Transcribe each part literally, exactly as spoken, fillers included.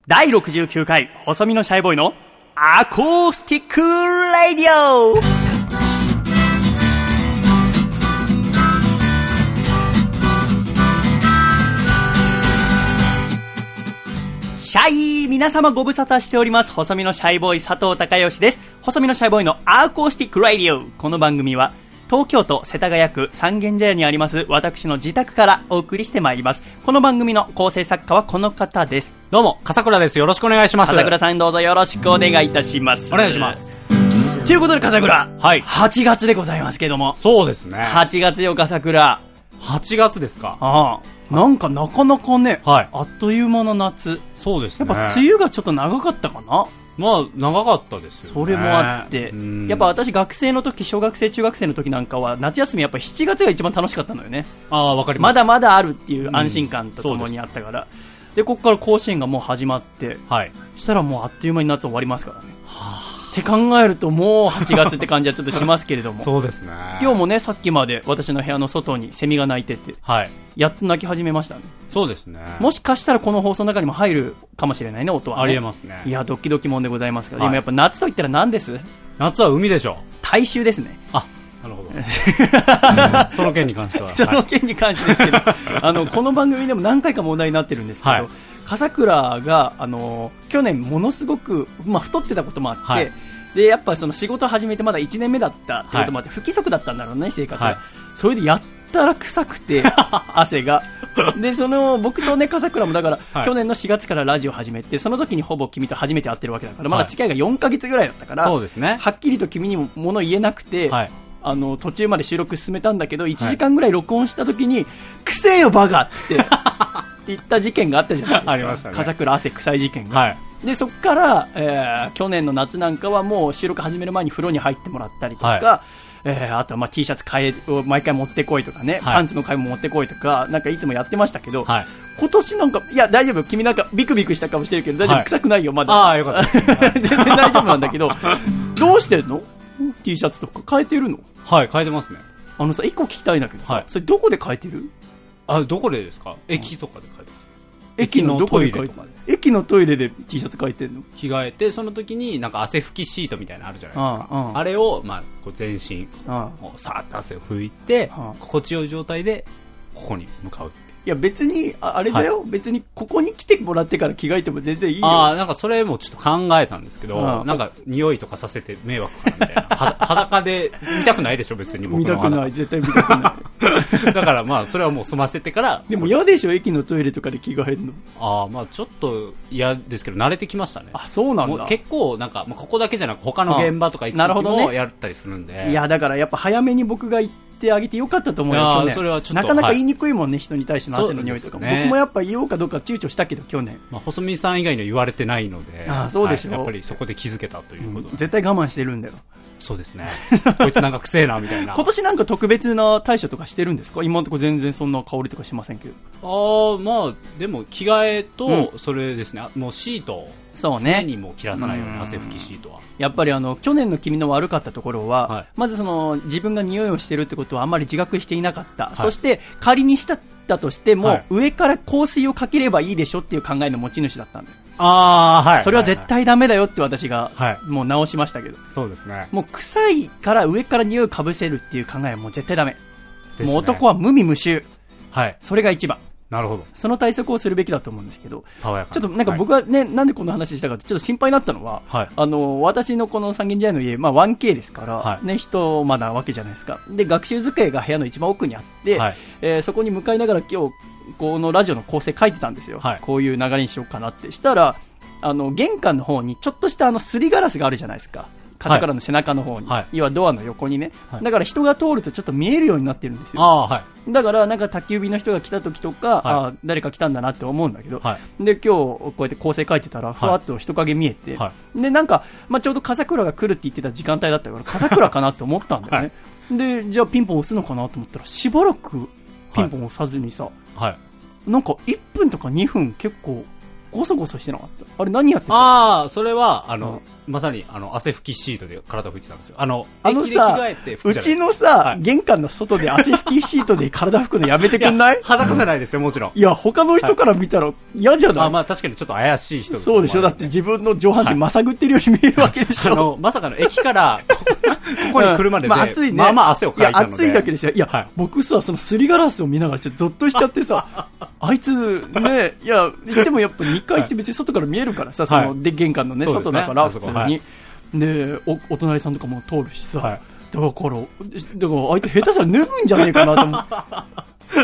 だいろくじゅうきゅうかい細身のシャイボーイのアコースティックラディオ。シャイ皆様ご無沙汰しております。細身のシャイボーイ佐藤孝義です。細身のシャイボーイのアコースティックラディオ。この番組は東京都世田谷区三軒茶屋にあります私の自宅からお送りしてまいります。この番組の構成作家はこの方です。 どうも笠倉です。よろしくお願いします。 笠倉さんどうぞよろしくお願いいたします。 お願いします。 ということで笠倉、 はい、 はちがつでございますけども。 そうですね、 はちがつよ笠倉。 はちがつですか。 ああ、なんかなかなかね、 はい、 あっという間の夏。 そうですね。 やっぱ梅雨がちょっと長かったかな。 まあ長かったですよね。 それもあって、やっぱ私学生の時、小学生中学生の時なんかは夏休みやっぱしちがつが一番楽しかったのよね。 ああ、わかります。 まだまだあるっていう安心感とともにあったから、うん、でここから甲子園がもう始まって、はい、したらもうあっという間に夏終わりますからね。はあ、って考えるともうはちがつって感じはちょっとしますけれどもそうですね。 今日もね、さっきまで私の部屋の外にセミが鳴いてて、はい、やっと鳴き始めましたね。 そうですね。 もしかしたらこの放送の中にも入るかもしれないね、音はね。 ありえますね。 いやドキドキもんでございますから、はい、今やっぱ夏と言ったら何です？ 夏は海でしょ。 大衆ですね。 あ、なるほどその件に関してはその件に関してですけど、はい、あのこの番組でも何回か問題になってるんですけど、はい、笠倉があの去年ものすごく、まあ、太ってたこともあって、はい、でやっぱその仕事始めてまだいちねんめだったってこともあって、はい、不規則だったんだろうね、生活が、はい、それでやったら臭くて汗がでその僕とね笠倉もだから、はい、去年のしがつからラジオ始めて、その時にほぼ君と初めて会ってるわけだから、まだ付き合いがよんかげつぐらいだったから、はい、そうですね、はっきりと君にも物言えなくて、はい、あの途中まで収録進めたんだけどいちじかんぐらい録音した時に、はい、くせえよバカってって言った事件があったじゃないですか。ありましたね。笠倉汗臭い事件が、はい、でそっから、えー、去年の夏なんかはもう収録始める前に風呂に入ってもらったりとか、はい、えー、あとはまあ T シャツ買えを毎回持ってこいとかね、はい、パンツの買いも持ってこいとかなんかいつもやってましたけど、はい、今年なんかいや大丈夫、君なんかビクビクした顔してるけど大丈夫、はい、臭くないよまだ。ああよかった全然大丈夫なんだけどどうしてんの T シャツとか変えてるの？ はい、変えてますね。あのさ、一個聞きたいんだけどさ、はい、それどこで変えてる？ あ、どこでですか？駅とかで変えてます。 駅のどこで変えてる？駅のトイレで T シャツ変えてんの？ 着替えてその時になんか汗拭きシートみたいなのあるじゃないですか。あ, あ, あれを、まあ、こう全身もうさーっと汗を拭いて心地よい状態でここに向かうっていう。 いや別に あ, あれだよ、はい、別にここに来てもらってから着替えても全然いいよ。 ああ、なんかそれもちょっと考えたんですけど、なんか匂いとかさせて迷惑かなみたいな裸で見たくないでしょ別に僕の。見たくない、絶対見たくないだからまあそれはもう済ませてから。 でも嫌でしょ駅のトイレとかで着替えるの。 ああ、まあちょっと嫌ですけど慣れてきましたね。 あ、そうなんだ。 結構なんか、まあ、ここだけじゃなく他の現場とか行く時もやったりするんで、 ね、いやだからやっぱ早めに僕が行ってあげてよかったと思うよ。去年それはちょっとなかなか言いにくいもんね、はい、人に対しての汗の匂いとか、ね、僕もやっぱ言おうかどうか躊躇したけど去年、 まあ、細見さん以外には言われてないので。 ああ、そうでしょ、 はい、やっぱりそこで気づけたということ、 うん、絶対我慢してるんだよ。 そうですねこいつなんかくせえなみたいな今年なんか特別な対処とかしてるんですか？今のところ全然そんな香りとかしませんけど。 ああ、まあでも着替えとそれですね、うん、もうシートをそうね、 常にもう切らさないように汗拭きシートは。 やっぱりあの去年の君の悪かったところは、はい、まずその自分が匂いをしてるってことはあんまり自覚していなかった、はい、そして仮にしたとしても、はい、上から香水をかければいいでしょっていう考えの持ち主だったんだよ。 あ、はい、 それは絶対ダメだよって私がもう直しましたけど、はい、 そうですね。 もう臭いから上から匂いをかぶせるっていう考えはもう絶対ダメ、ね、もう男は無味無臭、はい、それが一番。 なるほど。 その対策をするべきだと思うんですけど、 爽やか。 ちょっとなんか僕はね、はい、なんでこの話したかってちょっと心配になったのは、はい、あの私のこの三軒茶屋の家、まあ、ワンケー ですから、はい、ね、人まだわけじゃないですか。で学習机が部屋の一番奥にあって、はい、えー、そこに向かいながら今日このラジオの構成書いてたんですよ、はい、こういう流れにしようかなってしたら、あの玄関の方にちょっとしたあのすりガラスがあるじゃないですか、笠倉の背中の方に、はい、要はドアの横にね、はい、だから人が通るとちょっと見えるようになってるんですよ。あ、はい、だからなんか宅急便の人が来た時とか、はい、あ、誰か来たんだなって思うんだけど、はい、で今日こうやって構成書いてたらふわっと人影見えて、はい、でなんか、まあ、ちょうど笠倉が来るって言ってた時間帯だったから笠倉かなって思ったんだよね、はい、でじゃあピンポン押すのかなと思ったらしばらくピンポン押さずにさ、はい、なんかいっぷんとかにふん結構ゴソゴソしてなかった？あれ何やってた？ ああ、それはあの、 まさにあの汗拭きシートで体を拭いてたんですよ。あのあのさ、うちのさ、はい、玄関の外で汗拭きシートで体拭くのやめてくんない？ 裸じゃないですよ、もちろん。 いや、他の人から見たら嫌じゃない？はい、 あ、まあ確かにちょっと怪しい人、 ね、そうでしょ。だって自分の上半身まさぐってるように見えるわけでしょ。 はい、あの、まさかの駅からこ、ここに来るまでで、まあ暑いね。まあまあ汗をかいたので。 いや、暑いだけですよ。いや、はい、僕さ、そのすりガラスを見ながらちょっとゾッとしちゃってさ、あいつね、いや、でもやっぱにかいって別に外から見えるからさ、その、で、玄関のね、外だから、普通に。で、お、お隣さんとかも通るしさ、はい、だから、だから、あいつ下手したら脱ぐんじゃねえかなと思って。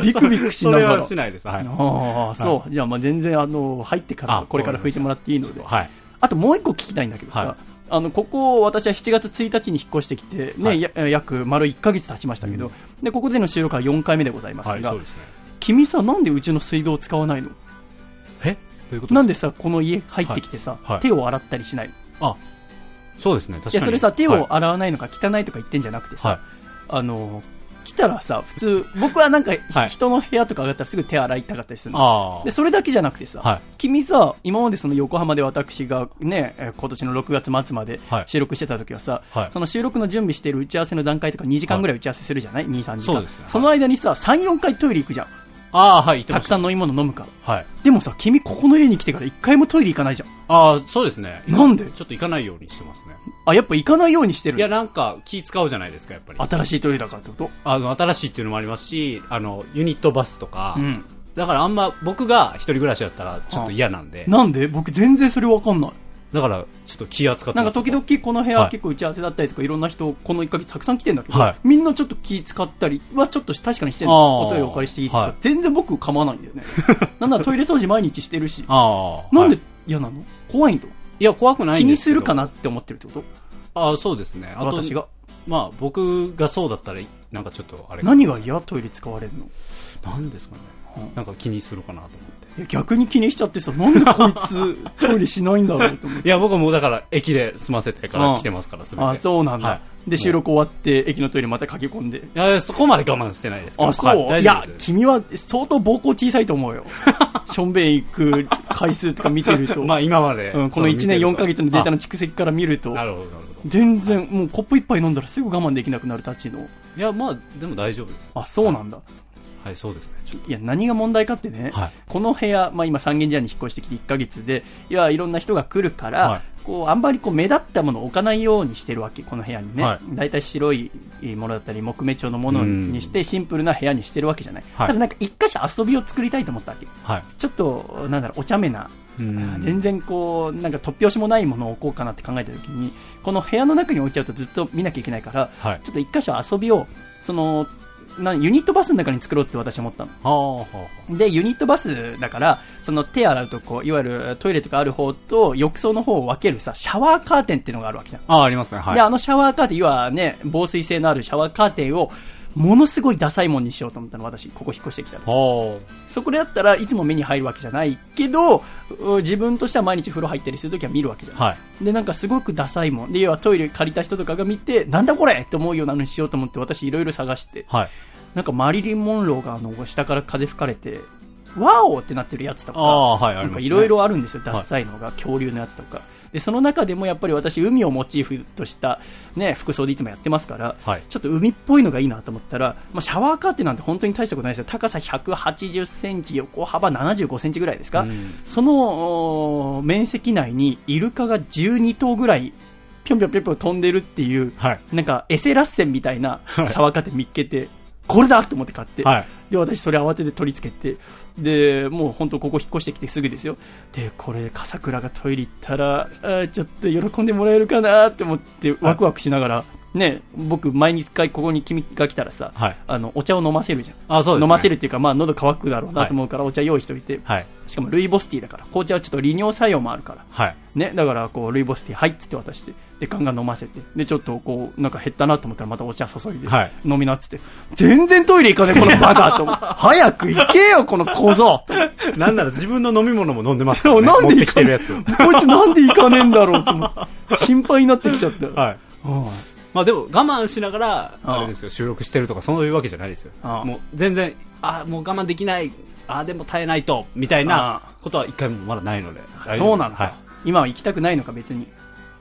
ビクビクしながら。 それはしないです。はい。 ああ、そう。はい、じゃあ、まあ全然、あの、入ってから、これから拭いてもらっていいので。はい。あともう一個聞きたいんだけどさ、はい、あの、ここ、私はしちがつついたちに引っ越してきて、ね、はい、や約丸いっかげつ経ちましたけど、うん、で、ここでの収録はよんかいめでございますが、はい、そうですね。君さ、なんでうちの水道を使わないの？ え？どういうことですか？ なんでさ、この家入ってきてさ、はいはい、手を洗ったりしないの？ あ、そうですね、確かに。 いや、それさ、手を洗わないのか汚いとか言ってんじゃなくてさ、はい、あの、来たらさ、普通、僕はなんか、人の部屋とか上がったらすぐ手洗いたかったりするの。で、それだけじゃなくてさ、はい、君さ、今までその横浜で私がね、今年のろくがつ末まで収録してた時はさ、はい、その収録の準備している打ち合わせの段階とかにじかんぐらい打ち合わせするじゃない？ に、さんじかん。そうですね。その間にさ、さん、よんかいトイレ行くじゃん。 ああ、はい、 たくさん飲み物飲むから。はい。でもさ、君ここの家に来てから一回もトイレ行かないじゃん。 ああ、そうですね。 なんで？ ちょっと行かないようにしてますね。 あ、やっぱ行かないようにしてる？ いや、なんか気使うじゃないですか、やっぱり。 新しいトイレだからってこと？ あの、新しいっていうのもありますし、あの、ユニットバスとか。うん。だからあんま、僕が一人暮らしだったらちょっと嫌なんで。 なんで？僕全然それわかんない。 だから、ちょっと気扱ってます。 なんか時々この部屋結構打ち合わせだったりとか、はい、いろんな人、このいっかげつたくさん来てるんだけど、はい、みんなちょっと気使ったりはちょっと確かにしてるの。おトイレお借りしていいですか、はい、全然僕構わないんだよね。なんならトイレ掃除毎日してるし。あなんで嫌なの？怖いの？ いや、怖くないんですけど。 気にするかなって思ってるってこと？ ああ、そうですね。あと私が。 まあ、僕がそうだったら、なんかちょっとあれ。 何が嫌？トイレ使われるの？ なんですかね。なんか気にするかなと思って。 いや逆に気にしちゃってさ、なんでこいつトイレしないんだろうと思って。 いや僕はもうだから駅で済ませてから来てますから、すべて。 あ、そうなんだ。はい、で収録終わって駅のトイレまた駆け込んで。いやそこまで我慢してないですから。 あ、そう。はい、いや君は相当膀胱小さいと思うよ。しょんべん行く回数とか見てると。 まあ今まで、 うん、このいちねんよんかげつのデータの蓄積から見ると。 なるほどなるほど。 全然もうコップ一杯飲んだらすぐ我慢できなくなるたちの。 いやまあでも大丈夫です。 あ、そうなんだ。はいはい、そうですね。 いや、何が問題かってね、はい、この部屋、まあ今三軒茶屋に引っ越してきていっかげつで、いや、いろんな人が来るから、はい、こう、あんまりこう目立ったものを置かないようにしてるわけ、この部屋にね。はい、だいたい白いものだったり、木目調のものにして、シンプルな部屋にしてるわけじゃない。はい、ただなんか一箇所遊びを作りたいと思ったわけ。はい、ちょっと、なんだろう、お茶目な、全然こう、なんか突拍子もないものを置こうかなって考えたときに、この部屋の中に置いちゃうとずっと見なきゃいけないから、はい、ちょっと一箇所遊びを、その、なユニットバスの中に作ろうって私は思ったの。で、ユニットバスだから、その手洗うとこ、いわゆるトイレとかある方と浴槽の方を分けるさ、シャワーカーテンっていうのがあるわけじゃん。 ああ、ありますね。はい。 で、あのシャワーカーテン、いわゆるね、防水性のあるシャワーカーテンを、ものすごいダサいもんにしようと思ったの、私。ここ引っ越してきたの。そこでだったらいつも目に入るわけじゃないけど、自分としては毎日風呂入ったりするときは見るわけじゃない。はい、で、なんかすごくダサいもん。で、要はトイレ借りた人とかが見て、なんだこれって思うようなのにしようと思って私いろいろ探して。はい、なんかマリリン・モンローがあの下から風吹かれて、ワオってなってるやつとか、はい、なんかいろいろあるんですよ。ダサいのが、はい、恐竜のやつとか。でその中でもやっぱり私海をモチーフとした、ね、服装でいつもやってますから、はい、ちょっと海っぽいのがいいなと思ったら、まあ、シャワーカーテンなんて本当に大したことないですよ。高さひゃくはちじゅっセンチ、横幅ななじゅうごセンチぐらいですか、うん、その面積内にイルカがじゅうにとうぐらいぴょんぴょんぴょんぴょん飛んでるっていう、はい、なんかエセラッセンみたいなシャワーカーテン見っけて、はい、これだと思って買って、はい、で私それ慌てて取り付けて、でもう本当ここ引っ越してきてすぐですよ。でこれ笠倉がトイレ行ったらあちょっと喜んでもらえるかなって思ってワクワクしながら、はい、ね、僕毎日回ここに君が来たらさ、はい、あのお茶を飲ませるじゃん。あ、そうですね、飲ませるっていうか、まあ、喉乾くだろうなと思うからお茶用意しておいて、はい、しかもルイボスティーだから紅茶はちょっと利尿作用もあるから、はい、ね、だからこうルイボスティーはいっつって渡して、でガンガン飲ませて、でちょっとこうなんか減ったなと思ったらまたお茶注いで、はい、飲みなっつって、全然トイレ行かねえこのバカと思って早く行けよこの小僧なんなら自分の飲み物も飲んでますからね。そう、なんで持ってきてるやつこいつなんで行かねえんだろうと思って心配になってきちゃったよ。はい、 うん、まあでも我慢しながらあれですよ、収録してるとかそういうわけじゃないですよ。もう全然あもう我慢できない、あでも耐えないとみたいなことは一回もまだないので。 そうなんだ、はい、今は行きたくないのか別に。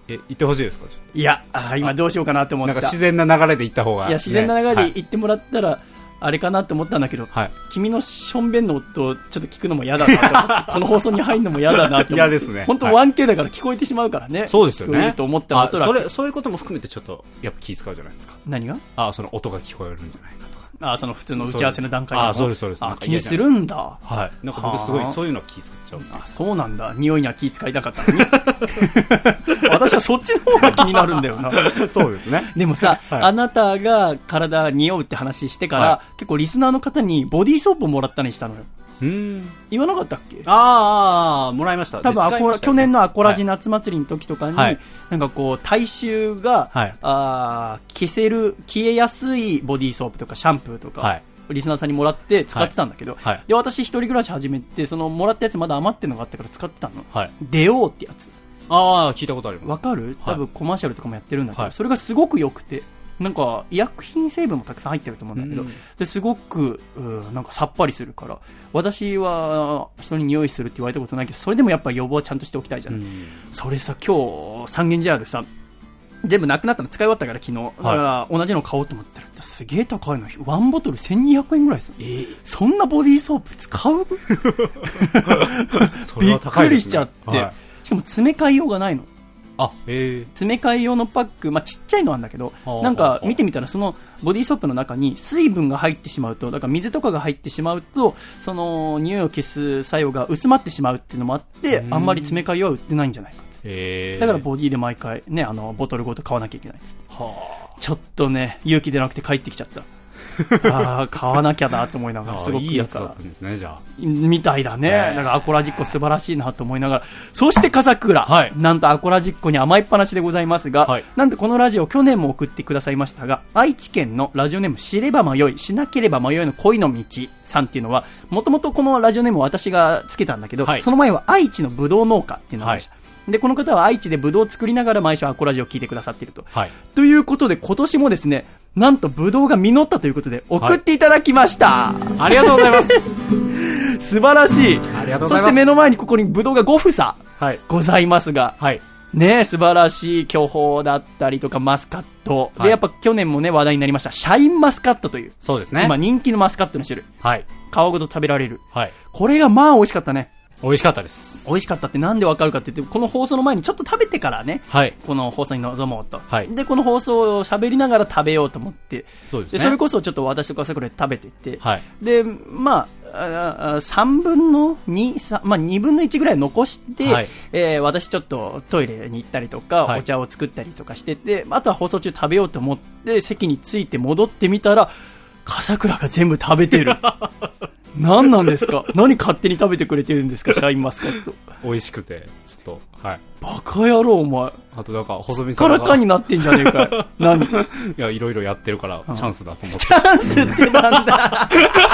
え、言ってほしいですか？ちょっといや、あ今どうしようかなと思った。 なんか自然な流れで行った方が、ね、 いや、自然な流れで行ってもらったら、はい、あれかなと思ったんだけど、はい、君のしょんべんの音をちょっと聞くのも嫌だなとこの放送に入るのも嫌だなと思って。嫌ですね。 本当 ワンケー だから聞こえてしまうからね。はい、 そうですよね。 と思ったら、 それ、そういうことも含めてちょっと、やっぱ気使うじゃないですか。 何が？ あ、その音が聞こえるんじゃないかとか。 あ、その普通の打ち合わせの段階でも。 あ、そうです、そうです。 あ、気にするんだ。 はい。なんか僕すごい、そういうのは気使っちゃう。 あ、そうなんだ。匂いには気使いたかったのに。私はそっちの方が気になるんだよな。 そうですね。 でもさ、はい、あなたが体匂うって話してから、はい、結構リスナーの方にボディーソープをもらったりしたのよ。 うん。 言わなかったっけ？ ああ、もらいました。 多分アコラ、ね、去年のアコラジ夏祭りの時とかに、はい、なんかこう、体臭が、はい、あ消せる、消えやすいボディーソープとかシャンプーとか、はい、リスナーさんにもらって使ってたんだけど、はいはい、で、私一人暮らし始めて、そのもらったやつまだ余ってるのがあったから使ってたの。はい、デオーってやつ。 ああ、聞いたことあります。 わかる？多分コマーシャルとかもやってるんだけど、はい、それがすごく良くて、なんか医薬品成分もたくさん入ってると思うんだけど、うん、ですごくなんかさっぱりするから、私は人に匂いするって言われたことないけど、それでもやっぱ予防はちゃんとしておきたいじゃん、うん、それさ今日三軒茶屋でさ全部なくなったの使い終わったから昨日、だから同じの買おうと思ったらすげえ高いの、ワンボトルせんにひゃくえんぐらいですよ、えー、そんなボディーソープ使うびっくりしちゃって、はい、しかも詰め替えようがないの。 あ、えー、 詰め替え用のパック、まあ、ちっちゃいのなんだけど、なんか見てみたらそのボディーソープの中に水分が入ってしまうと、だから水とかが入ってしまうと、その匂いを消す作用が薄まってしまうっていうのもあって、あんまり詰め替え用は売ってないんじゃないかって、えー、だからボディで毎回ね、あのボトルごと買わなきゃいけないっつって、はあ、ちょっとね勇気出なくて帰ってきちゃった。ああ、買わなきゃなと思いながら、すごくいいやつだったんですね、じゃあ。みたいだね。だからアコラジッコ素晴らしいなと思いながら。そして笠倉、はい、なんとアコラジッコに甘いっぱなしでございますが、はい、なんとこのラジオ去年も送ってくださいましたが、愛知県のラジオネーム知れば迷い、しなければ迷いの恋の道さんっていうのは、もともとこのラジオネームを私がつけたんだけど、はい、その前は愛知のブドウ農家っていうのがありました。はい、でこの方は愛知でブドウを作りながら毎週アコラジを聞いてくださっていると、はい、ということで今年もですね、なんとブドウが実ったということで送っていただきました、はい、ありがとうございます素晴らしい。ありがとうございます。そして目の前にここにブドウがごふさございますが、はい、ね、素晴らしい巨峰だったりとかマスカット、はい、でやっぱ去年もね話題になりましたシャインマスカットという、そうですね、今人気のマスカットの種類、はい、皮ごと食べられる、はい、これがまあ美味しかったね。 美味しかったです。 美味しかったってなんでわかるかって言って、この放送の前にちょっと食べてからね、はい、この放送に臨もうと、はい、でこの放送を喋りながら食べようと思って、そうですね、でそれこそちょっと私とかさくらで食べてて、はい、でまあさんぶんのに、まあ、にぶんのいちぐらい残して、はい、えー、私ちょっとトイレに行ったりとか、はい、お茶を作ったりとかしてて、あとは放送中食べようと思って席に着いて戻ってみたら笠倉が全部食べてる何なんですか何勝手に食べてくれてるんですかシャインマスカット。 美味しくてちょっと、はい、バカ野郎お前。 あとなんか細見さんがすっからかになってんじゃねえかよ何いやいろいろやってるからチャンスだと思って。 チャンスってなんだ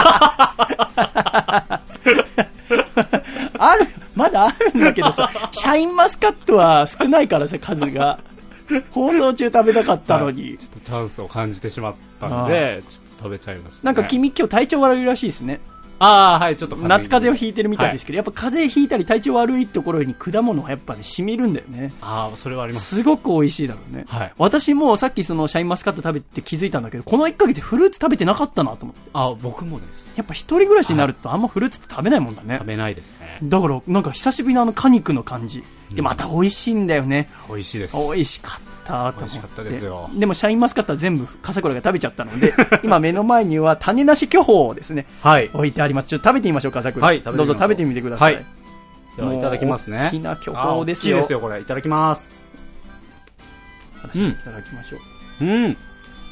ある、まだあるんだけどさ、シャインマスカットは少ないからさ、数が放送中食べたかったのに、はい、 ちょっとチャンスを感じてしまったんでちょっと食べちゃいました、ね、 なんか君今日体調悪いらしいですね。 ああ、はい、ちょっと夏風邪をひいてるみたいですけど、はい、やっぱ風邪ひいたり体調悪いところに果物はやっぱね染みるんだよね。 ああ、それはあります。 すごく美味しいだろうね、はい、私もさっきそのシャインマスカット食べて気づいたんだけど、このいっかげつフルーツ食べてなかったなと思って。 ああ、僕もです。 やっぱ一人暮らしになるとあんまフルーツって食べないもんだね、はい、 食べないですね。 だからなんか久しぶりのあの果肉の感じでまた美味しいんだよね、 うん、美味しいです。 美味しかったと思って。美味しかったですよ。でもシャインマスカットは全部笠倉が食べちゃったので今目の前には種なし巨峰をですね、はい、置いてあります。ちょっと食べてみましょう笠倉、はい、どうぞ食べてみてください、はい、 ではいただきますね。 大きな巨峰ですよ。 大きいですよこれ。いただきます。 うん、いただきましょう。 うん、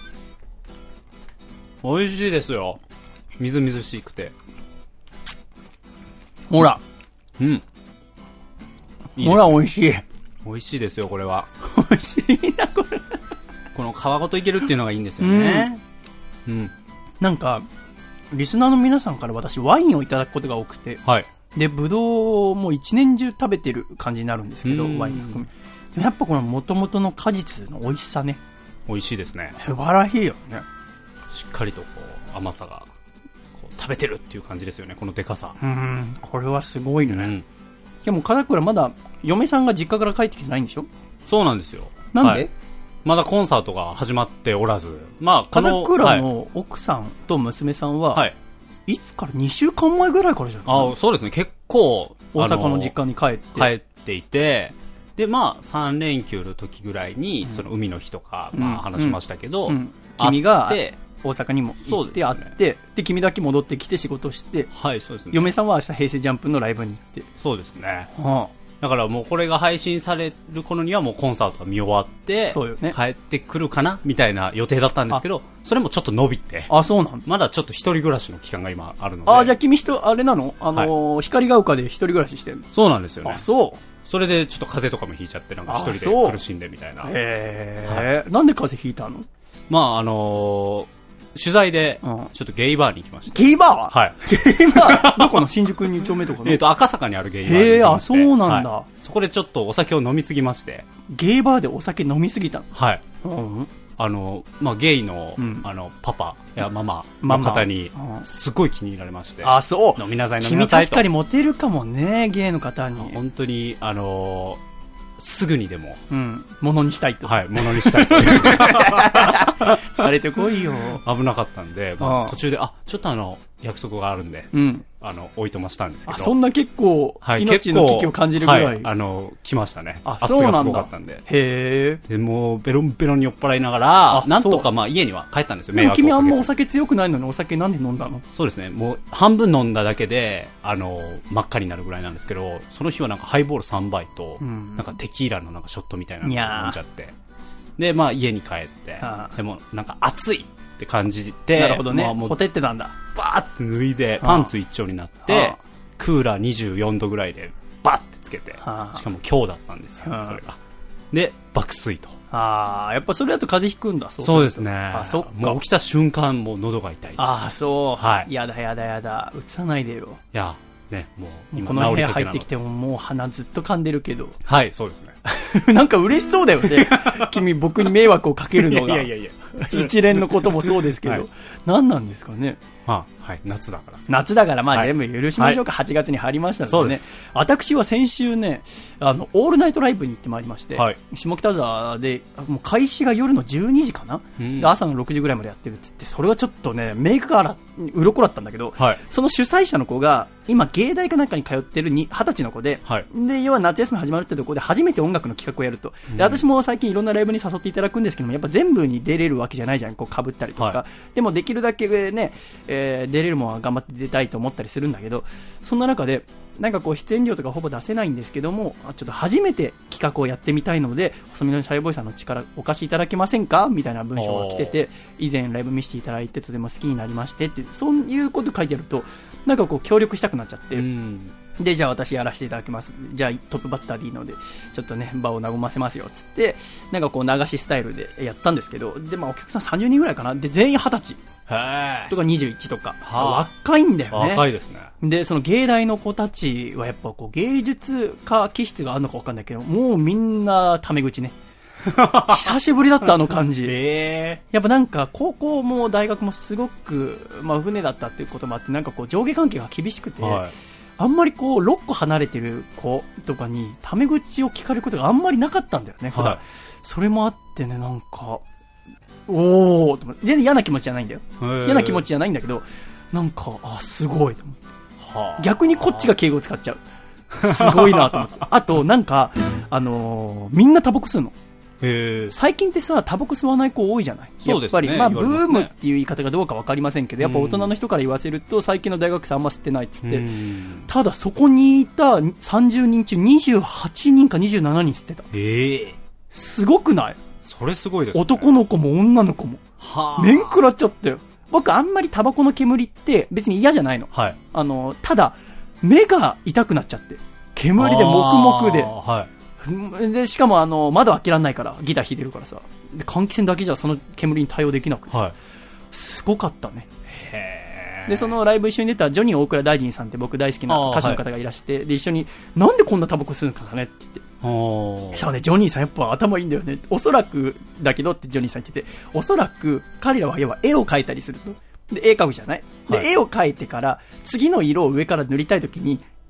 美味しいですよ。みずみずしくて、 ほら、 うん、 いいほら美味しい。 美味しいですよこれは。 美味しいなこれ。 この皮ごといけるっていうのがいいんですよね、うん、うん、なんかリスナーの皆さんから私ワインをいただくことが多くて、はい、でブドウも一年中食べてる感じになるんですけど、ワイン含めやっぱこの元々の果実の美味しさね、 美味しいですね。 素晴らしいよね。 しっかりとこう甘さがこう食べてるっていう感じですよね、このでかさ。 うん、これはすごいね、うん、でも笠倉まだ嫁さんが実家から帰ってきてないんでしょ。 そうなんですよ。 なんで、 はい、まだコンサートが始まっておらず、まあ、この風倉の奥さんと娘さんは、はい、いつからにしゅうかんまえぐらいからじゃない？ あ、そうですね。結構、 大阪の実家に帰って。 帰っていて、で、まあ、さん連休の時ぐらいに、その海の日とか、うん、まあ、話しましたけど、うんうん、 君が大阪にも行って会って、で、ね、君だけ戻ってきて仕事して、 はい、そうですね。 嫁さんは明日平成ジャンプのライブに行って。 そうですね。はあ、だからもうこれが配信される頃にはもうコンサートが見終わって、そうよね、帰ってくるかなみたいな予定だったんですけど、それもちょっと伸びて。 あ、そうなんだ。 まだちょっと一人暮らしの期間が今あるので。 あ、じゃあ君人、あれなのあのー、はい、光が丘で一人暮らししてるの？ そうなんですよね。 あ、そう。 それでちょっと風邪とかもひいちゃって、なんか一人で苦しんでみたいな。 へー、はい。なんで風邪ひいたの？ まああのー、取材で、ちょっとゲイバーに行きました。 ゲイバー？ はい。 ゲイバーどこの新宿に丁目とかの？ えっと、赤坂にあるゲイバーに行きまして。 へー、あ、そうなんだ、 はい。そこでちょっとお酒を飲みすぎまして。 ゲイバーでお酒飲みすぎたの？ はい。 うん。 あの、まあ、ゲイの、うん、あの、パパやママの方に、すごい気に入られまして。 あ、そう。 飲みなさい飲みなさいと。 君確かにモテるかもね、ゲイの方に。 本当に、あのー、すぐにでも、 うん、物にしたいと。 はい、物にしたいと。 されてこいよ。 危なかったんで、まあ、途中で、あ、ちょっとあの、約束があるんで、うん、あの、おいとましたんですけど。 あ、そんな結構、はい、命の危機を感じるぐらい。はい、 あの、来ましたね。 あ、 圧がすごかったんで。 へー。 で、もう、ベロンベロンに酔っ払いながら、なんとかまあ、家には帰ったんですよ、迷惑をかけず。 君あんまお酒強くないのにお酒なんで飲んだの？ そうですね、もう、半分飲んだだけで、あの、真っ赤になるぐらいなんですけど、その日はなんかハイボールさんばいと、うん、なんかテキーラのなんかショットみたいなのを飲んじゃって。で、まあ、家に帰って、でも、なんか暑いって感じて、 なるほどね、まあ、 もうほてってたんだ。 バーって脱いで、パンツ一丁になって、クーラーにじゅうよんどぐらいで、バッてつけて、しかも今日だったんですよ、それが。で、爆睡と。 ああ、やっぱそれだと風邪ひくんだ。 そうそうですね。 あ、そっか。 もう起きた瞬間、もう喉が痛い。 ああ、そう。はい。やだやだやだ。うつさないでよ。 いや、ね、もう今この部屋入ってきてももう鼻ずっと噛んでるけど。 はい、そうですね。なんか嬉しそうだよね。君、僕に迷惑をかけるのが。いやいやいや。一連のこともそうですけど。はい、何なんですかね。 まあ、はい、夏だから。 夏だから、まあ全部許しましょうか。はい、はちがつに入りましたのでね。そうです。私は先週ね、あの、オールナイトライブに行ってまいりまして、はい、下北沢で、もう開始が夜のじゅうにじかな、うん、で朝のろくじぐらいまでやってるって言って、それはちょっとね、メイクから鱗だったんだけど、はい、その主催者の子が、今、芸大かなんかに通ってるにはたちの子で、はい、で、要は夏休み始まるってところで初めて音楽の企画をやると。で、私も最近いろんなライブに誘っていただくんですけども、やっぱ全部に出れるわけじゃないじゃん、こう被ったりとか。はい、でもできるだけね、えー、出れるものは頑張って出たいと思ったりするんだけど、そんな中で、なんかこう出演料とかほぼ出せないんですけども、ちょっと初めて企画をやってみたいので、細身のシャイボーイさんの力お貸しいただけませんかみたいな文章が来てて、以前ライブ見せていただいてとても好きになりましてって、そういうこと書いてあると、なんかこう協力したくなっちゃって、で、じゃあ私やらせていただきます。じゃあトップバッターでいいので、ちょっとね、場を和ませますよ、つって、なんかこう流しスタイルでやったんですけど、で、まあお客さんさんじゅうにんぐらいかな。で、全員はたち。とかにじゅういちとか。若いんだよね。 若いですね。 で、その芸大の子たちはやっぱこう芸術家気質があるのか分かんないけど、もうみんなタメ口ね。久しぶりだったあの感じ。えー、やっぱなんか高校も大学もすごく、まあ船だったっていうこともあって、なんかこう上下関係が厳しくて、はい、あんまりこうろっこ離れてる子とかにタメ口を聞かれることがあんまりなかったんだよね。はい、それもあってね、なんか、おーと思って、全然嫌な気持ちじゃないんだよ。嫌な気持ちじゃないんだけど、なんか、あ、すごいと思って。はあ、逆にこっちが敬語を使っちゃう。すごいなと思って。あと、なんか、あのー、みんなタバコ吸うの。へ最近ってさ、タバコ吸わない子多いじゃない。やっぱり、ね、まあ、ブームっていう言い方がどうかわかりませんけど、やっぱ大人の人から言わせると、最近の大学生あんま吸ってないっつって、ただそこにいたさんじゅうにん中にじゅうはちにんかにじゅうななにん吸ってた。えすごくない？ それすごいですね。 男の子も女の子も。はぁ。面食らっちゃったよ。僕あんまりタバコの煙って別に嫌じゃないの。はい。あの、ただ、目が痛くなっちゃって。煙で黙々で。はい。で、しかもあの、窓開けられないから、ギター弾いてるからさ。で、換気扇だけじゃその煙に対応できなくてさ。はい。すごかったね。へー。で、そのライブ一緒に出たジョニー大倉大臣さんって僕大好きな歌手の方がいらして、で、一緒に、なんでこんなタバコ吸うんですかねって言って。そうね、ジョニーさんやっぱ頭いいんだよね。おそらくだけどってジョニーさん言ってて、おそらく彼らは要は絵を描いたりすると。で、絵描くじゃない、はい、で、絵を描いてから次の色を上から塗りたいときに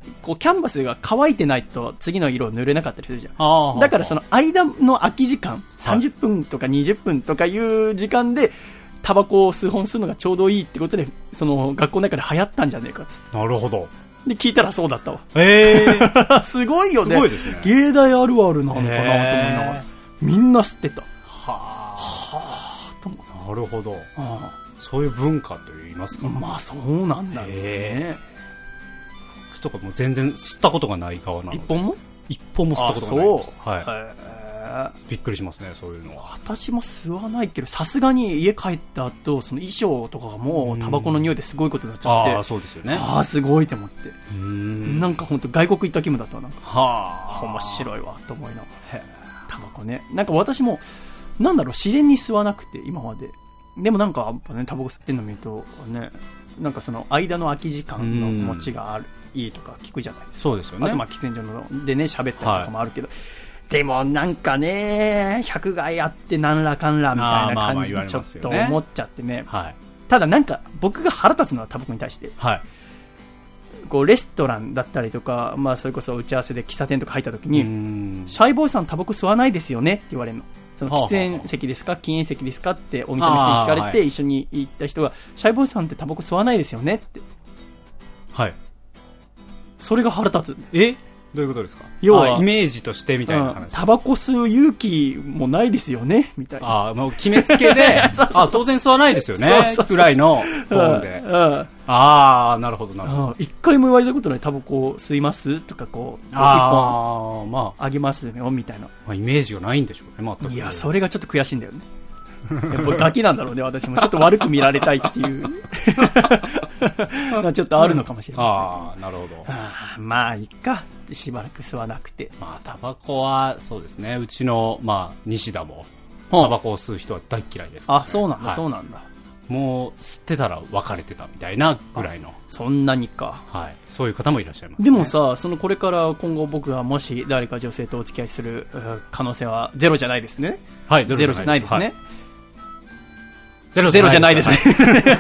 こうキャンバスが乾いてないと次の色を塗れなかったりするじゃん。だからその間の空き時間、さんじゅっぷんとかにじゅっぷんとかいう時間でタバコを数本吸うのがちょうどいいってことで、その学校の中で流行ったんじゃねえかっつって。 なるほど。 で聞いたらそうだったわ。 えー、 すごいよね。 すごいですね。 芸大あるあるなのかなと思いながら、みんな吸ってた。はあ、 はあと思う。なるほど。ああ、そういう文化と言いますか。 まあそうなんだね。 僕とかもう全然吸ったことがない側なので。 一本も一本も吸ったことがないです。 はい。 びっくりしますね、そういうのは。 私も吸わないけど、さすがに家帰った後、その衣装とかがもうタバコの匂いですごいことになっちゃって、 ああ、そうですよね。 ああ、すごいと思って、うーん、なんか本当外国行った気分だったわ。なんかはあ、 面白いわと思いながら、タバコね。なんか私もなんだろう、自然に吸わなくて今まで。でもなんかね、タバコ吸ってんの見るとね、なんかその間の空き時間の持ちがある、いいとか聞くじゃないですか。 そうですよね。 あとまあ喫煙所のでね喋ったりとかもあるけど。はい、でもなんかね、百害あってなんらかんらみたいな感じにちょっと思っちゃってね。はい、ただなんか僕が腹立つのはタバコに対して、はい、こうレストランだったりとか、まあ、それこそ打ち合わせで喫茶店とか入った時に、シャイボーイさんタバコ吸わないですよねって言われるの。その喫煙席ですか禁煙席ですかってお店の人に聞かれて、はい、一緒に行った人がシャイボーイさんってタバコ吸わないですよねって、はい、それが腹立つ。 えどういうことですか。要はイメージとしてみたいな話、うん、 タバコ吸う勇気もないですよねみたいな。 ああ、もう決めつけでそうそうそう、あ当然吸わないですよねぐらいのトーンで、うんうん、ああなるほどなるほど。 一回も言われたことない。タバコ吸いますとかこう一本まああげますよみたいな、 まあ、イメージがないんでしょうね。全く。 いやそれがちょっと悔しいんだよね。やっぱガキなんだろうね。私もちょっと悪く見られたいっていうちょっとあるのかもしれない、ね、 ああなるほど。 あまあいっか、しばらく吸わなくて。 まあタバコはそうですね、うちの、まあ、西田もタバコを吸う人は大嫌いですから、ね、 あそうなんだ、はい、そうなんだ。 もう吸ってたら別れてたみたいなぐらいの。 そんなにか。 はい、そういう方もいらっしゃいます、ね、 でもさ、そのこれから今後僕がもし誰か女性とお付き合いする可能性はゼロじゃないですね。 はい、 ゼロじゃないですね、はい、 ゼロじゃないですねって考え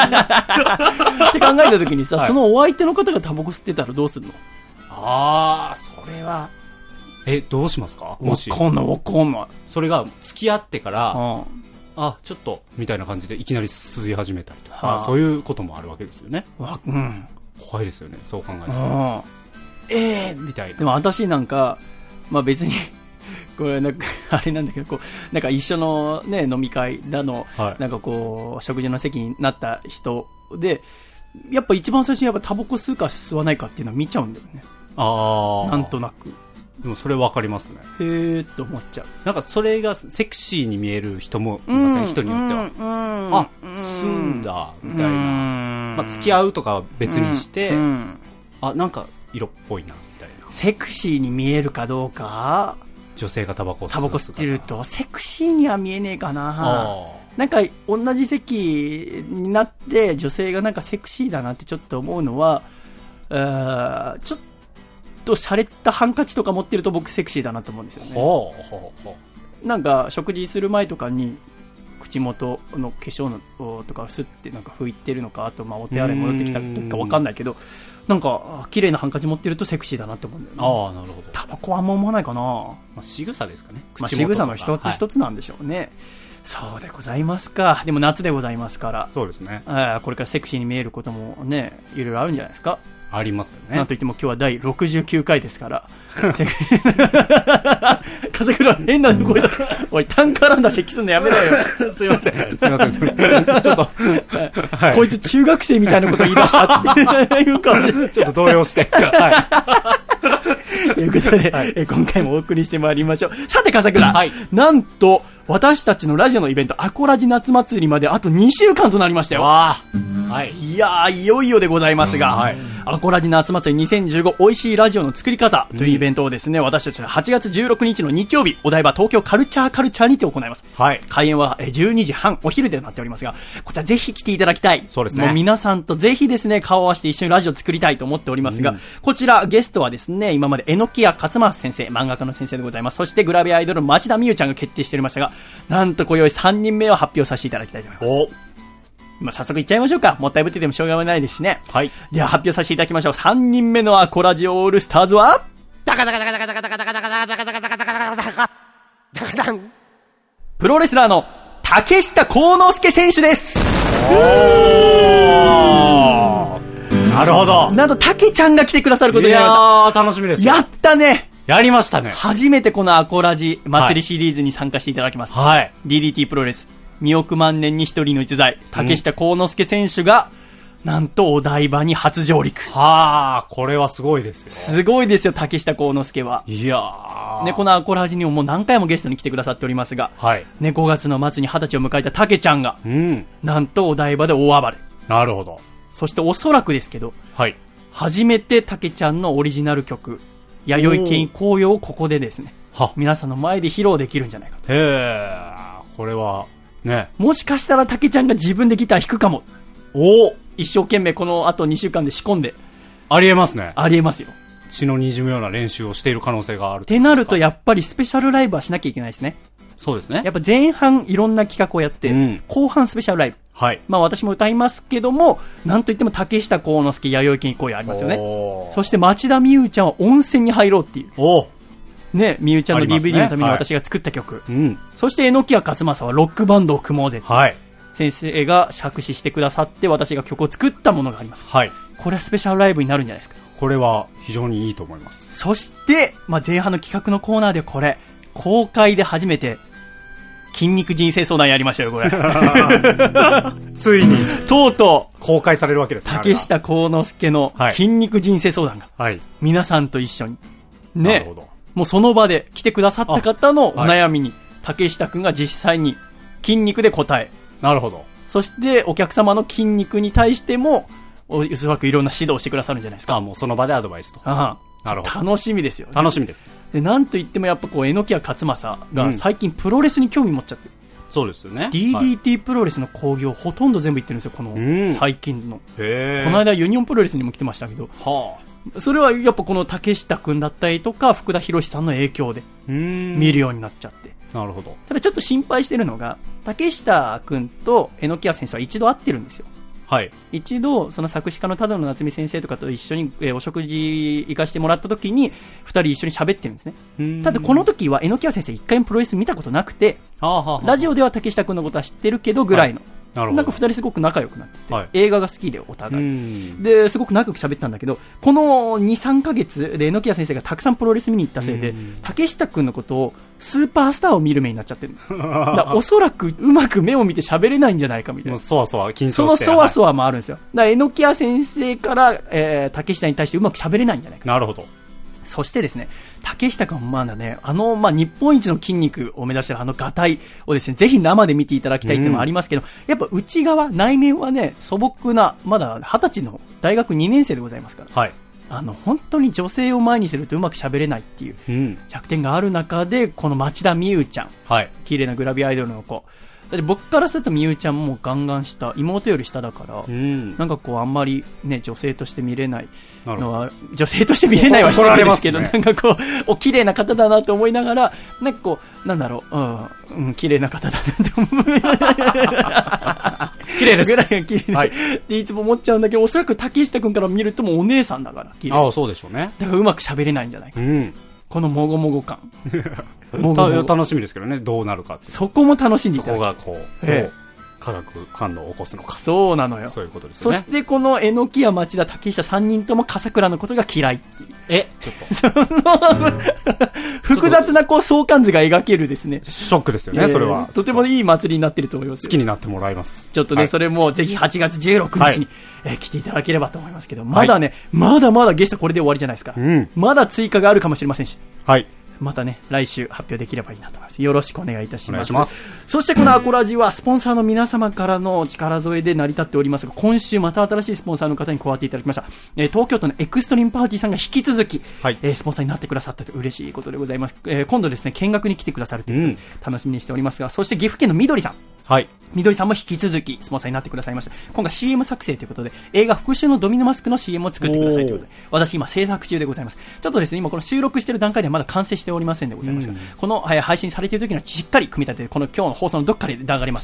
たときにさ、はい、そのお相手の方がタバコ吸ってたらどうするの。 ああそれはえどうしますか。もしわかんないわかんない。 それが付き合ってから、うん、あちょっとみたいな感じでいきなり吸い始めたりとか、そういうこともあるわけですよね。わ、うん、怖いですよね、そう考えると。えーみたいな。 でも私なんか、まあ、別にこれなんかあれなんだけど、こうなんか一緒の、ね、飲み会だの、はい、なんかこう食事の席になった人で、やっぱ一番最初にやっぱタバコ吸うか吸わないかっていうのは見ちゃうんだよね。あなんとなく。 でもそれ分かりますね。 へーって思っちゃう。 なんかそれがセクシーに見える人もいません、人によっては。うんあ吸うんだみたいな、まあ、付き合うとかは別にして、あなんか色っぽいなみたいな。 セクシーに見えるかどうか。 女性がタバコを吸うタバコ吸ってるとセクシーには見えねえかな。なんか同じ席になって女性がなんかセクシーだなってちょっと思うのは、あちょっと洒落たハンカチとか持ってると僕セクシーだなと思うんですよね。ほうほうほう。なんか食事する前とかに口元の化粧のとかすってなんか拭いてるのか、あとまあお手洗い戻ってきた時か分かんないけど、なんか綺麗なハンカチ持ってるとセクシーだなって思うんだよね。ああなるほど。タバコはあんま思わないかな。まあ仕草ですかね。 まあ仕草の一つ一つなんでしょうね。はい、そうでございますか。でも夏でございますから。 そうですね。 あこれからセクシーに見えることもね、いろいろあるんじゃないですか。 ありますよね。 なんといっても今日はだいろくじゅうきゅうかいですから。風倉変な声だ。おい、単絡んだ咳すんのやめろよ。 すいません。すいません。すいません。ちょっと、 はい、こいつ中学生みたいなこと言い出したっていう感じで。 ちょっと動揺して。はい。 ということで、はい、え今回もお送りしてまいりましょう。さて、風倉。はい。なんと、私たちのラジオのイベント、アコラジ夏祭りまであとにしゅうかんとなりましたよ。わー。はい。いやー、いよいよでございますが、はい、アコラジ夏祭りにせんじゅうご美味しいラジオの作り方というイベントをですね、うん、私たちははちがつじゅうろくにちの日曜日、お台場東京カルチャーカルチャーにて行います。はい。開演はじゅうにじはん、お昼でなっておりますが、こちらぜひ来ていただきたい。そうですね。もう皆さんとぜひですね、顔を合わせて一緒にラジオ作りたいと思っておりますが、うん、こちらゲストはですね、今まで榎谷勝正先生、漫画家の先生でございます。そしてグラビアアイドル町田美優ちゃんが決定しておりましたが、なんと今宵さんにんめを発表させていただきたいと思います。おまあ、早速いっちゃいましょうか。もったいぶっててもしょうがないですしね。 はい。 では発表させていただきましょう。さんにんめのアコラジオールスターズは、 ダカダカダカダカダカダカダカダカダカダカダカダカダカダカダカダカダン。 プロレスラーの竹下幸之助選手です。 おー。なるほど。 なんと竹ちゃんが来てくださることになりました。 いやー、楽しみです。 やったね。 やりましたね。 初めてこのアコラジ祭りシリーズに参加していただきます。 はい。 ディーディーティー プロレスにおく万年に一人の逸材、竹下幸之助選手が、うん、なんとお台場に初上陸。 はあ、これはすごいですよ。 すごいですよ、竹下幸之助は。 いやー。 ね、このアコラジにももう何回もゲストに来てくださっておりますが、 はい。 ね、ごがつの末にはたちを迎えた竹ちゃんが、 うん。 なんとお台場で大暴れ。 なるほど。 そしておそらくですけど、 はい。 初めて竹ちゃんのオリジナル曲、弥生県紅葉をここでですね、は皆さんの前で披露できるんじゃないかと。 へー、これは、ね。 もしかしたら竹ちゃんが自分でギター弾くかも。 おお、 一生懸命この後にしゅうかんで仕込んで。 ありえますね。 ありえますよ。 血の滲むような練習をしている可能性がある。 ってなるとやっぱりスペシャルライブはしなきゃいけないですね。 そうですね。 やっぱ前半いろんな企画をやって、うん、後半スペシャルライブ。 はい。 まあ私も歌いますけども、なんといっても竹下幸之助弥生県紅葉ありますよね。そして町田美優ちゃんは温泉に入ろうっていう。おね、美優ちゃんの ディーブイディー のために私が作った曲。はい、うん。そして榎谷勝正はロックバンドを組もうぜ。はい。先生が作詞してくださって私が曲を作ったものがあります。はい。これはスペシャルライブになるんじゃないですか。 これは非常にいいと思います。 そして、まあ前半の企画のコーナーでこれ、公開で初めて、筋肉人生相談やりましたよ、これ。 ついに。 とうとう。公開されるわけですね。 竹下幸之助の筋肉人生相談が。はい。皆さんと一緒に。ね。なるほど。もうその場で来てくださった方のお悩みに、竹下くんが実際に筋肉で答え。 なるほど。 そしてお客様の筋肉に対しても、おそらくいろんな指導をしてくださるんじゃないですか。 あ、もうその場でアドバイスと。ああ。 なるほど。楽しみですよ。 楽しみです。 で、なんといってもやっぱこう、榎谷勝正が最近プロレスに興味持っちゃって。 うん、そうですよね。 ディーディーティー プロレスの興行ほとんど全部行ってるんですよ、この最近の。へー。この間ユニオンプロレスにも来てましたけど。はあ。それはやっぱこの竹下くんだったりとか、福田博さんの影響で見るようになっちゃって。 なるほど。 ただちょっと心配してるのが、竹下くんと榎谷先生は一度会ってるんですよ。はい、一度その作詞家の多田野夏美先生とかと一緒に、えー、お食事行かせてもらった時にふたり一緒に喋ってるんですね。ただこの時は榎谷先生一回もプロレス見たことなくて、はあはあ、ラジオでは竹下くんのことは知ってるけどぐらいの、はい、なるほど。なんかふたりすごく仲良くなってて、はい、映画が好きでお互いですごく仲良く喋ったんだけど、この にさんかげつで榎谷先生がたくさんプロレス見に行ったせいで竹下くんのことをスーパースターを見る目になっちゃってるだおそらくうまく目を見て喋れないんじゃないかみたいな。 そわそわ緊張して、 そのそわそわもあるんですよ。だから榎谷先生から、えー、竹下に対してうまく喋れないんじゃないか。 なるほど。 そしてですね、竹下くんまだね、あの、まあ、日本一の筋肉を目指しているあのガタイをですね、ぜひ生で見ていただきたいっていうのもありますけど、うん、やっぱ内側、内面はね、素朴な、まだはたちの大学にねん生でございますから。はい。あの、本当に女性を前にするとうまく喋れないっていう弱点がある中で、この町田美優ちゃん。はい。綺麗なグラビアアイドルの子。だって僕からすると美優ちゃんもガンガン下、妹より下だから、うん、なんかこうあんまりね、女性として見れないのは、女性として見れないは失礼ですけど、ね、なんかこう、お綺麗な方だなと思いながら、なんかこう、なんだろう、うん、うん、綺麗な方だなと思う。 綺麗です。 ぐらいが綺麗、はい、っていつも思っちゃうんだけど、おそらく竹下くんから見るともうお姉さんだから、綺麗。 ああ、そうでしょうね。 だからうまく喋れないんじゃないか。うん。このもごもご感。 もごもご楽しみですけどね、どうなるかって。 そこも楽しんでいただきそこがこう、ええ、化学反応を起こすのか。 そうなのよ。 そういうことですね。 そしてこの榎谷や町田竹下さんにんとも笠倉のことが嫌いっていう。 え、ちょっと。その、複雑なこう相関図が描けるですね。 ショックですよね、それは。 とてもいい祭りになってると思います。 好きになってもらいます。 ちょっとね、はい、それもぜひはちがつじゅうろくにちに、はい、えー、来ていただければと思いますけど、まだね、はい、まだまだゲストこれで終わりじゃないですか。うん、まだ追加があるかもしれませんし。はい。またね、来週発表できればいいなと思います。よろしくお願いいたします。お願いします。そしてこのアコラジはスポンサーの皆様からの力添えで成り立っておりますが、今週また新しいスポンサーの方に加わっていただきました。えー、東京都のエクストリームパーティーさんが引き続き、はい、えー、スポンサーになってくださったと嬉しいことでございます。えー、今度ですね、見学に来てくださるという、楽しみにしておりますが、そして岐阜県のみどりさん。はい。みどりさんも引き続きスポンサーになってくださいました。今回 シーエム 作成ということで、映画復讐のドミノマスクの シーエム を作ってくださいということで、私今制作中でございます。ちょっとですね、今この収録している段階ではまだ完成しておりませんでございますが、この、はい、配信されている時にはしっかり組み立てて、この今日の放送のどっかで流れますね。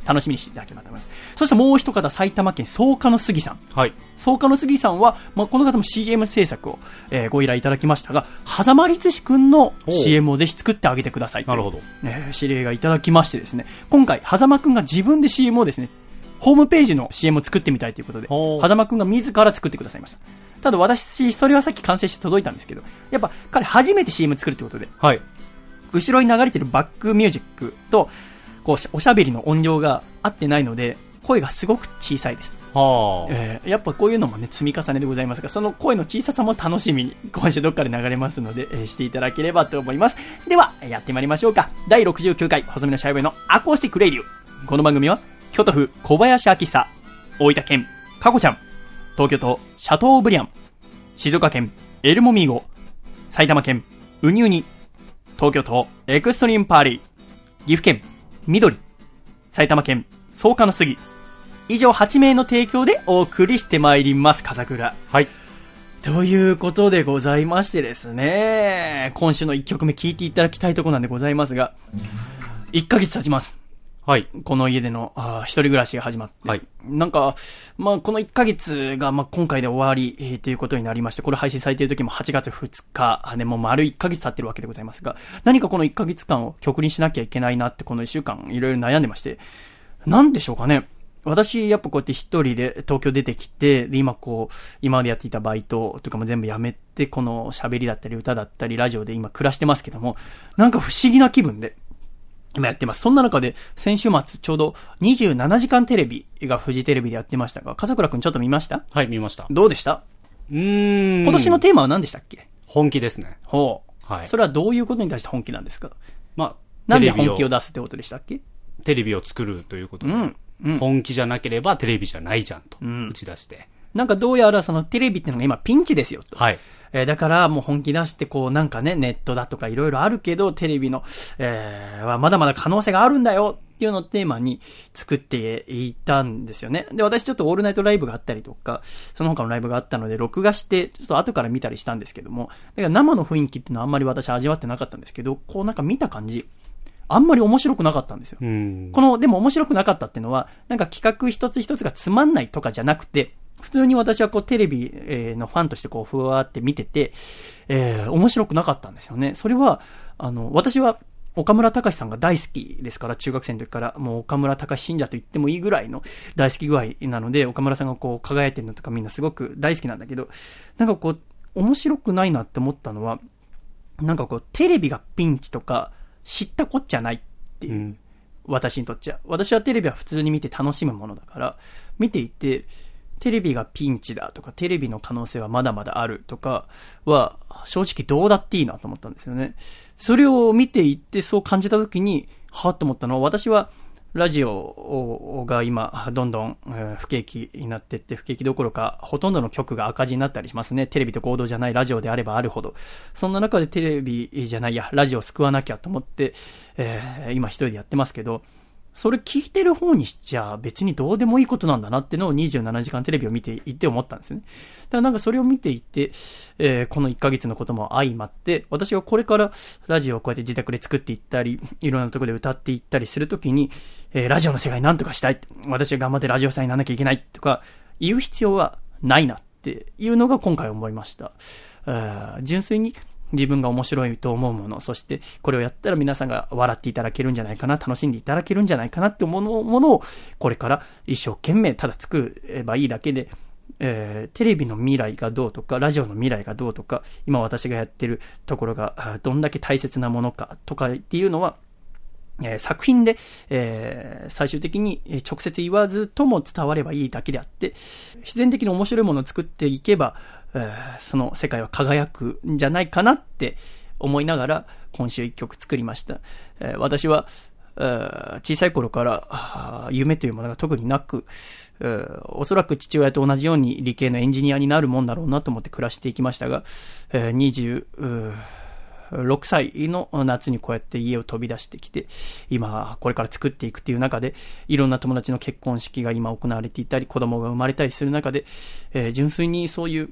楽しみにしていただければと思います。そしてもう一方、埼玉県草加の杉さん。 はい。 草加の杉さんは、まあ、この方も シーエム 制作を、えー、ご依頼いただきましたが、狭間律師くんの シーエム をぜひ作ってあげてくださいと。 なるほど。 えー、指令がいただきましてですね、今回、狭間くんが自分で シーエム をですね、ホームページの シーエム を作ってみたいということで、狭間くんが自ら作ってくださいました。ただ私、それはさっき完成して届いたんですけど、やっぱ彼初めて シーエム 作るということで、はい。後ろに流れてるバックミュージックと、こう、おしゃべりの音量が合ってないので、声がすごく小さいです。はあ、えー、やっぱこういうのもね、積み重ねでございますが、その声の小ささも楽しみに、今週どっかで流れますので、えー、していただければと思います。では、やってまいりましょうか。だいろくじゅうきゅうかい、細身のシャイボーイのアコースティックレイディオ。この番組は、京都府小林明久、大分県、かこちゃん、東京都、シャトーブリアン、静岡県、エルモミーゴ、埼玉県、ウニウニ、東京都、エクストリームパーリー、岐阜県、緑、埼玉県、草加の杉、以上はちめいの提供でお送りしてまいります、笠倉。はい。ということでございましてですね、今週のいっきょくめ聴いていただきたいところなんでございますが、いっかげつ経ちます。はい。この家での、あ一人暮らしが始まって。はい。なんか、まあ、このいっかげつが、まあ、今回で終わり、えー、ということになりまして、これ配信されている時もはちがつふつかでもう丸いっかげつ経ってるわけでございますが、何かこのいっかげつかんを曲にしなきゃいけないなって、このいっしゅうかんいろいろ悩んでまして、なんでしょうかね。私、やっぱこうやって一人で東京出てきて、で、今こう、今までやっていたバイトとかも全部やめて、この喋りだったり歌だったりラジオで今暮らしてますけども、なんか不思議な気分で、今やってます。そんな中で、先週末、ちょうどにじゅうななじかんテレビがフジテレビでやってましたが、笠倉くんちょっと見ました？ はい、見ました。 どうでした？ うーん。 今年のテーマは何でしたっけ？ 本気ですね。 ほう。はい。それはどういうことに対して本気なんですか？まあ、なんで本気を出すってことでしたっけ？ テレビを作るということで。うんうん、本気じゃなければテレビじゃないじゃんと、打ち出して。 なんかどうやらそのテレビってのが今ピンチですよと。はい。えー、だからもう本気出してこうなんかね、ネットだとかいろいろあるけど、テレビの、えー、はまだまだ可能性があるんだよっていうのをテーマに作っていたんですよね。で、私ちょっとオールナイトライブがあったりとか、その他のライブがあったので、録画して、ちょっと後から見たりしたんですけども、だから生の雰囲気っていうのはあんまり私味わってなかったんですけど、こうなんか見た感じ、あんまり面白くなかったんですよ。うん、この、でも面白くなかったっていうのは、なんか企画一つ一つがつまんないとかじゃなくて、普通に私はこうテレビのファンとしてこうふわーって見てて、えー、面白くなかったんですよね。それは、あの、私は岡村隆史さんが大好きですから、中学生の時からもう岡村隆史信者と言ってもいいぐらいの大好き具合なので、岡村さんがこう輝いてるのとかみんなすごく大好きなんだけど、なんかこう、面白くないなって思ったのは、なんかこう、テレビがピンチとか、知ったこっちゃないっていう、うん、私にとっちゃ。私はテレビは普通に見て楽しむものだから、見ていて、テレビがピンチだとか、テレビの可能性はまだまだあるとかは、正直どうだっていいなと思ったんですよね。それを見ていってそう感じたときに、はぁと思ったのは、私はラジオが今、どんどん不景気になっていって、不景気どころか、ほとんどの局が赤字になったりしますね。テレビと合同じゃないラジオであればあるほど。そんな中でテレビじゃないや、ラジオを救わなきゃと思って、えー、今一人でやってますけど、それ聞いてる方にしちゃ別にどうでもいいことなんだなってのをにじゅうななじかんテレビを見ていて思ったんですよね。だからなんかそれを見ていて、えー、このいっかげつのことも相まって、私がこれからラジオをこうやって自宅で作っていったり、いろんなところで歌っていったりするときに、えー、ラジオの世界なんとかしたい。私が頑張ってラジオさんにならなきゃいけないとか言う必要はないなっていうのが今回思いました。純粋に自分が面白いと思うもの、そしてこれをやったら皆さんが笑っていただけるんじゃないかな、楽しんでいただけるんじゃないかなって思うものをこれから一生懸命ただ作ればいいだけで、えー、テレビの未来がどうとかラジオの未来がどうとか、今私がやってるところがどんだけ大切なものかとかっていうのは、えー、作品で、えー、最終的に直接言わずとも伝わればいいだけであって、自然的に面白いものを作っていけば、えー、その世界は輝くんじゃないかなって思いながら今週一曲作りました。えー、私は、えー、小さい頃から夢というものが特になく、えー、おそらく父親と同じように理系のエンジニアになるもんだろうなと思って暮らしていきましたが、えー、にじゅうろくさいの夏にこうやって家を飛び出してきて、今これから作っていくっていう中で、いろんな友達の結婚式が今行われていたり、子供が生まれたりする中で、えー、純粋にそういう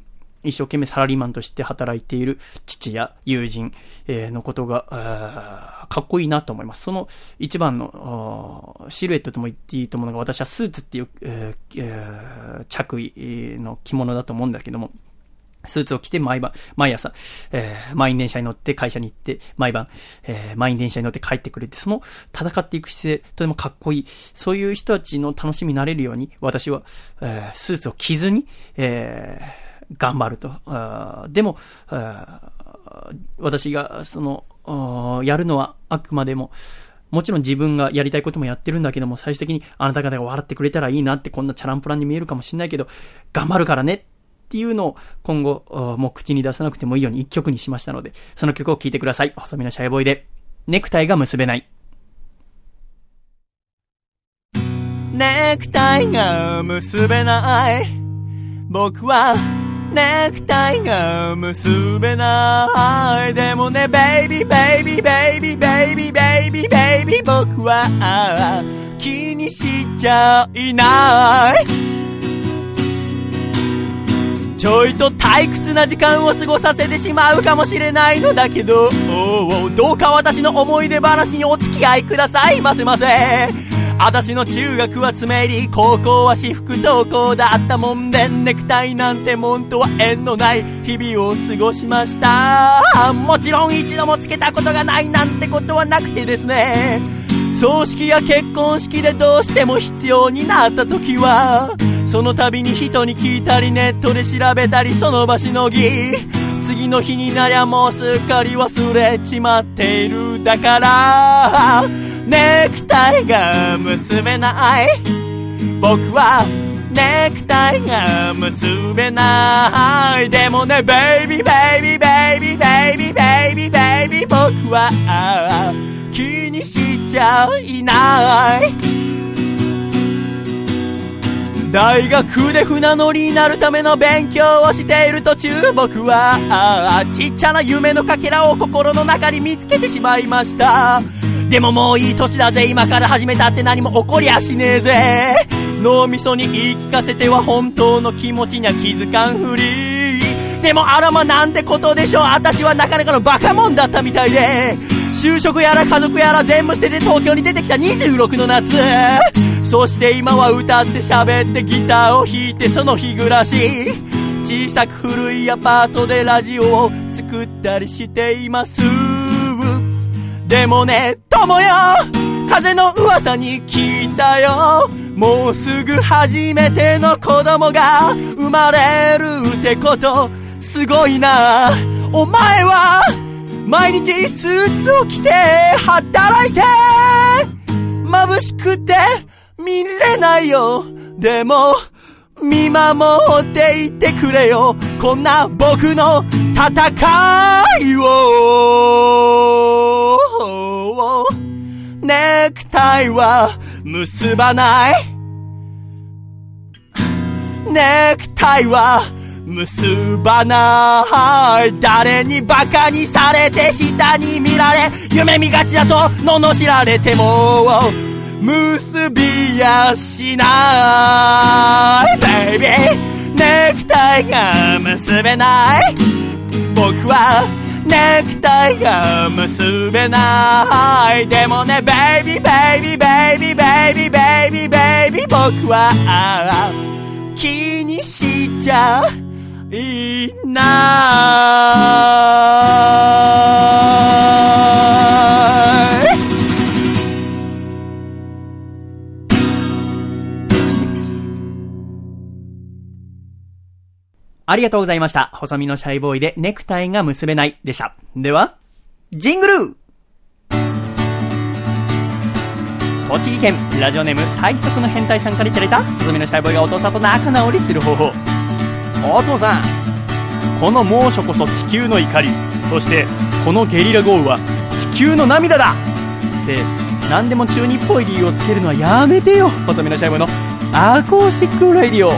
一生懸命サラリーマンとして働いている父や友人のことがかっこいいなと思います。その一番のシルエットとも言っていいと思うのが、私はスーツっていう、えー、着衣の着物だと思うんだけども、スーツを着て毎晩、毎朝、えー、満員電車に乗って会社に行って、毎晩、えー、満員電車に乗って帰ってくれて、その戦っていく姿勢、とてもかっこいい。そういう人たちの楽しみになれるように、私は、えー、スーツを着ずに、えー、頑張ると。あでもあ、私が、その、やるのはあくまでも、もちろん自分がやりたいこともやってるんだけども、最終的にあなた方が笑ってくれたらいいなって、こんなチャランプランに見えるかもしれないけど、頑張るからね。っていうのを今後もう口に出さなくてもいいように一曲にしましたので、その曲を聴いてください。細身のシャイボーイでネクタイが結べない。ネクタイが結べない、僕はネクタイが結べない。でもねベイビーベイビーベイビーベイビーベイビーベイビー、僕は気にしちゃいない。ちょいと退屈な時間を過ごさせてしまうかもしれないのだけど、どうか私の思い出話にお付き合いくださいませませ。私の中学は爪入り、高校は私服登校だったもんで、ネクタイなんてもんとは縁のない日々を過ごしました。もちろん一度もつけたことがないなんてことはなくてですね、葬式や結婚式でどうしても必要になった時は、その度に人に聞いたりネットで調べたりその場しのぎ、次の日になりゃもうすっかり忘れちまっている。だからネクタイが結べない、僕はネクタイが結べない。でもねベイビーベイビーベイビーベイビーベイビーベイビー、僕は気にしちゃいない。大学で船乗りになるための勉強をしている途中、僕はちっちゃな夢のかけらを心の中に見つけてしまいました。でももういい年だぜ、今から始めたって何も起こりゃしねえぜ。脳みそに言い聞かせては本当の気持ちには気づかんふり。でもあらまなんてことでしょう、私はなかなかのバカもんだったみたいで、就職やら家族やら全部捨てて東京に出てきたにじゅうろくの夏。そして今は歌って喋ってギターを弾いてその日暮らし、小さく古いアパートでラジオを作ったりしています。でもね友よ、風の噂に聞いたよ、もうすぐ初めての子供が生まれるってこと。すごいな、お前は毎日スーツを着て働いて眩しくて見れないよ。でも見守っていてくれよ、こんな僕の戦いを。ネクタイは結ばない、ネクタイは結ばない。誰にバカにされて下に見られ、夢見がちだと罵られても結びやしない。ベイビーネクタイが結べない、僕はネクタイが結べない。でもねベイビーベイビーベイビーベイビーベイビーベイビー、僕は気にしちゃいない。ありがとうございました。細身のシャイボーイでネクタイが結べないでした。ではジングル。栃木県ラジオネーム最速の変態さんからいただいた細身のシャイボーイがお父さんと仲直りする方法。お父さん、この猛暑こそ地球の怒り、そしてこのゲリラ豪雨は地球の涙だって何でも中二っぽい理由をつけるのはやめてよ。細身のシャイボーイのアコースティックレディオ。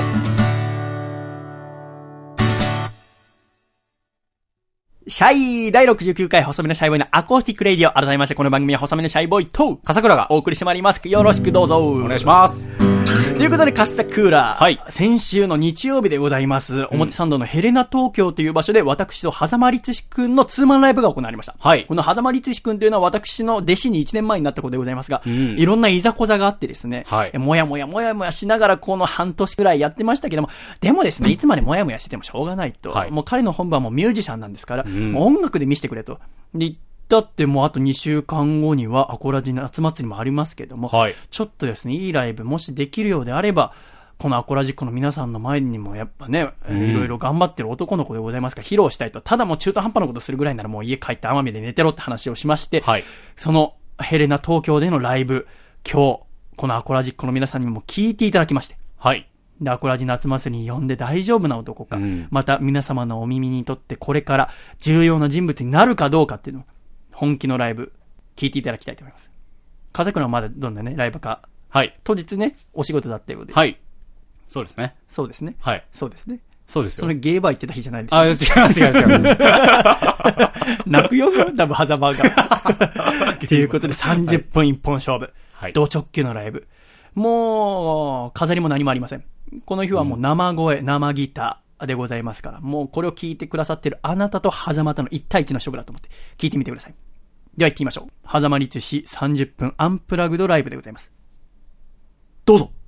シャイだいろくじゅうきゅうかい細身のシャイボーイのアコースティックレディオ。改めましてこの番組は細身のシャイボーイと笠倉がお送りしてまいります。よろしくどうぞ。 お願いします。 ということで、カッサクーラー、 はい、 先週の日曜日でございます、表参道のヘレナ東京という場所で、私と狭間律史くんのツーマンライブが行われました。 はい、 この狭間律史くんというのは私の弟子にいちねんまえになった子でございますが、うん、いろんないざこざがあってですね、はい、もやもやもやもやしながらこの半年くらいやってましたけども、でもですね、いつまでもやもやしててもしょうがないと、はい、もう彼の本番もミュージシャンなんですから、うん、もう音楽で見せてくれと。でだってもうあとにしゅうかんごにはアコラジ夏祭りもありますけども、はい、ちょっとですね、いいライブもしできるようであれば、このアコラジックの皆さんの前にもやっぱね、うん、いろいろ頑張ってる男の子でございますから披露したいと。ただもう中途半端なことするぐらいならもう家帰って奄美で寝てろって話をしまして、はい、そのヘレナ東京でのライブ、今日、このアコラジックの皆さんにも聞いていただきまして、はい。で、アコラジ夏祭りに呼んで大丈夫な男か、うん、また皆様のお耳にとってこれから重要な人物になるかどうかっていうのを、本気のライブ、聞いていただきたいと思います。風倉はまだどんなね、ライブか。はい。当日ね、お仕事だったようで。 はい。そうですね。 そうですね。 はい。 そうですね。 そうですよ。 それゲーバー行ってた日じゃないですか、ね。あ、違います、違います、違います。泣くよ、多分、狭間が。ということで、さんじゅっぷん一本勝負。はい。同直球のライブ。もう、飾りも何もありません。この日はもう生声、うん、生ギターでございますから、もうこれを聞いてくださってるあなたと狭間とのいち対いちの勝負だと思って、聞いてみてください。では行ってみましょう。狭間律史さんじゅっぷんアンプラグドライブでございます。どうぞ。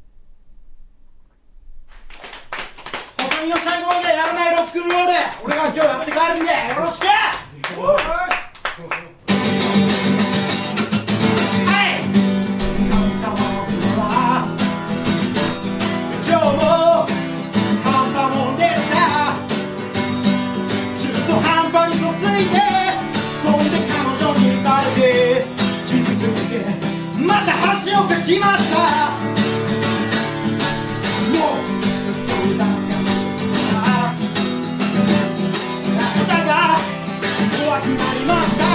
細身のシャイボーイがやらないロックンロール、俺が今日やって帰るんでよろしく。来ました。もうそうだから明日が怖くなりました。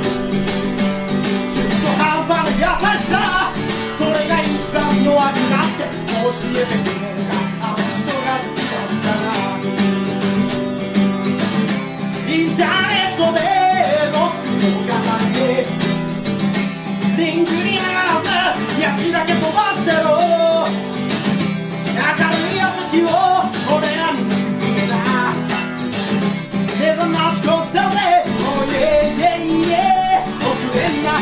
中途半端な優しさ、それが一番の悪だって教えてくれたあの人が好きだったな。インターネットで僕の我慢でリンクにならず足だけ飛ばしてろ。明るい朝日を俺らに向けな目覚ましこしたぜ。おいえいえいえ遅れんな。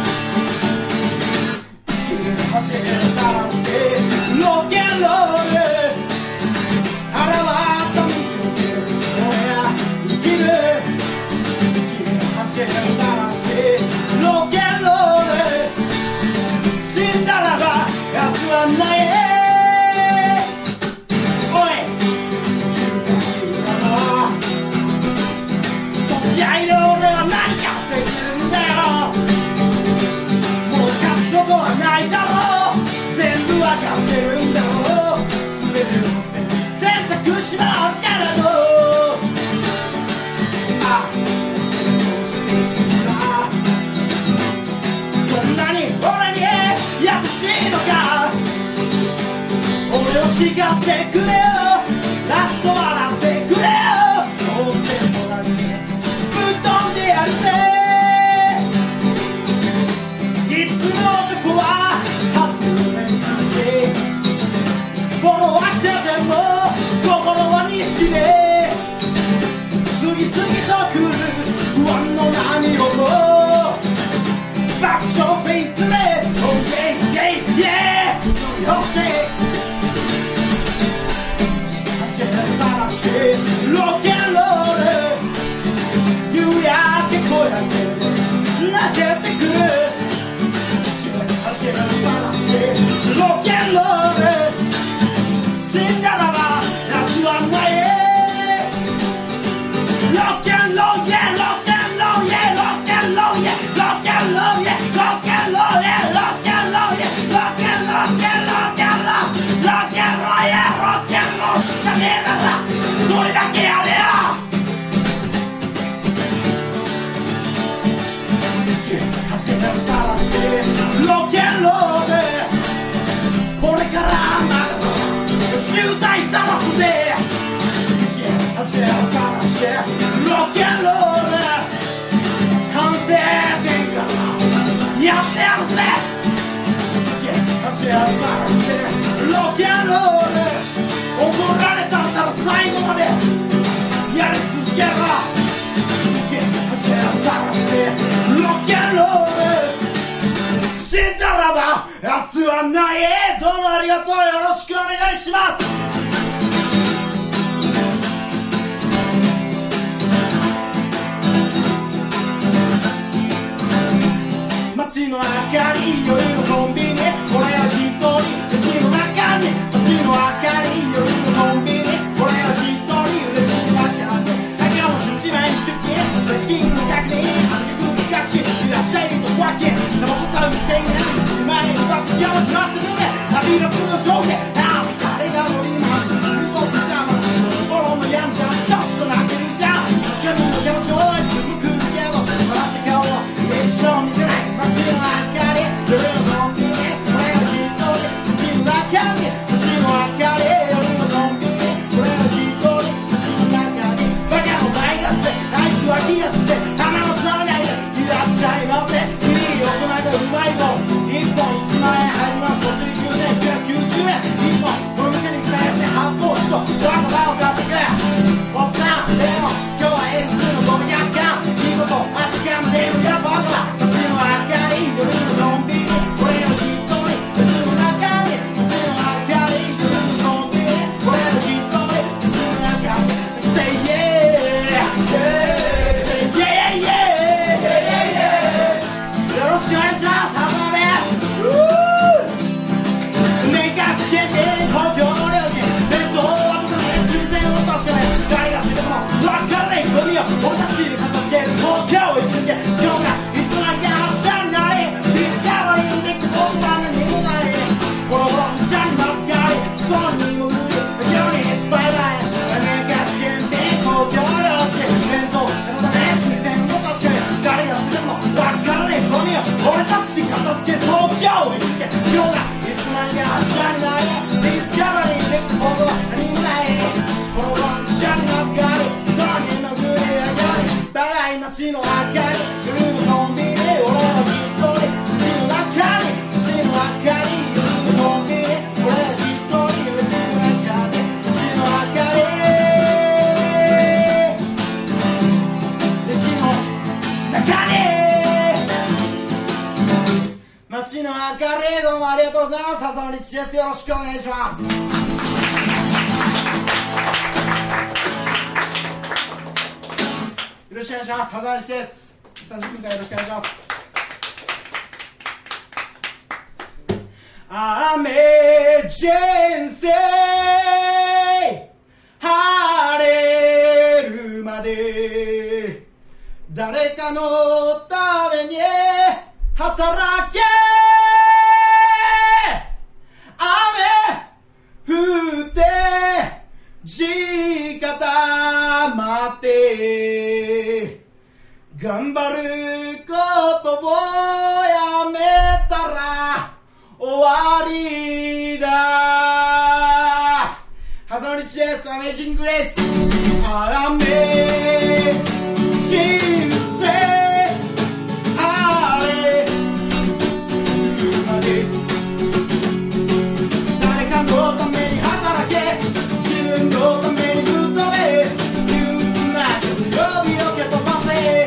走りさらしてロケンロール現った見て俺ら生きる。走りさらしてロケンロールないおいそち合いで俺は何かできるんだよ。もう勝つことはないだろう。全部わかってるんだろう。全ての選択肢はあるけれどあそんなに俺に優しいのか。俺を叱ってくれよ。ラスト笑ってくれよ。思ってもらってぶっ飛んでやるぜ。いつも男は初めてしフォローしてても心は錦で次々と来る不安の波をも爆笑フェイスで Oh yeah yeah yeah よしロケンロール夕焼け小焼けで泣けてくる。足を離してロケンロール死んだらば休まないロケンロールロケンロールロケンロールロケンロールロケンロールロケンロールロケンロールロケンロールロケンロールロケンロールロケンロールしかねえならそれだけやれよ。走りさらしてロケンロールこれからまだ集大さらすぜ。走りさらしてロケンロール完成点からやってやるぜ。走りさらしてロは最後までやり続けろ探してロッケンロール死んだらば明日はない。どうもありがとう。よろしくお願いします。街の明かり夜のコンビニ俺は一人レジの中に街の明かり夜のコンビニ俺は一人レジの中に赤の一枚に出勤レジ金の確認あげく隠しいらっしゃいとわけ生歌う宣言一枚にバックヤー決まってるね旅立つの上下ああ疲れが乗ります動くざま心のやんちゃちょっと泣けるじゃん闇の山椒いつも来るけど笑って顔を一生見せない街の明かり夜のコンビニ俺が一人街の中に街の明かり夜のコンビニ俺が一人街の中にバカの大学生あいつは気がつせ鼻のつまみないでいらっしゃいませいい大人がうまい棒一本一万円入りますお釣りきゅうせんきゅうひゃくきゅうじゅうえん一本この店に来たやつに発泡酒とドラゴンを買ってくれおっさんでも今日は エルツー のごひゃくかんいいことあったかもでもやっぱ僕は街の明かり夜のコンビニ俺が一人街の中に街の明かり夜のコンビニ俺が一人街の中に Say yeah Say yeah yeah yeah よろしくお願いします。ハモです明確限定公共の料金弁当は僕の人生を確かめ誰が捨てても分からないゴミを俺たちで片付ける東京を生き抜け今日がいつまでか明日になりディスカバリーできて僕は何もないボロボロにしゃりまっかりそのにも無理今日にバイバイ明確限定公共料金弁当のため人生を確かめ誰が捨てても分からないゴミを俺たちで片付け東京を生き抜け今日がいつまでか明日になりディスカバリーできて僕は何もないボロボロにしゃりまっかりそのにも無理バイバイ街の明かり夜のコンビニ俺は一人街の中に街の明かり夜のコンビニ俺は一人街の中に街の明かり街の中に街の明かりどうもありがとうございます。笹野リッチです。よろしくお願いします。よろしくお願いします。佐々木です。さんじゅっぷんかんよろしくお願いします。雨人生晴れるまで誰かのために働け雨降って地固まって頑張ることをやめたら終わりだ。ハザミチです。アメージングレース雨人生晴れるまで誰かのために働け自分のためにぶっ飛べ憂鬱な月曜日を蹴飛ばせ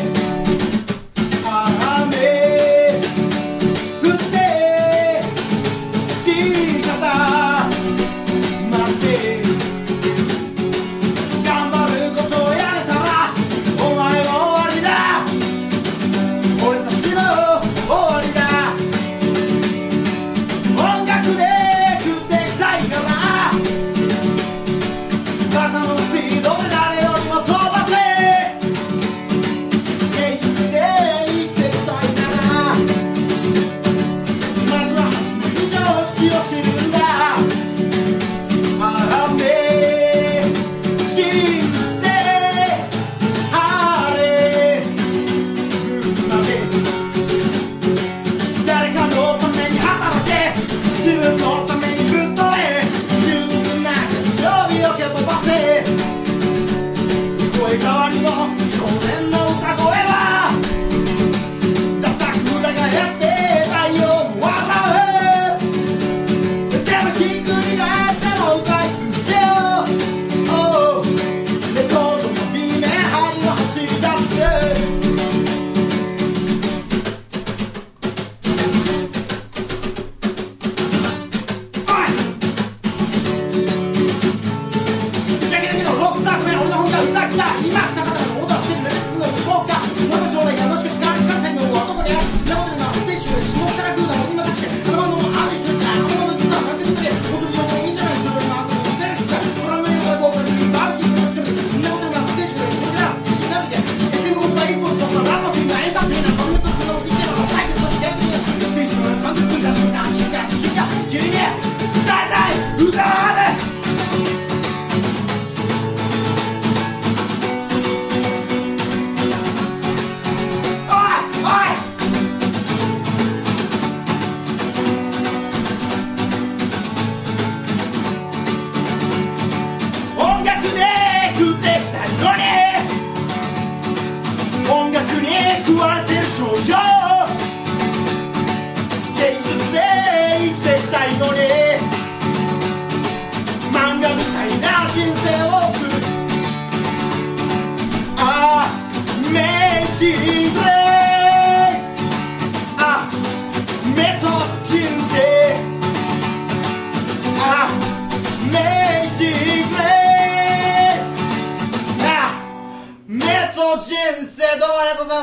雨降って仕方待って頑張ることをやめたらお前も終わりだ。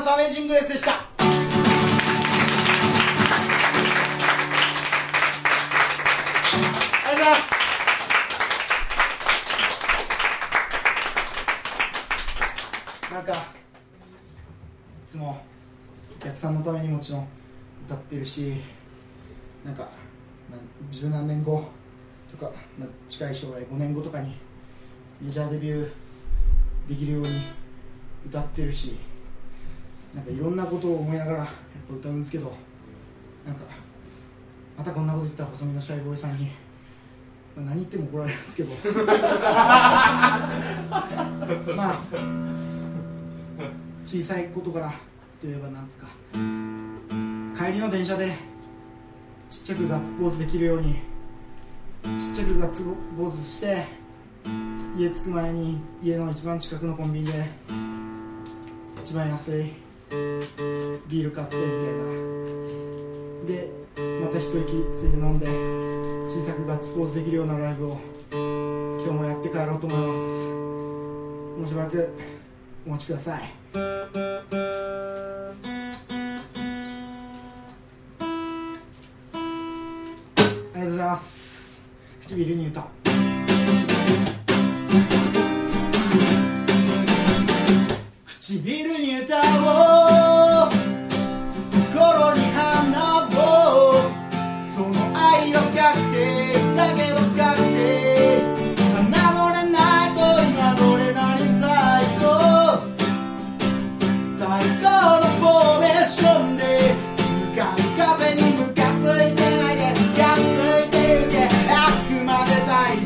ます。アメージングレースでした。ありがとうございます。なんかいつもお客さんのためにもちろん歌ってるし、なんか、まあ、十何年後とか、まあ、近い将来ごねんごとかにメジャーデビューできるように歌ってるし、なんかいろんなことを思いながらやっぱ歌うんですけど、なんかまたこんなこと言ったら細身のシャイボーイさんに、まあ、何言っても怒られるんですけどまあ小さいことからといえばなんつうか、帰りの電車でちっちゃくガッツポーズできるようにちっちゃくガッツポーズして家着く前に家の一番近くのコンビニで一番安いビール買ってみたいなで、また一息ついで飲んで小さくガッツポーズできるようなライブを今日もやって帰ろうと思います。もうしばらくお待ちください。ありがとうございます。唇に歌。唇に歌おう、心に花を、その愛は確定だけど確定、侮れないと侮れない最高、最高のフォーメーションで向かう風にムカついてないで、ムカついてゆけ、あくまで太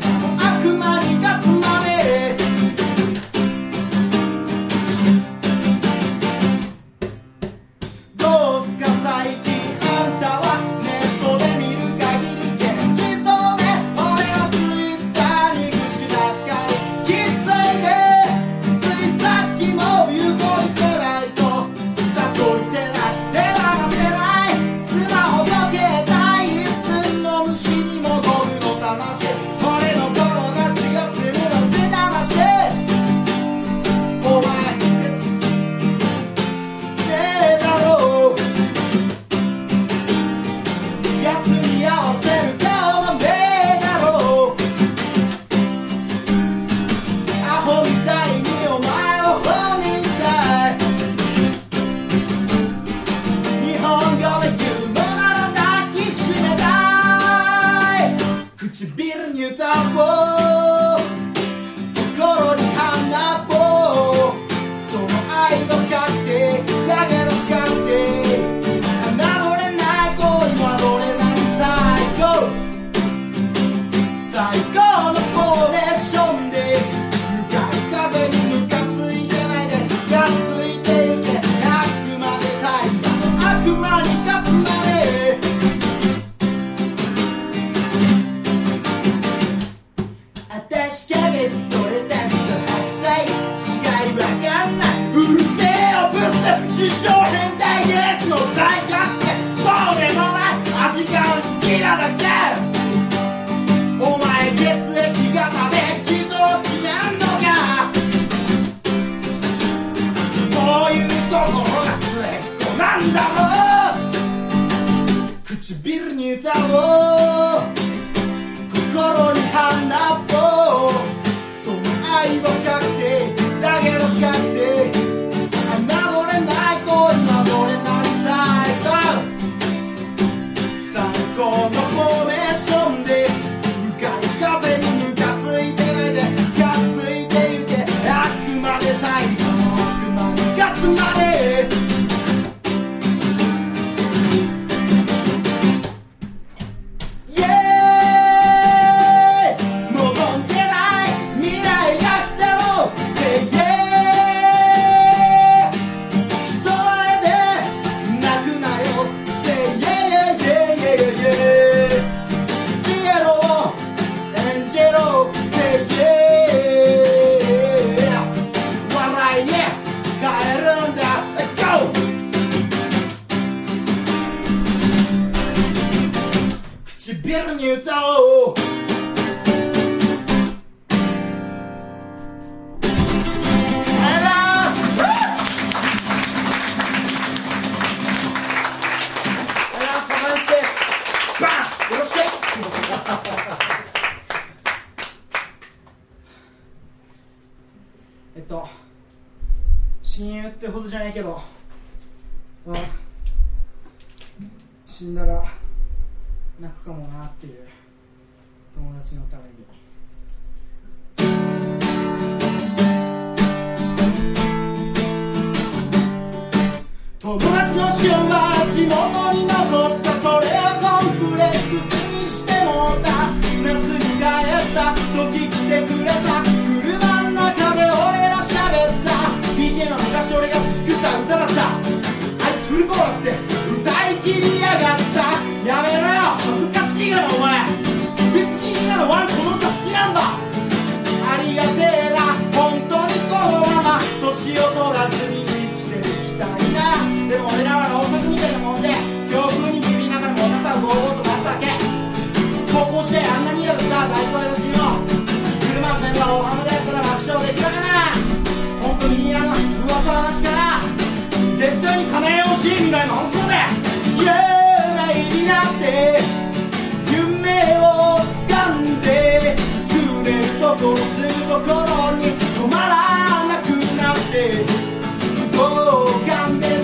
えっと親友ってほどじゃないけど、うん、死んだら泣くかもなっていう友達のために。友達の死は地元に残った、それをコンプレックスにしてもうた。夏に帰った時来てくれた、車の中で俺ら喋った。 ビージーエム は昔俺が作った歌だった。あいつフルコーラスで歌い切りやがった。やめろよ恥ずかしいからお前、別にいいなら俺この歌好きなんだ。ありがてえな本当にこのまま年を取らずにでも俺らはろうそくみたいなもんで、強風にビビりながらも傘をゴーゴーと出すだけ。高校してあんなに嫌だった大声出しの車全部は大浜でやったら爆笑できたかな。本当に嫌な噂話から絶対に叶えようし未来の話まで。夢になって夢を掴んでくれるところするところに止まらなくなって同感で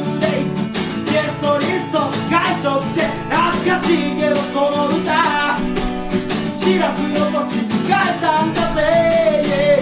恥ずかしいけどこの歌シラフの時書いたんだぜ。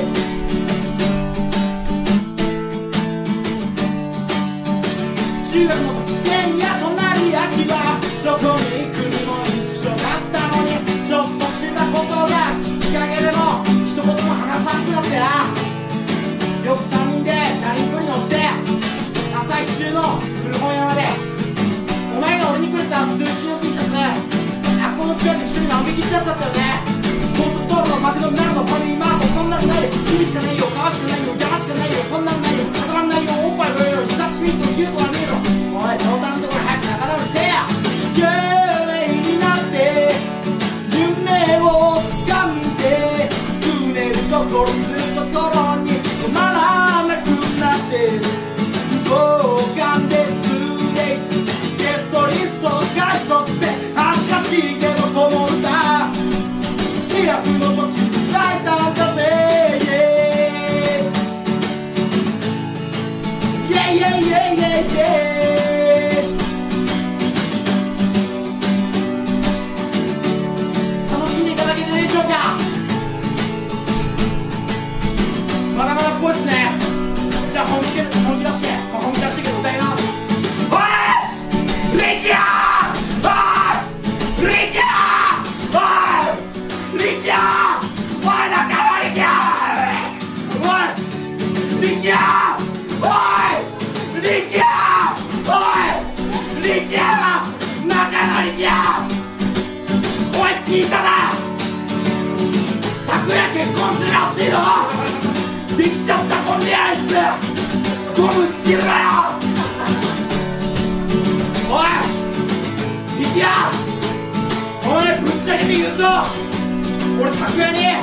中学の時剣や隣秋葉どこに行くにも一緒だったのに、ちょっとしたことがきっかけでも一言も話さなくなってや。よくさんにんでチャリンコに乗って朝日中の古本屋まで、お前が俺にくれたストゥーシーの T シャツ、学校の机で一緒に万引きしちゃったんだよね。高速道路のマクドナルドファミリーマート、そんなんないよ、意味しかないよ、川しかないよ、邪魔しかないよ、こんなんないよ、固まんないよ、おっぱい触れろ、久しぶりと言うとはねえろ。おいトータルのところ早く仲直りせえや。夢になって夢を掴んでくれるところするところに止まらなくなって同感でこの歌シラフの時書いたんだぜ。イェイイェイイェイイェイイェイ。楽しんでいただけてるでしょうか。まだまだっぽいですね。じゃあ本気で本気出して、まあ、本気出してけど歌います。おいレキヤーリキャーおいリキャーおい仲間リキャーおいリキャーおいリキャーおいリキャー仲間リキャーおい聞いたな、拓也結婚するらしいの。できちゃったこんであいつゴムつけるなよ。おいリキャーお前ぶっちゃけて言うと俺拓也に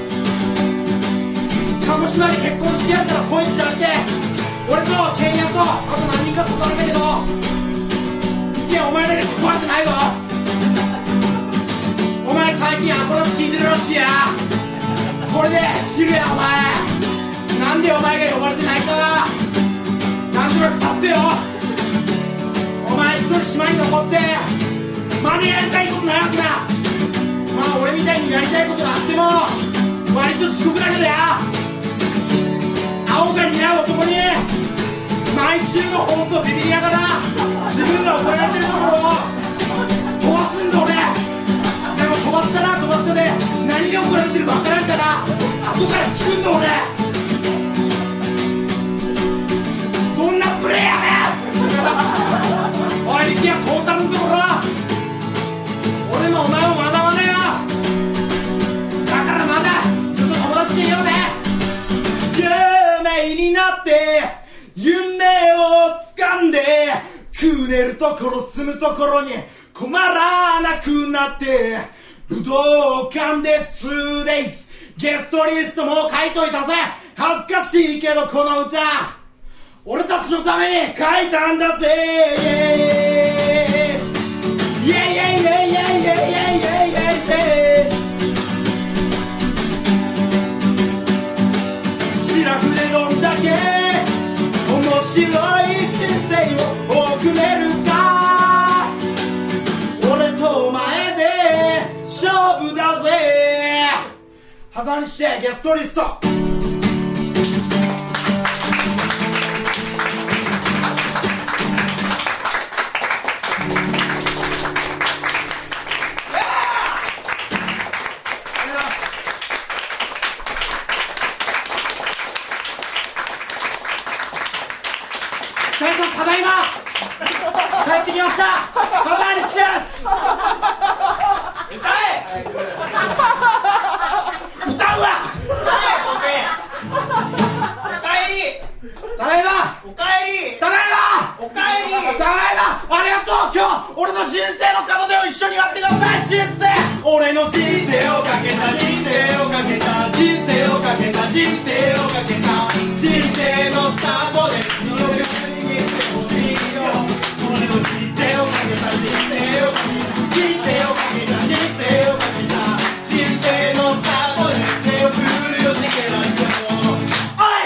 鹿児島で結婚してやるから来いんじゃなくて、俺とケンヤとあと何人か誘われたけどいやお前だけ誘われてないぞ。お前最近アプローチ聞いてるらしいや。これで知るやお前、なんでお前が呼ばれてないかなんとなくさせてよ。お前一人島に残ってまだやりたいことないわけだ。まあ俺みたいにやりたいことがあっても割と遅刻だけどや、青が似合う男に毎週の放送ビビりながら自分が怒られてるところを飛ばすんだ俺。でも飛ばしたら飛ばしたで何が怒られてるか分からんから後から聞くんだ俺。どんなプレーやねんおい力也孝太郎のところ俺もお前もまだまだよ。だからまだずっと友達でいようね。夢になって夢を掴んでくれるところ住むところに困らなくなって武道館で ツーデイズ ゲストリストも書いといたぜ。恥ずかしいけどこの歌俺たちのために書いたんだぜ。イェイイェイイェイイェイイェイイェイイェイイェイイェイイェイシラフで挟みしてゲストリスト。ただいま帰ってきました。ハザーリスです。歌え歌うわ。おかえり。ただいま。おかえり。ただいま。おかえり。ただいま。ありがとう。今日俺の人生の門出を一緒にやってください。人生、俺の人生をかけた、人生をかけた、人生をかけた、人生をかけた、人生のスタートで人生をかけた、人生をかけた、人生をかけた、人生をかけた、人生のスタートで手を振るよ、チェケランチョ。おい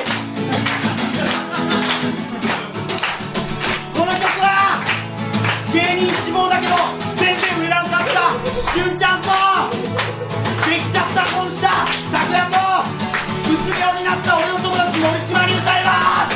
この曲は芸人志望だけど全然売れなかったしゅんちゃんとできちゃった本下拓也とうつ病になった俺の友達森島に歌います。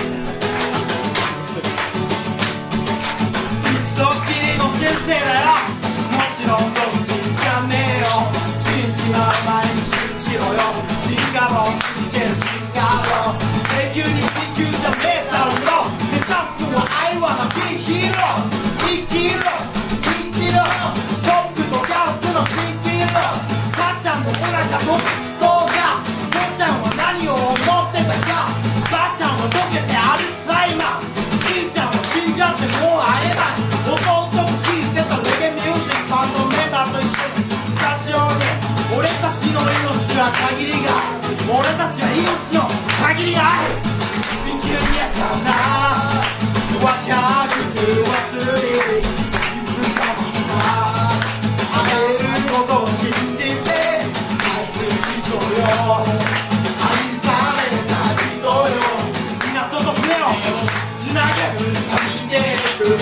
ドッキリの人生だよ。もちろんドッキリじゃねえよ。信じまう前に信じろよ。進化論続ける進化論、永久に地球じゃねえだろう。目指すのは愛はなきヒーロー。生きろ生きろ、トップとガラスの蜃気楼。母ちゃんのお腹と動画、父ちゃんは何を思ってたか。ばあちゃんは溶けてアルツハイマー、じいちゃんは死んじゃってもう会えない。弟も聴いてたレゲエミュージックバンドメンバーと一緒にスタジオに、俺たちの命は限りがある。俺たちは命の限りがある。生きるにやかな若く忘れる、いつかまた会えることを信じて愛する人よ、愛された人よ。港と船をつなげる旅でる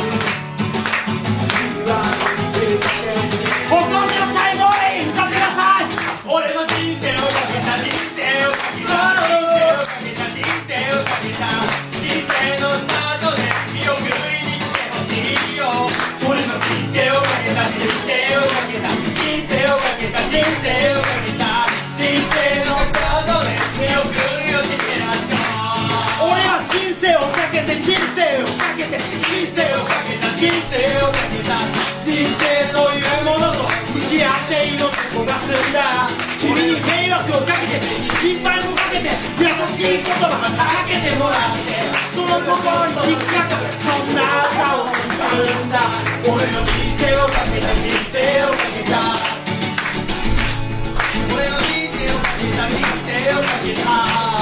ほとんどの最後に歌ってください。俺の人生をかけた、人生をかけた、人生をかけた、人生をかけた、人生のスタートで見送りに来てほしいよ。俺の人生をかけた、人生をかけた、人生をかけた、人生をかけた、人生のスタートで見送るよ、チェケラッチョ。俺は人生をかけて、人生をかけて、人生をかけた、人生をかけた、人生というものと向き合って命を焦がすんだ。君に迷惑をかけて、心配もかけて、優しい言葉かけてもらって、その心に引っかかるそんな歌を歌うんだ。俺の人生をかけた、人生をかけた、俺の人生をかけた、人生をかけた、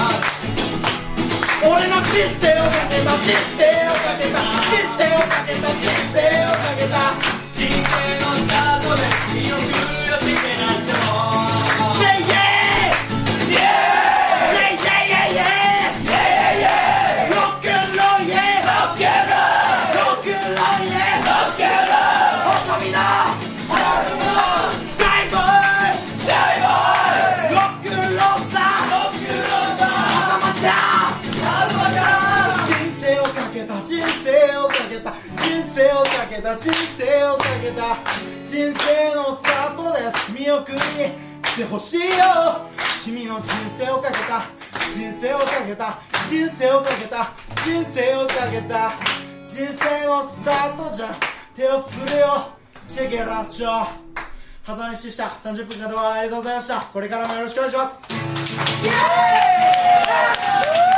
俺の人生をかけた、人生をかけた、人生をかけた、人生をかけた、人生のスタートで見送るよ、チェケラッチョ。Say yeah! Yeah! Yeah, yeah, yeah, yeah! Rock and roll, yeah! Rock and roll! Rock and roll, yeah! Rock and roll! 細身のシャイボーイ！シャイボーイ！ロックンローサー！ロックンローサー！はざまちゃん！はざまちゃん！人生をかけた、人生をかけた、人生をかけた、人生をかけた、人生のスタートです。見送りに来てほしいよ。君の人生をかけた、人生をかけた、人生をかけた、人生をかけた、人生のスタートじゃ手を振るよ、チェケラッチョ。ハザーリスでした。さんじゅっぷんかんどうもありがとうございました。これからもよろしくお願いします。イエーイ。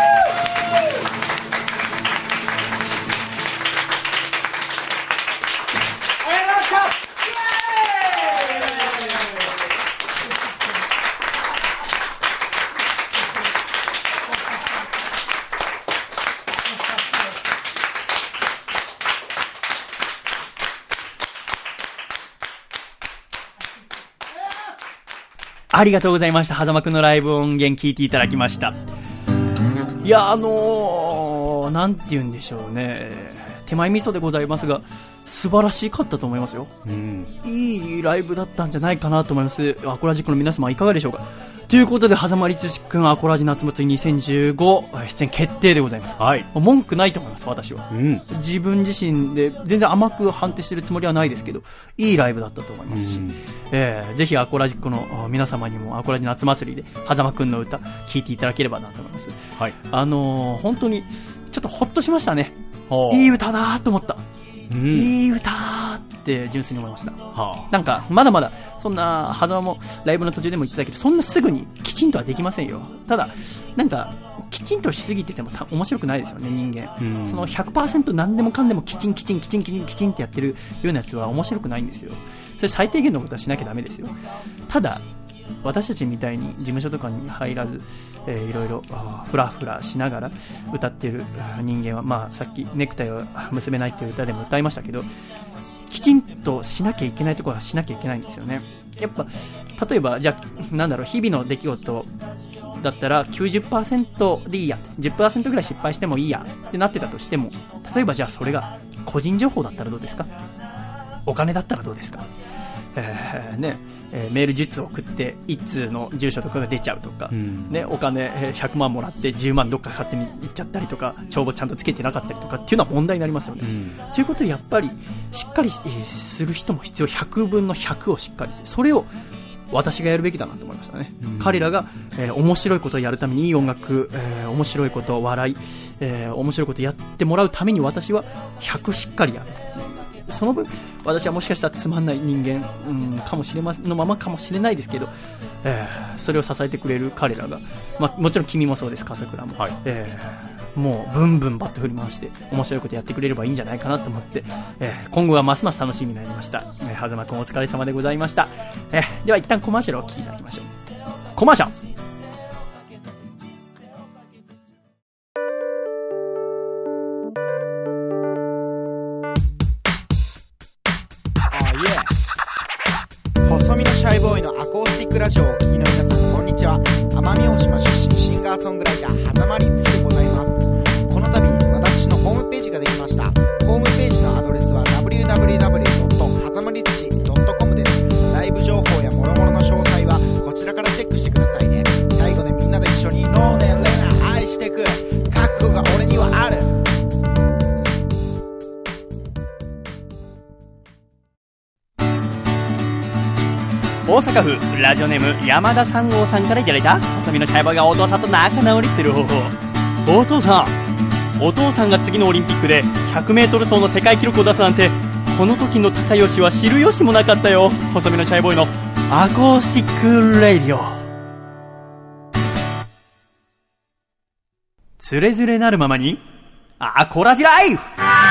ありがとうございました。はざまくんのライブ音源聞いていただきました。いや、あのー、なんて言うんでしょうね。手前味噌でございますが、素晴らしかったと思いますよ。うん、いいライブだったんじゃないかなと思います。アコラジックの皆様いかがでしょうか。とということで、狭間律師くんアコラジ夏祭りにせんじゅうご出演決定でございます。 はい。 文句ないと思います、私は。 うん。 自分自身で全然甘く判定してるつもりはないですけど、いいライブだったと思いますし、うん、えー、ぜひアコラジックの皆様にもアコラジ夏祭りで狭間くんの歌聴いていただければなと思います。 はい。 あのー、本当にちょっとホッとしましたね。いい歌だと思った。うん、いい歌って純粋に思いました。はあ、なんかまだまだそんな狭間もライブの途中でも言ってたけど、そんなすぐにきちんとはできませんよ。ただなんかきちんとしすぎててもた面白くないですよね、人間。うん、その ひゃくパーセント 何でもかんでもきちんきちんきちんきちんきちんってやってるようなやつは面白くないんですよ。それ最低限のことはしなきゃダメですよ。ただ私たちみたいに事務所とかに入らず、えー、いろいろフラフラしながら歌ってる人間は、まあ、さっきネクタイを結べないっていう歌でも歌いましたけど、きちんとしなきゃいけないところはしなきゃいけないんですよね。やっぱ例えばじゃあなんだろう、日々の出来事だったら きゅうじゅっパーセント でいいや、 じゅっパーセント ぐらい失敗してもいいやってなってたとしても、例えばじゃあそれが個人情報だったらどうですか、お金だったらどうですか、えーねえー、メールじゅっつう送っていっつうの住所とかが出ちゃうとか、うんね、お金ひゃくまんもらってじゅうまんどっか勝手に行っちゃったりとか、帳簿ちゃんとつけてなかったりとかっていうのは問題になりますよね。うん、ということでやっぱりしっかり、えー、する人も必要、ひゃくぶんのひゃくをしっかり、それを私がやるべきだなと思いましたね。うん、彼らが、えー、面白いことをやるためにいい音楽、えー、面白いことを笑い、えー、面白いことをやってもらうために私はひゃくしっかりやるっていう、その分私はもしかしたらつまんない人間、うん、かもしれまのままかもしれないですけど、えー、それを支えてくれる彼らが、まあ、もちろん君もそうです、笠倉も、はい、えー、もうブンブンバット振り回して面白いことやってくれればいいんじゃないかなと思って、えー、今後はますます楽しみになりました。えー、狭間くんお疲れ様でございました。えー、では一旦コマーシャルを聞いていただきましょう。コマーシャル。 細身のシャイボーイのアコースティックラジオをお聴きの皆さん、こんにちは。奄美大島出身シンガーソングライター狭間律師でございます。この度私のホームページができました。ホームページのアドレスは ダブリューダブリューダブリュードットはざま律師ドットコム です。ライブ情報や諸々の詳細はこちらからチェックしてくださいね。最後でみんなで一緒にノーネンレナ愛してく、覚悟が俺にはある。 大阪府ラジオネーム山田三号さんからいただいた細身のシャイボーイがお父さんと仲直りする方法。お父さんお父さんが次のオリンピックで ひゃくメートル 走の世界記録を出すなんて、この時の高吉は知る由もなかったよ。細身のシャイボーイのアコースティックレイディオ。つれづれなるままにアコラジライフ。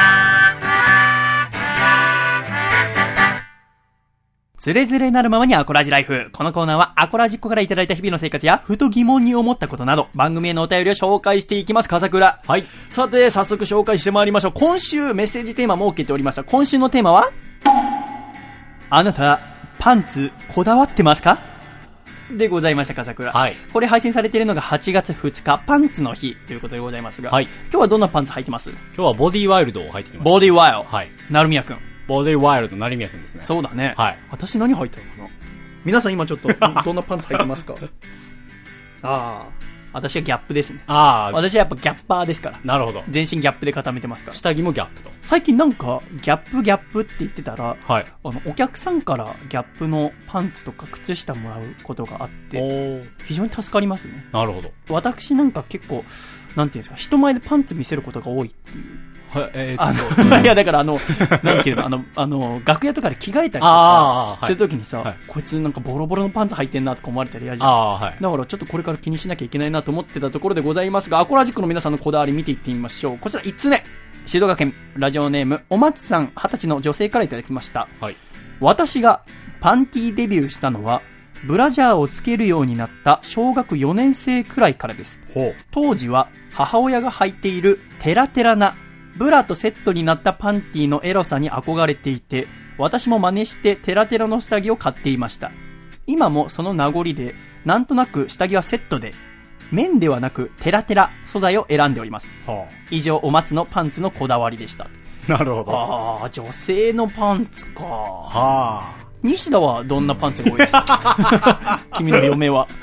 つれづれなるままにアコラジライフ。このコーナーはアコラジっ子からいただいた日々の生活やふと疑問に思ったことなど番組へのお便りを紹介していきます。笠倉。はい。さて早速紹介してまいりましょう。今週メッセージテーマ設けておりました。今週のテーマは、あなたパンツこだわってますかでございました。笠倉。はい。これ配信されているのがはちがつふつかパンツの日ということでございますが、はい。今日はどんなパンツ履いてます？ 今日はボディワイルドを履いてきました。 ボディワイルド。はい。なるみやくん。 ボディワイルド成宮くんですね。 そうだね。はい。私何履いてるのかな。皆さん今ちょっとどんなパンツ履いてますか？ああ、私はギャップですね。ああ、私はやっぱギャッパーですから。 なるほど。 全身ギャップで固めてますから。 下着もギャップと。 最近なんかギャップギャップって言ってたら、はい、あのお客さんからギャップのパンツとか靴下もらうことがあって、非常に助かりますね。 なるほど。 私なんか結構なんていうんですか、人前でパンツ見せることが多いっていう。 はい、えー、 あのいやだからあのなんていうの、あのあの楽屋とかで着替えたりとかするときにさ、はい、こいつなんかボロボロのパンツ履いてんなとか思われたら嫌じゃん。あ、はい、だからちょっとこれから気にしなきゃいけないなと思ってたところでございますが、アコラジックの皆さんのこだわり見ていってみましょう。こちらいつつめ、静岡県ラジオネームお松さん、はたちの女性からいただきました。はい、私がパンティーデビューしたのはブラジャーをつけるようになった小学よねん生くらいからです。ほう。当時は母親が履いているテラテラなブラとセットになったパンティのエロさに憧れていて、私も真似してテラテラの下着を買っていました。今もその名残で、なんとなく下着はセットで、綿ではなくテラテラ素材を選んでおります。はあ、以上、お松のパンツのこだわりでした。 なるほど。 ああ、女性のパンツか。はあ。西田はどんなパンツが多いですか？君の嫁は。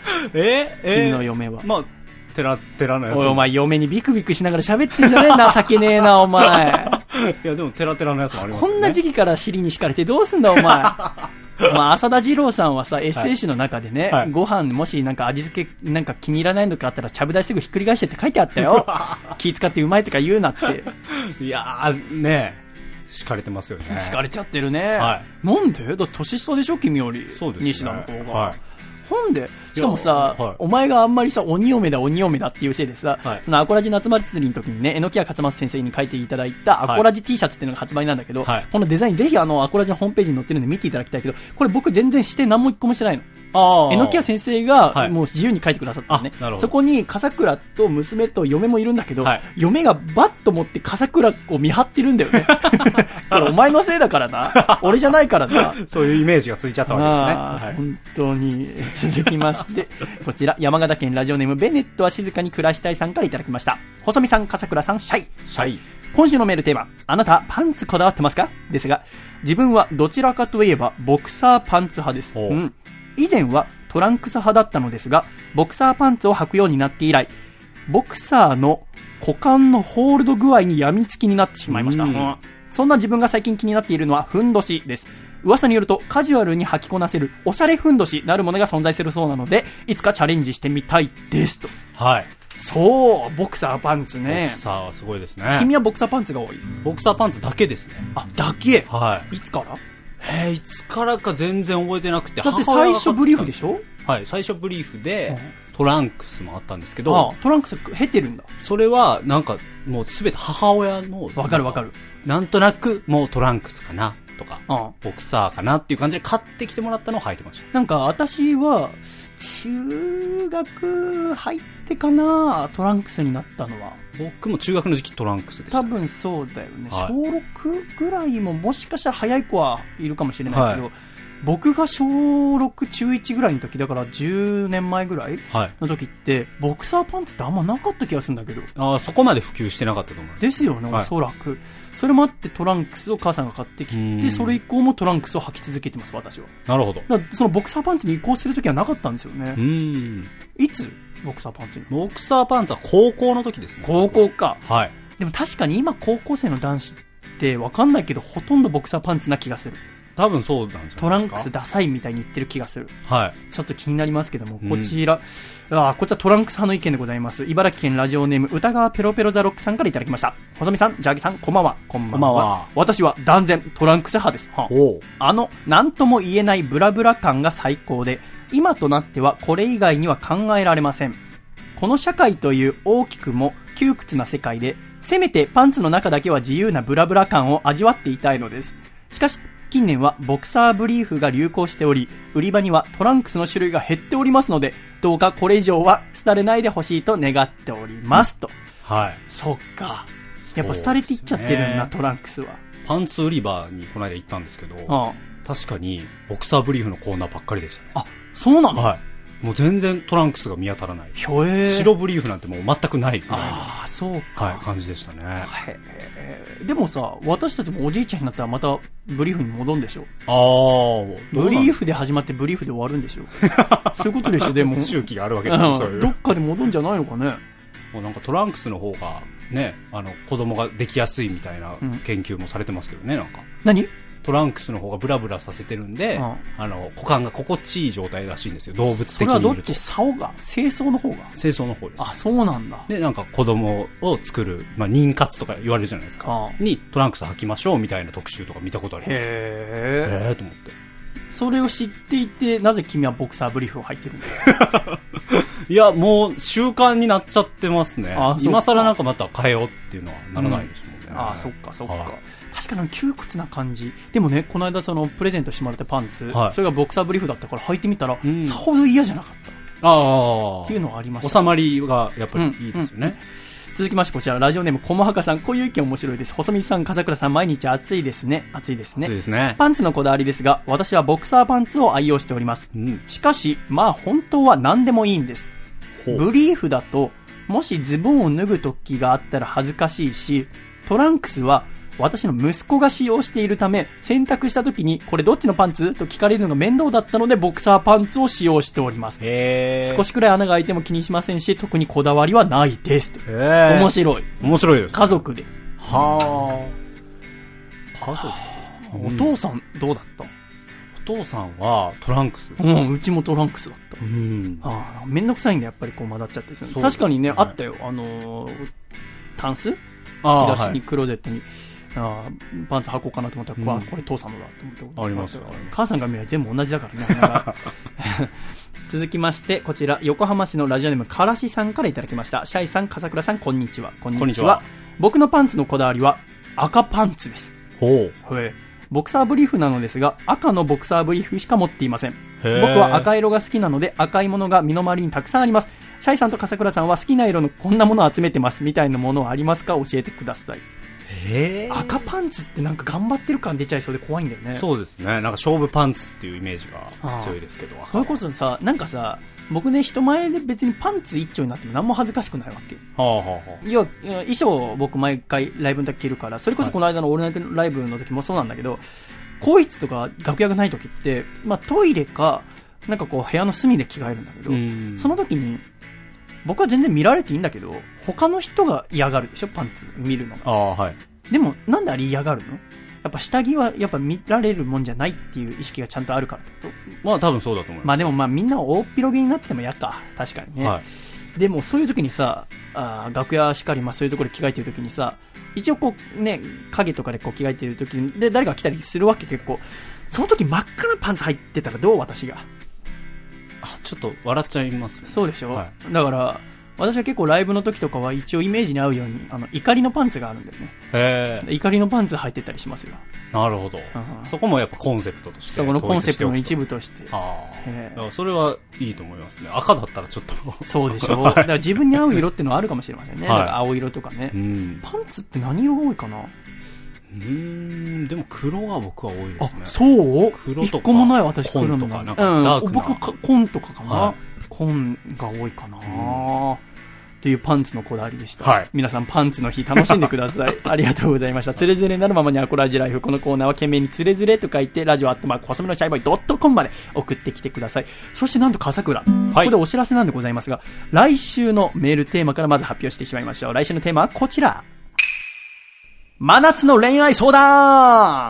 ええ君の嫁は。 まあ、テラテラのやつ。 おい、お前嫁にビクビクしながら喋ってんじゃねえな、情けねえな、お前。 いや、でもテラテラのやつもありますよね。 こんな時期から尻に敷かれてどうすんだ、お前。まあ、浅田二郎さんはさ、エッセイ集の中でね、はい、ご飯もしなんか味付けなんか気に入らないのかあったら、ちゃぶ台すぐひっくり返してって書いてあったよ。気使ってうまいとか言うなって。 いやー、ねえ。敷かれてますよね。 敷かれちゃってるね。 はい、 なんでだって年下でしょ、君より。 そうですね。 西田の方が。 はい。 ほんで、しかもさ、 はい、 お前があんまりさ、鬼嫁だ、鬼嫁だっていうせいでさ、はい、そのアコラジ夏祭りの時にね、榎谷勝正先生に書いていただいたアコラジ T シャツっていうのが発売なんだけど、はい、このデザインぜひあの、アコラジのホームページに載ってるんで見ていただきたいけど、これ僕全然して何も一個もしてないの。榎谷先生がもう自由に書いてくださったね、はい、そこに笠倉と娘と嫁もいるんだけど、はい、嫁がバッと持って笠倉を見張ってるんだよね。これお前のせいだからな。俺じゃないからな。 そういうイメージがついちゃったわけですね。 はい、本当に。続きまして、こちら山形県ラジオネームベネットは静かに暮らしたいさんからいただきました。細見さん、笠倉さん、シャイ。 シャイ。 今週のメールテーマ、あなたパンツこだわってますかですが、自分はどちらかといえばボクサーパンツ派です。うん、以前はトランクス派だったのですが、ボクサーパンツを履くようになって以来、ボクサーの股間のホールド具合に病みつきになってしまいました。うん、そんな自分が最近気になっているのはふんどしです。噂によるとカジュアルに履きこなせるおしゃれふんどしなるものが存在するそうなので、いつかチャレンジしてみたいですと。 はい。 そう、ボクサーパンツね。 ボクサーはすごいですね。 君はボクサーパンツが多い？ ボクサーパンツだけですね。 あ、だけ？ はい。 いつから？ えー、いつからか全然覚えてなくて。 だって最初ブリーフでしょ？ はい、最初ブリーフで、トランクスもあったんですけど、 ああ、トランクス減ってるんだ。 それはなんかもうすべて母親の、 わかるわかる。 なんとなくもうトランクスかなとか、 ああ、 ボクサーかなっていう感じで買ってきてもらったのを履いてました。 なんか私は中学入ってかな、トランクスになったのは。 僕も中学の時期トランクスでした。 多分そうだよね。はい、小ろくぐらいももしかしたら早い子はいるかもしれないけど、はい、僕が小ろく、中いちぐらいの時だからじゅうねんまえぐらいの時って、はい、ボクサーパンツってあんまなかった気がするんだけど。 ああ、そこまで普及してなかったと思う。 ですよね、おそらく。はい、それもあってトランクスを母さんが買ってきて、それ以降もトランクスを履き続けてます、私は。 なるほど。 だからそのボクサーパンツに移行する時はなかったんですよね。 うん。 いつボクサーパンツに？ ボクサーパンツは高校の時ですね。 高校か。 はい。 でも確かに今高校生の男子ってわかんないけど、ほとんどボクサーパンツな気がする。 多分そうなんじゃないですか。 トランクスダサいみたいに言ってる気がする。 はい。 ちょっと気になりますけども、こちら、うん、あこちらトランクス派の意見でございます。茨城県ラジオネーム歌川ペロペロザロックさんからいただきました。細見さん、ジャーギさん、こんばんは。こんばんは。私は断然トランクス派です。はおあの、なんとも言えないブラブラ感が最高で、今となってはこれ以外には考えられません。この社会という大きくも窮屈な世界で、せめてパンツの中だけは自由なブラブラ感を味わっていたいのです。しかし、近年はボクサーブリーフが流行しており、売り場にはトランクスの種類が減っておりますので、どうかこれ以上は廃れないでほしいと願っております。と。 はい。 そっか。やっぱ廃れていっちゃってるんだ、トランクスは。 パンツ売り場にこの間行ったんですけど、 ああ確かにボクサーブリーフのコーナーばっかりでしたね。 あ、そうなの？ はい。もう全然トランクスが見当たらない。 ひょえー。 白ブリーフなんてもう全くないぐらいの。 ああ、そうか。 はい、感じでしたね。 へえ。でもさ、私たちもおじいちゃんになったらまたブリーフに戻るんでしょ？ ああ。 ブリーフで始まってブリーフで終わるんでしょ？そういうことでしょ、でも。 周期があるわけだ、そういう。 どっかで戻るんじゃないのかね。 もうなんかトランクスの方がね、あの子供ができやすいみたいな研究もされてますけどね、なんか。 何？ トランクスの方がブラブラさせてるんで、うん、あの股間が心地いい状態らしいんですよ、動物的に見ると。 それはどっち？竿が清掃の方が？ 清掃の方です。 あ、そうなんだ。 で、なんか子供を作る、まあ、妊活とか言われるじゃないですか。にトランクス履きましょうみたいな特集とか見たことあります。 へー。 へーと思って。 それを知っていて、なぜ君はボクサーブリーフを履いてるんですか？ いや、もう習慣になっちゃってますね。今更なんかまた変えようっていうのはならないですもんね。 うん、ああ、そっかそっか。確かに窮屈な感じ。でもね、この間そのプレゼントしてもらったパンツ、はい、それがボクサーブリーフだったから履いてみたら、うん、さほど嫌じゃなかった。ああ。っていうのはありました。 収まりがやっぱりいいですよね。うんうん、 続きましてこちらラジオネームこもはかさん、こういう意見面白いです。細見さん、笠倉さん、毎日暑いですね。暑いですね。 暑いですね。 パンツのこだわりですが、私はボクサーパンツを愛用しております。うん、しかし、まあ本当は何でもいいんです。ブリーフだと、もしズボンを脱ぐ時があったら恥ずかしいし、トランクスは私の息子が使用しているため、洗濯した時にこれどっちのパンツと聞かれるのが面倒だったのでボクサーパンツを使用しております。 へー。 少しくらい穴が開いても気にしませんし、特にこだわりはないです。 へー。 面白い。 面白いです、ね。 家族で。 はー。家族。 お父さんどうだった？ お父さんはトランクスです。 うん、うちもトランクスだった。 うん。 ああ、めんどくさいんでやっぱりこう混ざっちゃってですね。確かにね、あったよ。あのー、タンス？引き出しにクローゼットに。あパンツ履こうかなと思ったら、うん、これ父さんのだと思ってことありますよ。 母さんが見れば全部同じだからね。続きましてこちら横浜市のラジオネームからしさんからいただきました。シャイさん、笠倉さん、こんにちは。こんにちは。僕のパンツのこだわりは赤パンツです。 ほう。 へボクサーブリーフなのですが赤のボクサーブリーフしか持っていません。僕は赤色が好きなので赤いものが身の回りにたくさんあります。シャイさんと笠倉さんは好きな色のこんなものを集めてますみたいなものはありますか？教えてください。 へー。 赤パンツってなんか頑張ってる感出ちゃいそうで怖いんだよね。 そうですね。なんか勝負パンツっていうイメージが強いですけど。 それこそさ、なんかさ、僕ね人前で別にパンツ一丁になっても何も恥ずかしくないわけ。 はあはあはあ、 いや衣装を僕毎回ライブの時着るから、それこそこの間のオールナイトライブの時もそうなんだけど、更衣室とか楽屋がない時って、まあ、トイレかなんかこう部屋の隅で着替えるんだけど、その時に僕は全然見られていいんだけど他の人が嫌がるでしょ、パンツ見るのが。 あ、はい、 でもなんであれ嫌がるの？やっぱ下着はやっぱ見られるもんじゃないっていう意識がちゃんとあるからってこと？ まあ多分そうだと思います。 まあでもまあみんな大っ広げになってても嫌か、確かにね、はい、でもそういう時にさ、あ楽屋しかり、まあ、そういうところで着替えてる時にさ、一応こうね影とかでこう着替えてる時にで誰かが来たりするわけ。結構その時真っ赤なパンツ入ってたらどう？私があちょっと笑っちゃいますね。 そうでしょ、 はい、 だから私は結構ライブの時とかは一応イメージに合うようにあの怒りのパンツがあるんだよね。 へー。 怒りのパンツ入ってたりしますよ。 なるほど、うん、そこもやっぱコンセプトとして、 そこのコンセプトの一部として。 ああ、それはいいと思いますね。赤だったらちょっとそうでしょ、はい、だから自分に合う色っていうのはあるかもしれませんね、はい、だから青色とかね、うん、パンツって何色が多いかな。 うーん、でも黒は僕は多いですね。 あ、そう？ 黒とか一個もない私黒の紺とかなんかダークな、 うん、僕か紺とかかな、はい、紺が多いかな、うんというパンツのこだわりでした、はい、皆さんパンツの日楽しんでください。ありがとうございました。つれづれなるままにアコラジライフ、このコーナーは懸命につれづれと書いてラジオアットマーク細身のシャイボーイドットコムまで送ってきてください。そしてなんと笠倉、はい、ここでお知らせなんでございますが、来週のメールテーマからまず発表してしまいましょう。来週のテーマはこちら、真夏の恋愛相談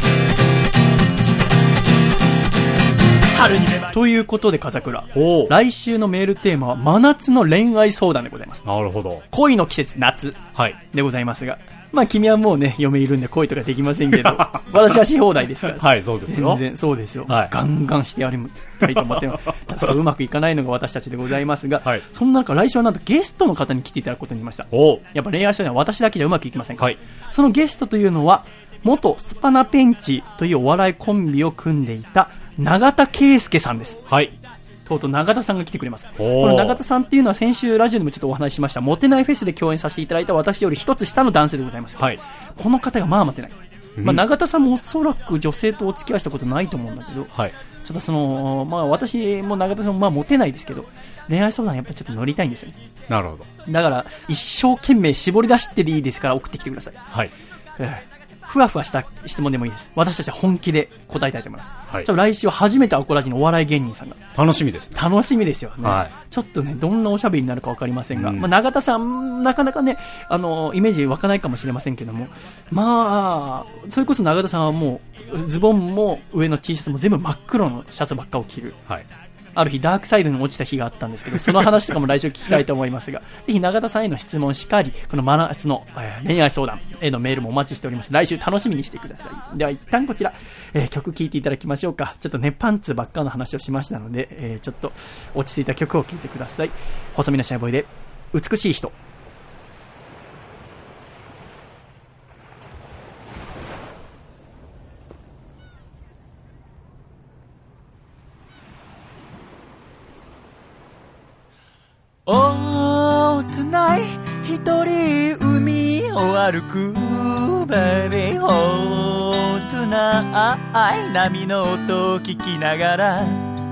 春にということで笠倉、来週のメールテーマは真夏の恋愛相談でございます。 なるほど。 恋の季節夏でございますが、はい、まあ君はもうね嫁いるんで恋とかできませんけど私はし放題ですからはいそうですよ、 全然そうですよ、はい、ガンガンしてやりたいと思ってますただそううまくいかないのが私たちでございますが、はい、そんな中来週はなんとゲストの方に来ていただくことになりました。やっぱ恋愛相談は私だけじゃうまくいきませんから、はい、そのゲストというのは元スパナペンチというお笑いコンビを組んでいた永田圭介さんです。はい。とうとう永田さんが来てくれます。この永田さんっていうのは先週ラジオでもちょっとお話ししましたモテないフェスで共演させていただいた私より一つ下の男性でございます。はい。この方がまあモテない。うん、まあ永田さんもおそらく女性とお付き合いしたことないと思うんだけど、はい。ちょっとそのまあ私も永田さんもまあモテないですけど、恋愛相談やっぱりちょっと乗りたいんですよね。 なるほど。だから一生懸命絞り出してでいいですから送ってきてください。はい。えーふわふわした質問でもいいです。私たちは本気で答えたいと思います。はい、来週は初めてアコラジのお笑い芸人さんが楽しみです、ね、 楽しみですよね、はい、ちょっとねどんなおしゃべりになるか分かりませんが、うんまあ、永田さんなかなかねあのイメージ湧かないかもしれませんけども、まあそれこそ永田さんはもうズボンも上の T シャツも全部真っ黒のシャツばっかを着る、はい、ある日ダークサイドに落ちた日があったんですけど、その話とかも来週聞きたいと思いますがぜひ永田さんへの質問しかり、この真夏の、えー、恋愛相談へのメールもお待ちしております。来週楽しみにしてください。では一旦こちら、えー、曲聴いていただきましょうか。ちょっとねパンツばっかの話をしましたので、えー、ちょっと落ち着いた曲を聴いてください。細身のシャイボーイで美しい人。 Oh tonight 一人海を歩く Baby Oh tonight 波の音を聞きながら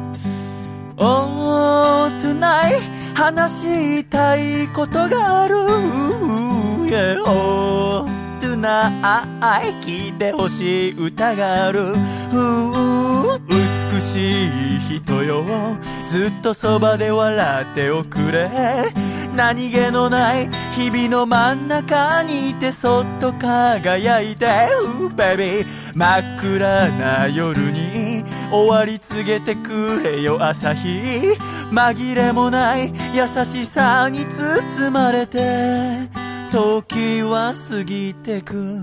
Oh tonight 話したいことがある yeah, Oh tonight ない聞いてほしい歌がある。美しい人よ、ずっとそばで笑っておくれ。何気のない日々の真ん中にいてそっと輝いて、uh, baby 真っ暗な夜に終わり告げてくれよ朝日。紛れもない優しさに包まれて時は過ぎてく。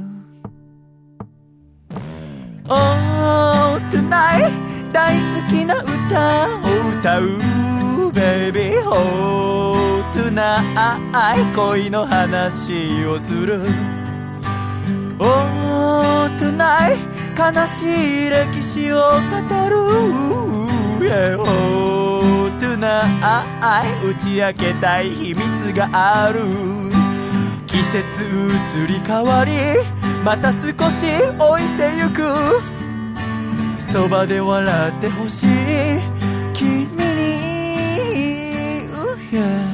Oh tonight 大好きな歌を歌う Baby Oh tonight 恋の話をする。 Oh tonight 悲しい歴史を語る、yeah, Oh tonight 打ち明けたい秘密がある。季節移り変わりまた少し置いてゆく。そばで笑ってほしい君に、yeah.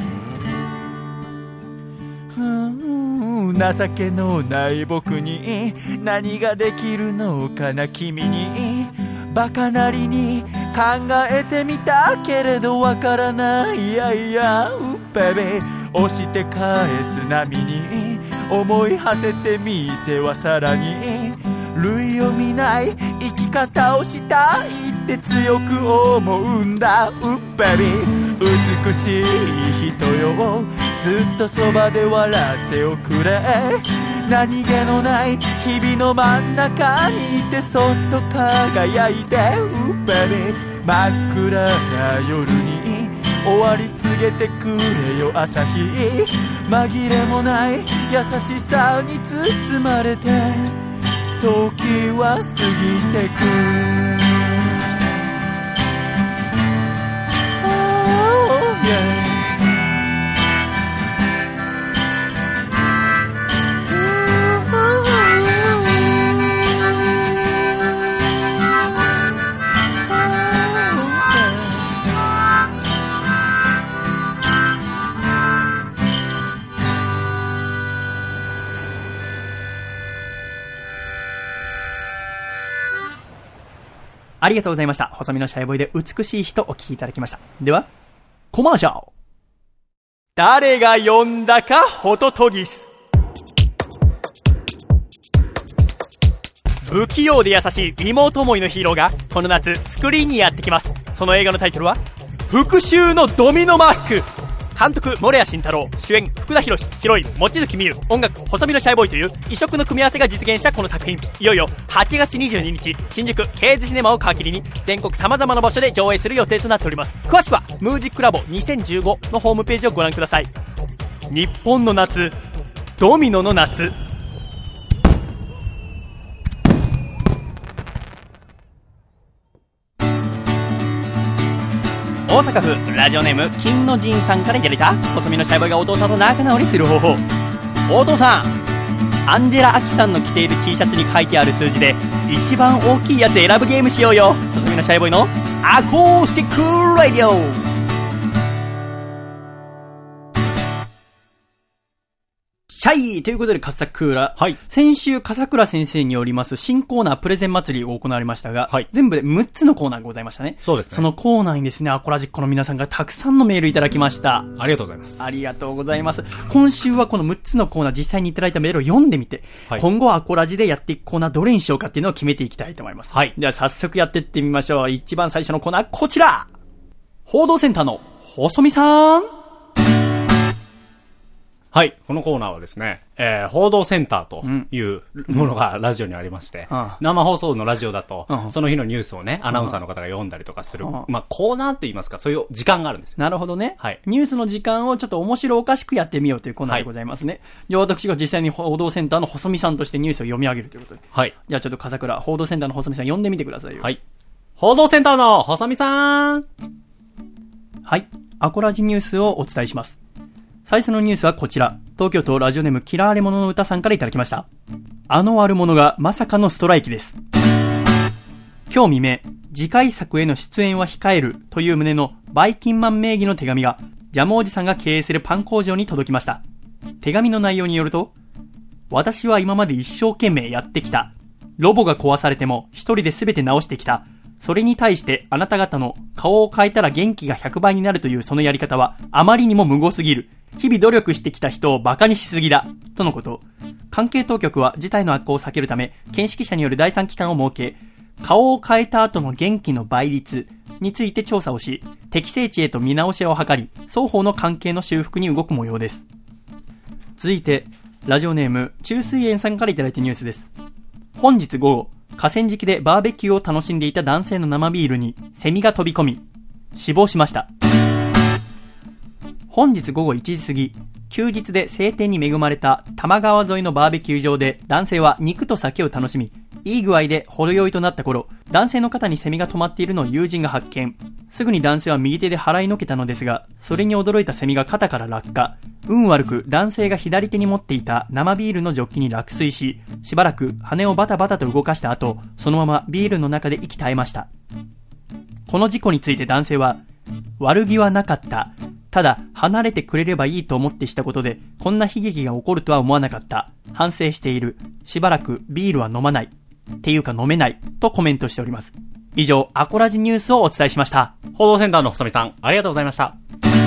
情けのない僕に何ができるのかな。君にバカなりに考えてみたけれどわからない。いやいや、うっべべ押して返す波に思い馳せてみてはさらに類を見ない生き方をしたいって強く思うんだ。うっべべ美しい人よ、ずっとそばで笑っておくれ。何気のない日々の真ん中にいてそっと輝いて、うっべべ真っ暗な夜に終わり告げてくれよ朝日。紛れもない優しさに包まれて時は過ぎてく。Oh, yeah. ありがとうございました。細身のシャイボーイで美しい人お聴きいただきました。では、コマーシャル。誰が呼んだかホトトギス。不器用で優しい妹思いのヒーローがこの夏スクリーンにやってきます。その映画のタイトルは復讐のドミノマスク。監督森谷慎太郎、主演福田博、ヒロイン望月美優、音楽細身のシャイボーイという異色の組み合わせが実現したこの作品、いよいよはちがつにじゅうににち新宿ケーズシネマを皮切りに全国様々な場所で上映する予定となっております。詳しくはムージックラボにせんじゅうごのホームページをご覧ください。日本の夏、ドミノの夏。大阪府ラジオネーム金の神さんからいただいた細身のシャイボーイがお父さんと仲直りする方法。お父さん、アンジェラ・アキさんの着ている T シャツに書いてある数字で一番大きいやつ選ぶゲームしようよ。細身のシャイボーイのアコースティックラディオ。シャイということで、笠倉。はい。先週、笠倉先生によります新コーナープレゼン祭りを行われましたが、はい。全部でむっつのコーナーがございましたね。そうですね。そのコーナーにですね、アコラジッコの皆さんがたくさんのメールいただきました。ありがとうございます。ありがとうございます。今週はこのむっつのコーナー、実際にいただいたメールを読んでみて、はい。今後アコラジでやっていくコーナーどれにしようかっていうのを決めていきたいと思います。はい。では早速やっていってみましょう。一番最初のコーナー、こちら！報道センターの細見さん。 はい。このコーナーはですね、えー、報道センターというものがラジオにありまして、うん、生放送のラジオだと、うん、その日のニュースをね、アナウンサーの方が読んだりとかする、うん、まあ、コーナーって言いますか、そういう時間があるんですよ。なるほどね。はい。ニュースの時間をちょっと面白おかしくやってみようというコーナーでございますね。はい、じゃあ私が実際に報道センターの細見さんとしてニュースを読み上げるということで。はい。じゃあちょっと笠倉、報道センターの細見さん読んでみてくださいよ。はい。報道センターの細見さん。はい。アコラジニュースをお伝えします。最初のニュースはこちら。東京都ラジオネーム嫌われ者の歌さんからいただきました。あの悪者がまさかのストライキです。今日未明、次回作への出演は控えるという旨のバイキンマン名義の手紙がジャムおじさんが経営するパン工場に届きました。手紙の内容によると、 私は今まで一生懸命やってきた。ロボが壊されても一人で全て直してきた。それに対してあなた方の顔を変えたら元気がひゃくばいになるというそのやり方はあまりにも無謀すぎる。日々努力してきた人をバカにしすぎだ。とのこと。関係当局は事態の悪化を避けるため、見識者による第三機関を設け、顔を変えた後の元気の倍率について調査をし、適正値へと見直しを図り、双方の関係の修復に動く模様です。続いて、ラジオネーム、中水園さんからいただいたニュースです。本日午後、河川敷でバーベキューを楽しんでいた男性の生ビールにセミが飛び込み、死亡しました。本日午後いちじ過ぎ、休日で晴天に恵まれた多摩川沿いのバーベキュー場で男性は肉と酒を楽しみ、いい具合でほろ酔いとなった頃、男性の肩にセミが止まっているのを友人が発見。すぐに男性は右手で払いのけたのですが、それに驚いたセミが肩から落下。運悪く男性が左手に持っていた生ビールのジョッキに落水し、しばらく羽をバタバタと動かした後、そのままビールの中で息絶えました。この事故について男性は、悪気はなかった。ただ、離れてくれればいいと思ってしたことで、こんな悲劇が起こるとは思わなかった。反省している。しばらくビールは飲まない。っていうか飲めない。とコメントしております。以上、アコラジニュースをお伝えしました。 報道センターの細見さん、ありがとうございました。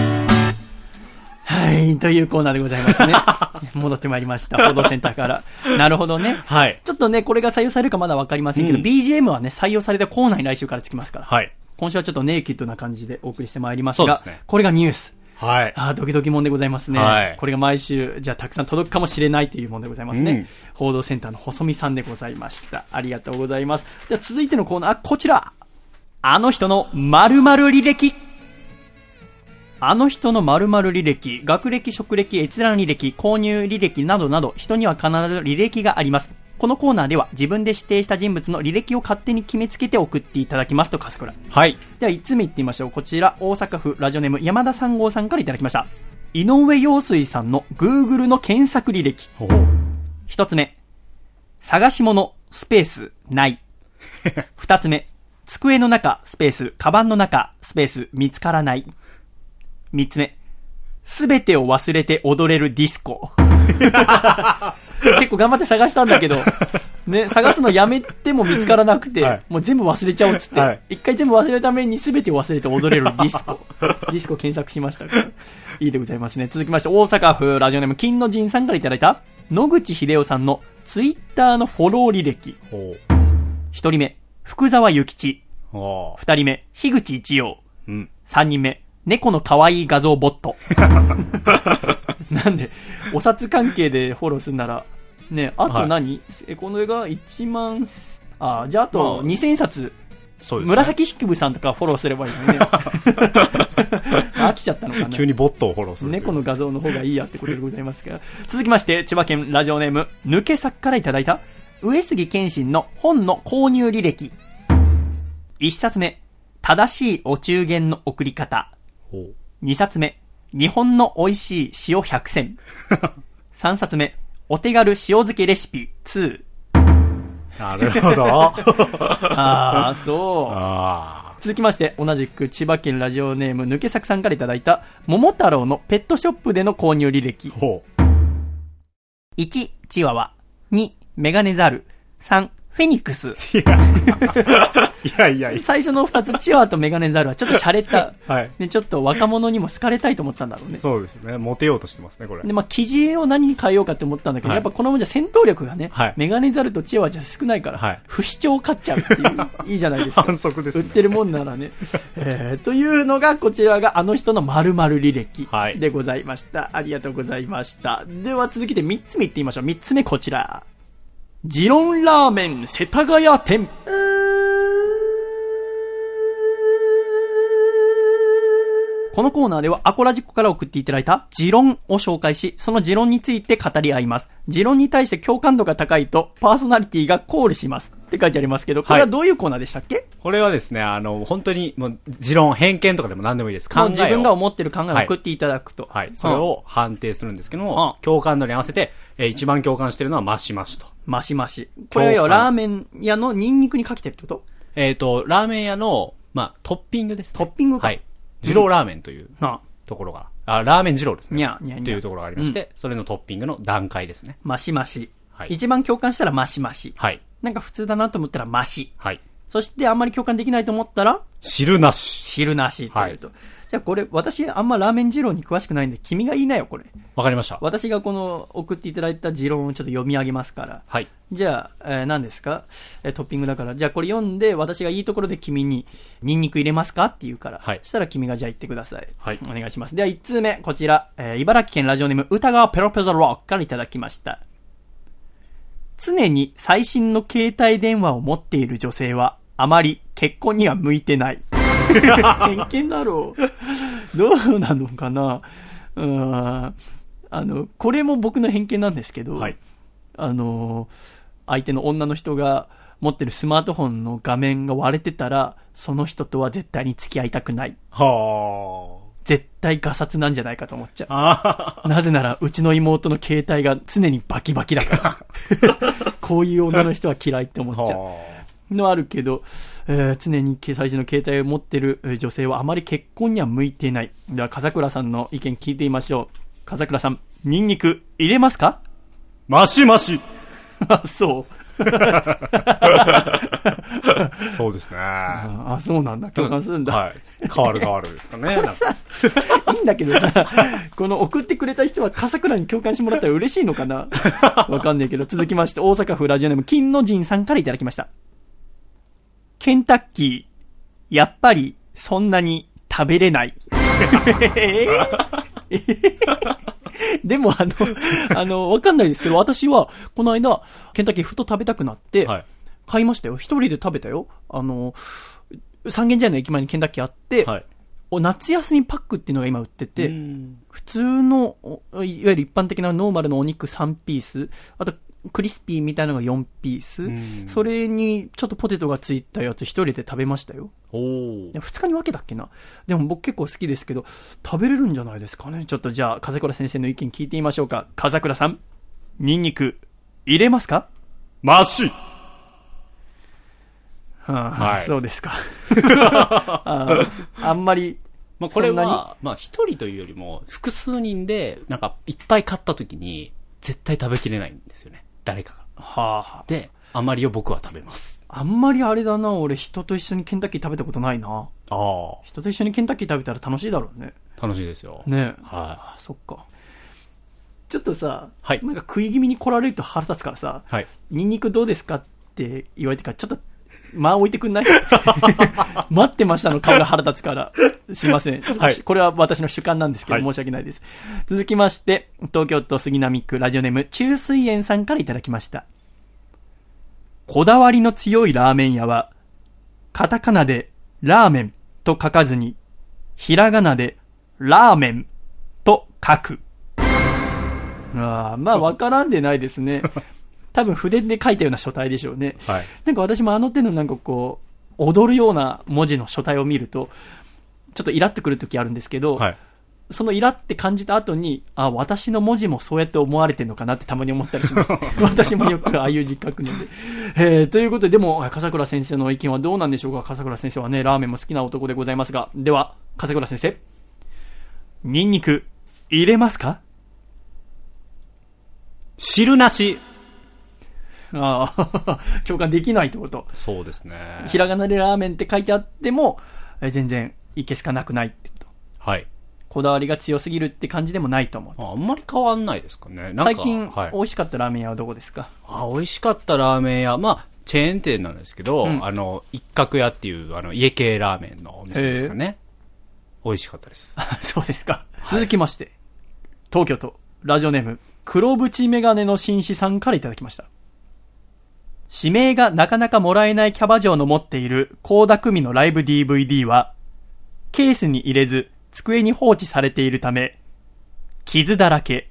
はい、というコーナーでございますね。戻ってまいりました。報道センターから。なるほどね。 はい。 ちょっとね、これが採用されるかまだわかりませんけど、うん、ビージーエム はね、採用されたコーナーに来週からつきますから。 はい。 今週はちょっとネイキッドな感じでお送りしてまいりますが、 そうですね。 これがニュース。 はい。 ああ、ドキドキもんでございますね。はい。これが毎週、じゃあたくさん届くかもしれないというもんでございますね。うん、報道センターの細見さんでございました。ありがとうございます。では続いてのコーナー、こちら。あの人の〇〇履歴。あの人の〇〇履歴、学歴、職歴、閲覧履歴、購入履歴などなど、人には必ず履歴があります。このコーナーでは自分で指定した人物の履歴を勝手に決めつけて送っていただきますと、笠倉。 はい。 ではいつつめいってみましょう。こちら、大阪府ラジオネーム山田さん号さんからいただきました。井上陽水さんの Google の検索履歴。ひとつめ、探し物、スペース、ない。ふたつめ、机の中、スペース、カバンの中、スペース、見つからない。みっつめ、すべてを忘れて踊れるディスコ。結構頑張って探したんだけど、ね、探すのやめても見つからなくて、はい、もう全部忘れちゃおうっつって、はい、一回全部忘れるために全てを忘れて踊れるディスコ。ディスコ検索しましたから。いいでございますね。続きまして、大阪府ラジオネーム金の神さんからいただいた、野口秀夫さんのツイッターのフォロー履歴。一人目、福沢諭吉。二人目、樋口一葉。うん、三人目、猫の可愛い画像ボット。なんで、お札関係でフォローするなら、ね、あと何、はい、この絵がいちまん、あ、じゃああとにせんさつ、そうですね、紫式部さんとかフォローすればいいよね。飽きちゃったのかな。 急にボットをフォローする。 猫の画像の方がいいやってことでございますが。続きまして、千葉県ラジオネーム、抜け作からいただいた、上杉謙信の本の購入履歴。一冊目、正しいお中元の送り方。二冊目、日本の美味しい塩百選。三冊目、お手軽塩漬けレシピツー。なるほど。 ああ、そう。あ、続きまして、同じく千葉県ラジオネーム抜け作さんからいただいた、桃太郎のペットショップでの購入履歴。いち、チワワ。に、メガネザル。さん、フェニックス。 いやいやいや。 最初の二つ、チワワとメガネザルはちょっと洒落た。はい。ね、ちょっと若者にも好かれたいと思ったんだろうね。 そうですね。モテようとしてますね、これ。 で、まあ、生地を何に変えようかって思ったんだけど、はい、やっぱこのままじゃ戦闘力がね、はい、メガネザルとチワワじゃ少ないから、はい、不死鳥勝っちゃうっていう、いいじゃないですか。 反則ですね。 売ってるもんならね。えー、というのが、こちらがあの人の〇〇履歴でございました。はい、ありがとうございました。では続きでみっつめいってみましょう。みっつめこちら。ジロンラーメン世田谷店。このコーナーではアコラジコから送っていただいた持論を紹介し、その持論について語り合います。持論に対して共感度が高いとパーソナリティがコールしますって書いてありますけど、これはどういうコーナーでしたっけ？はい、 これはですね、あの本当にもう持論、偏見とかでも何でもいいです。考えを自分が思ってる考えを送っていただくと、 はい、はい、それを判定するんですけども、うん、共感度に合わせて、えー、一番共感してるのはマシマシと。 マシマシ。これはラーメン屋のニンニクにかけてるってこと？ えっ、ー、とラーメン屋のまあトッピングですね。 トッピングか。 はい。二郎ラーメンという。うん、ところがあ、ラーメン二郎ですね。 にゃにゃにゃというところがありまして、うん、それのトッピングの段階ですね。 マシマシ。 はい。 一番共感したらマシマシ。 はい。 なんか普通だなと思ったらマシ。 はい。 そしてあんまり共感できないと思ったら汁なし。 汁なしというと。はい、じゃあこれ、私あんまラーメン二郎に詳しくないんで、君が言いなよ、これ。 わかりました。 私がこの送っていただいた持論をちょっと読み上げますから。 はい。 じゃあ、えー、何ですか、えー、トッピングだから。じゃあこれ読んで、私がいいところで君に、ニンニク入れますかって言うから。はい。そしたら君がじゃあ言ってください。はい。お願いします。では一通目、こちら、えー、茨城県ラジオネーム、歌川ペロペロロックからいただきました。常に最新の携帯電話を持っている女性は、あまり結婚には向いてない。偏見だろう。どうなのかな。うーん。あの、これも僕の偏見なんですけど、はい、あの、相手の女の人が持ってるスマートフォンの画面が割れてたら、その人とは絶対に付き合いたくない。はあ。絶対ガサツなんじゃないかと思っちゃう。なぜなら、うちの妹の携帯が常にバキバキだから。こういう女の人は嫌いって思っちゃう。のあるけど、えー、常に最初の携帯を持ってる女性はあまり結婚には向いていない。では、笠倉さんの意見聞いてみましょう。笠倉さん、ニンニク入れますか？ マシマシ。 あ、そう。 そうですね。 あ、そうなんだ。共感するんだ。 はい。変わる変わるですかね。 いいんだけどさ、この送ってくれた人は笠倉に共感してもらったら嬉しいのかな？わかんないけど、続きまして、大阪府ラジオネーム、金の神さんからいただきました。ケンタッキー、やっぱりそんなに食べれない。でもあの、あの、わかんないですけど、私は、この間、ケンタッキーふと食べたくなって、はい、買いましたよ。一人で食べたよ。あの、三軒茶屋の駅前にケンタッキーあって、はい、お夏休みパックっていうのが今売ってて、普通の、いわゆる一般的なノーマルのお肉さんピース、あと、クリスピーみたいなのがよんピース、それにちょっとポテトがついたやつ一人で食べましたよ。おふつかに分けたっけな。でも僕結構好きですけど、食べれるんじゃないですかね。ちょっとじゃあ風倉先生の意見聞いてみましょうか。風倉さん、ニンニク入れますか？ マシ。 はあ、はい、そうですか。あ, あんまりまあこれはまあ一人というよりも複数人でなんかいっぱい買った時に絶対食べきれないんですよね。誰かが。はあ。で、あんまりを僕は食べます。 あんまりあれだな、俺人と一緒にケンタッキー食べたことないな。ああ。人と一緒にケンタッキー食べたら楽しいだろうね。 楽しいですよ。 ねえ。はい。そっか。ちょっとさ、はい。なんか食い気味に来られると腹立つからさ、はい。ニンニクどうですかって言われてから、ちょっと、間置いてくんない？待ってましたの顔が腹立つから。すいません。はい。これは私の主観なんですけど、はい、申し訳ないです。続きまして、東京都杉並区ラジオネーム、中水園さんからいただきました。こだわりの強いラーメン屋は、カタカナでラーメンと書かずに、ひらがなでラーメンと書く。ああ、まあわからんでないですね。多分筆で書いたような書体でしょうね。はい。なんか私もあの手のなんかこう、踊るような文字の書体を見ると、ちょっとイラってくるときあるんですけど、はい、そのイラって感じた後に、あ、私の文字もそうやって思われてるのかなってたまに思ったりします。私もよくああいう実覚なんで。えー、ということで、でも、笠倉先生の意見はどうなんでしょうか。笠倉先生はね、ラーメンも好きな男でございますが、では、笠倉先生、ニンニク入れますか？ 汁なし。 ああ、共感できないってこと。 そうですね。 ひらがなでラーメンって書いてあっても、え全然いけすかなくないってこと。はい。こだわりが強すぎるって感じでもないと思う。 あ, あんまり変わんないですかね。なんか最近、はい、美味しかったラーメン屋はどこですか？ あ、美味しかったラーメン屋、まあチェーン店なんですけど、うん、あの一角屋っていうあの家系ラーメンのお店ですかね。美味しかったです。 そうですか。はい、続きまして、東京都ラジオネーム黒縁メガネの紳士さんからいただきました。指名がなかなかもらえないキャバ嬢の持っている倖田來未のライブ ディーブイディー は、ケースに入れず机に放置されているため、傷だらけ。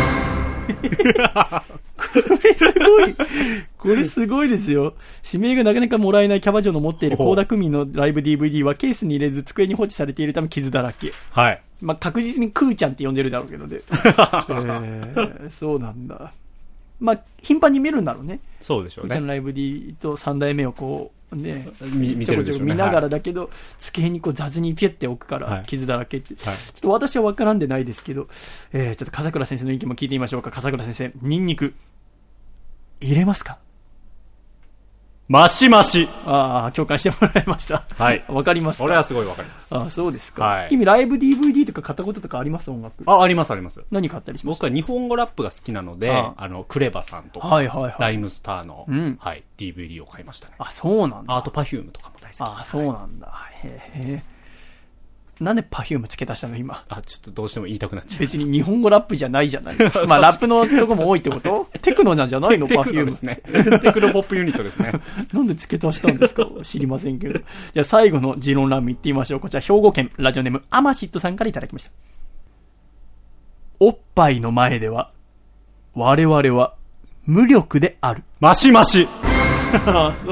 これすごい。これすごいですよ。指名がなかなかもらえないキャバ嬢の持っている倖田來未のライブ ディーブイディー はケースに入れず机に放置されているため傷だらけ。はい。まあ、確実にクーちゃんって呼んでるだろうけどね。えー、そうなんだ。まあ、頻繁に見るんだろうね。 そうでしょうね。 クーちゃんのライブ D とさん代目をこね、 見, 見てるでしょうね。 見ながらだけど、はい、机にこう雑にピュッて置くから傷だらけって、はい、ちょっと私は分からんでないですけど、えー、ちょっと笠倉先生の意見も聞いてみましょうか。笠倉先生、ニンニク入れますか？ マシマシ。 ああ、共感してもらいました。 はい。 わかりますか？ 俺はすごいわかります。 ああ、そうですか。 はい。 君、ライブ ディーブイディー とか買ったこととかあります？音楽。 あ、ありますあります。 何買ったりします？ 僕は日本語ラップが好きなので、あ, あの、クレバさんとか、 はいはいはい、 ライムスターの、 うん、 はい、ディーブイディー を買いましたね。 あ、そうなんだ。 アートパフュームとかも大好きです。 あ、そうなんだ。へえ。なんでパフューム付け足したの今？ あ、ちょっとどうしても言いたくなっちゃう。 別に日本語ラップじゃないじゃない。まあラップのとこも多いってこと？テクノなんじゃないの？パフュームですね。テクノポップユニットですね。 なんで付け足したんですか？知りませんけど。じゃあ最後の持論ランム行ってみましょう。こちら兵庫県ラジオネームアマシットさんからいただきました。おっぱいの前では我々は無力である。 マシマシ。 ああ、そう。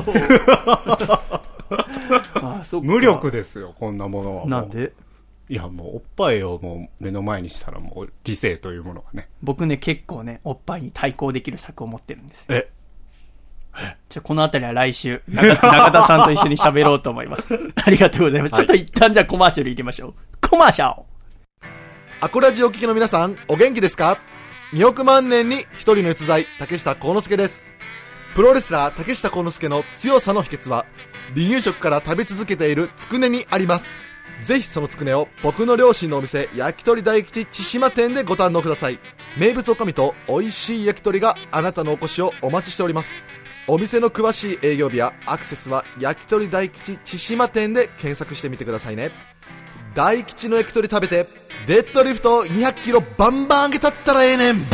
ああ、そうか。 無力ですよ、こんなものは。 なんで？ いや、もうおっぱいをもう目の前にしたらもう理性というものがね。 僕ね、結構ね、おっぱいに対抗できる策を持ってるんですよ。 えちょ、このあたりは来週中、中田さんと一緒に喋ろうと思います。ありがとうございます。はい、ちょっと一旦じゃあコマーシャル入れましょう。コマーシャル。 アコラジお聞きの皆さん、お元気ですか？におく万年に一人の逸材、竹下幸之助です。プロレスラー竹下幸之助の強さの秘訣は、離乳食から食べ続けているつくねにあります。ぜひそのつくねを僕の両親のお店、焼き鳥大吉千島店でご堪能ください。名物おかみと美味しい焼き鳥があなたのお越しをお待ちしております。お店の詳しい営業日やアクセスは焼き鳥大吉千島店で検索してみてくださいね。大吉の焼き鳥食べてデッドリフトにひゃくキロバンバン上げたったらええねん。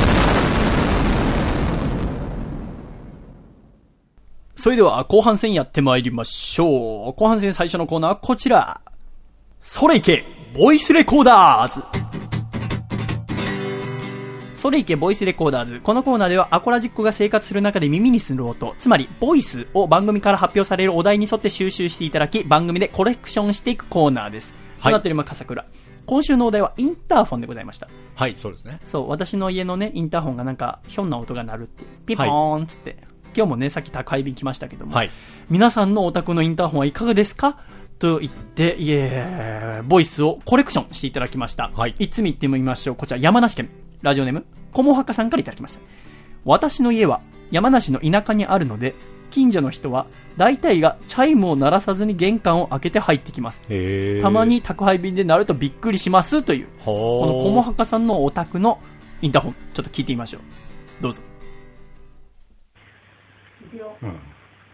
それでは後半戦やってまいりましょう。後半戦最初のコーナーはこちら。それいけボイスレコーダーズ。それいけボイスレコーダーズ。このコーナーではアコラジックが生活する中で耳にする音、つまりボイスを番組から発表されるお題に沿って収集していただき、番組でコレクションしていくコーナーです。はい。となっております笠倉。今週のお題はインターフォンでございました。 はい、そうですね。 そう、私の家のね、インターフォンがなんかひょんな音が鳴るって、ピンポーンつって、はい、今日もね、さっき宅配便来ましたけども、はい、皆さんのお宅のインターフォンはいかがですかと言って、いえー、ボイスをコレクションしていただきました。はい。いつみ言ってみましょう。こちら山梨県、ラジオネーム、こもはかさんからいただきました。私の家は山梨の田舎にあるので、近所の人は大体がチャイムを鳴らさずに玄関を開けて入ってきます。へー。たまに宅配便で鳴るとびっくりしますという、このこもはかさんのお宅のインターホン、ちょっと聞いてみましょう。どうぞ。うん。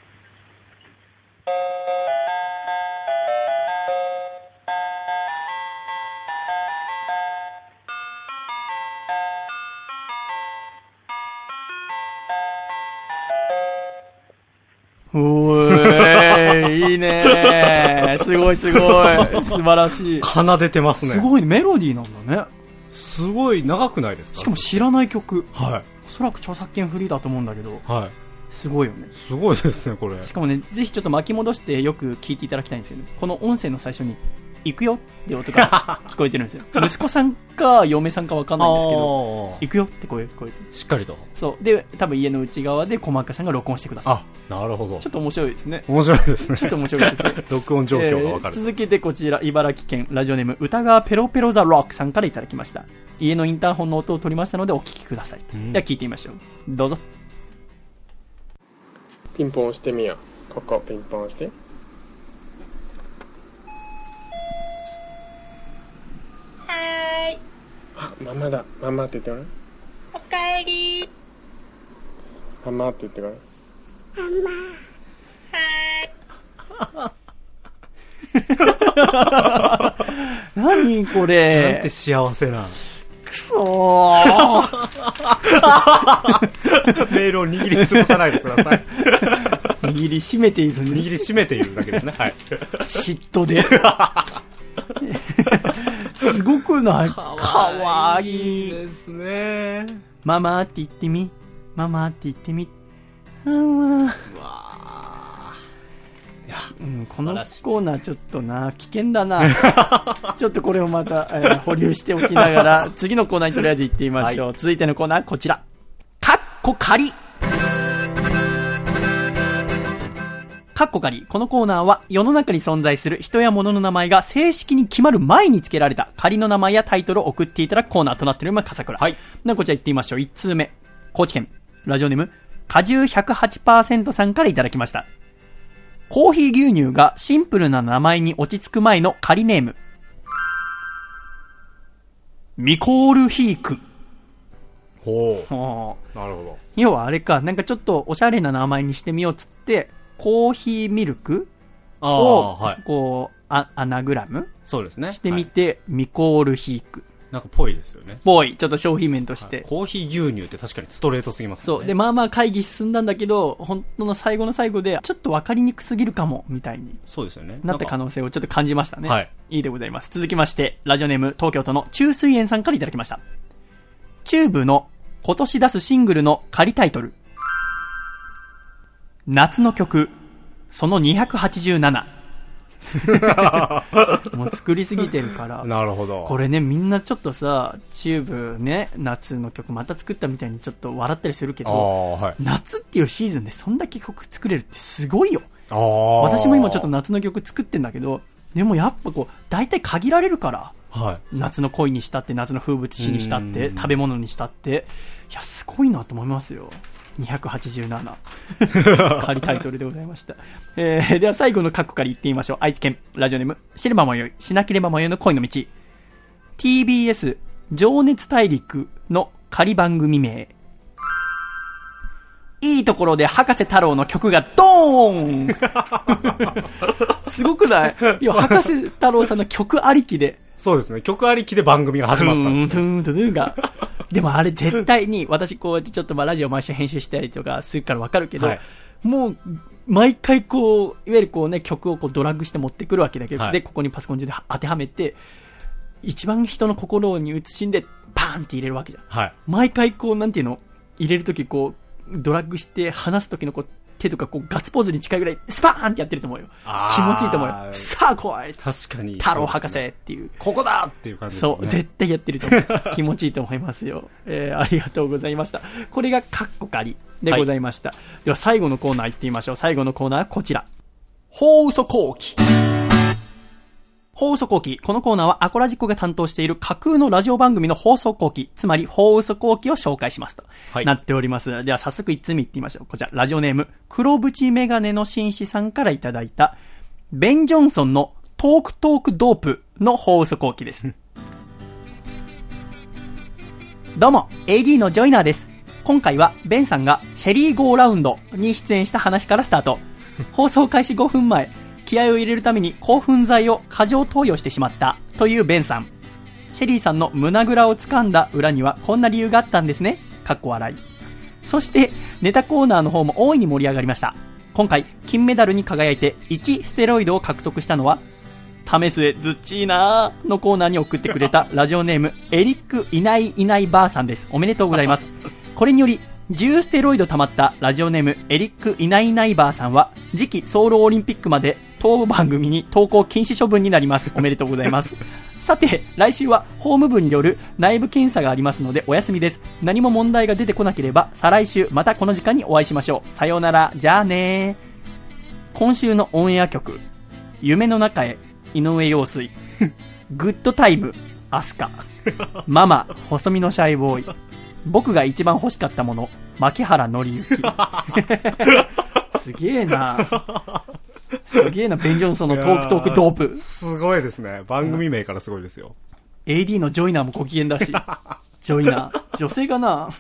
おーい、いいねー。すごいすごい。素晴らしい。 奏でてますね。 すごいメロディーなんだね。 すごい長くないですか？ しかも知らない曲。 はい。 おそらく著作権フリーだと思うんだけど。はい。すごいよね。 すごいですね、これ。 しかもね、ぜひちょっと巻き戻してよく聞いていただきたいんですよね。この音声の最初に、行くよって音が聞こえてるんですよ。息子さんか嫁さんか分かんないんですけど、行くよって声が聞こえてる。 しっかりと。 そう。で、多分家の内側で細かさんが録音してください。 あ、なるほど。 ちょっと面白いですね。 面白いですね。 ちょっと面白いですね。 録音状況が分かる、 えー。続けてこちら、茨城県ラジオネーム、歌川ペロペロザロックさんからいただきました。家のインターホンの音を取りましたのでお聞きください。うん、では聞いてみましょう。どうぞ。 ピンポン押してみよう。ここピンポン押して。 はーい。 あ、ママだ。ママって言ってごらん。 おかえり。 ママって言ってごらん。 ママ。はーい。何これ。 なんて幸せな。 くそー。 メールを握りつぶさないでください。 握りしめているんです。 握りしめているだけですね。はい。 嫉妬で。すごくない？かわいいですね。 ママって言ってみ。ママって言ってみ。あー。うわいや、うん、このコーナーちょっとな危険だな。ちょっとこれをまた、えー、保留しておきながら次のコーナーにとりあえず行ってみましょう、はい、続いてのコーナーこちら。カッコ仮。 かっこかり。このコーナーは世の中に存在する人や物の名前が正式に決まる前に付けられた仮の名前やタイトルを送っていただくコーナーとなっている笠倉。はい。ではこちら行ってみましょう。いち通目。高知県。ラジオネーム、果汁 ひゃくはちパーセント さんからいただきました。コーヒー牛乳がシンプルな名前に落ち着く前の仮ネーム。ミコールヒーク。 ほう。なるほど。 要はあれか、なんかちょっとおしゃれな名前にしてみようっつって、コーヒーミルクを、はい、こう、あ、アナグラムそうですね。 してみて、はい、ミコールヒーク。 なんかぽいですよね。 ぽい。ちょっと商品面として、はい。 コーヒー牛乳って確かにストレートすぎますね。 そう。で、まあまあ会議進んだんだけど、本当の最後の最後で、ちょっと分かりにくすぎるかも、みたいに。 そうですよね。 なった可能性をちょっと感じましたね。 はい。 いいでございます。続きまして、ラジオネーム、東京都の中水園さんからいただきました。チューブの今年出すシングルの仮タイトル。夏の曲、そのにひゃくはちじゅうなな。もう作りすぎてるからなるほど。 これね、みんなちょっとさ、チューブね、夏の曲また作ったみたいにちょっと笑ったりするけど、はい、夏っていうシーズンでそんだけ曲作れるってすごいよ。あ、私も今ちょっと夏の曲作ってんだけど、でもやっぱこう大体限られるから、はい、夏の恋にしたって夏の風物詩にしたって食べ物にしたって、いやすごいなと思いますよ。にひゃくはちじゅうなな 仮タイトルでございました。えー、では最後のカッコ仮言ってみましょう。愛知県ラジオネーム、知れば迷いしなければ迷いの恋の道。 ティービーエス 情熱大陸の仮番組名。いいところで博士太郎の曲がドーンすごくない？いや、博士太郎さんの曲ありきで。 そうですね、曲ありきで番組が始まったんですよ。 トゥントゥントゥンがでもあれ絶対に、私こうやってちょっとまあラジオ毎週編集したりとかするからわかるけど、はい、もう毎回こういわゆるこうね、曲をこうドラッグして持ってくるわけだけど、はい、でここにパソコン上で当てはめて一番人の心に移しんでバーンって入れるわけじゃん、はい、毎回こうなんていうの、入れるときこうドラッグして離すときのこう手とかこうガッツポーズに近いぐらいスパーンってやってると思うよ。気持ちいいと思うよ。さあ来い、 確かに太郎博士っていう、 ここだっていう感じですね。 そう、絶対やってると思う気持ちいいと思いますよ。えー、ありがとうございました。これがカッコ仮でございました、はい、では最後のコーナー行ってみましょう。最後のコーナーはこちら、放送後期。放送後期。このコーナーはアコラジコが担当している架空のラジオ番組の放送後期、つまり放送後期を紹介しますと、はい、なっております。では早速いちつめいってみましょう。こちらラジオネーム黒縁メガネの紳士さんからいただいたベン・ジョンソンのトークトークドープの放送後期です。どうも エーディー のジョイナーです。今回はベンさんがシェリーゴーラウンドに出演した話からスタート。放送開始ごふんまえ、気合を入れるために興奮剤を過剰投与してしまったというベンさん。シェリーさんの胸ぐらを掴んだ裏にはこんな理由があったんですね。かっこ笑い。そしてネタコーナーの方も大いに盛り上がりました。今回金メダルに輝いていちステロイドを獲得したのは、試すえずっちーなーのコーナーに送ってくれたラジオネームエリックいないいないばあさんです。おめでとうございます。これによりじゅうステロイド溜まったラジオネームエリックいないいないばあさんは次期ソウルオリンピックまで当番組に投稿禁止処分になります。おめでとうございます。さて来週は法務部による内部検査がありますのでお休みです。何も問題が出てこなければ再来週またこの時間にお会いしましょう。さようなら、じゃあねー。今週のオンエア曲、夢の中へ井上陽水グッドタイムアスカママ細身のシャイボーイ、僕が一番欲しかったもの牧原紀之すげえなすげえな。ベン・ジョンソンのトークトークドープ、 すごいですね。番組名からすごいですよ。 エーディー のジョイナーもご機嫌だしジョイナー女性かな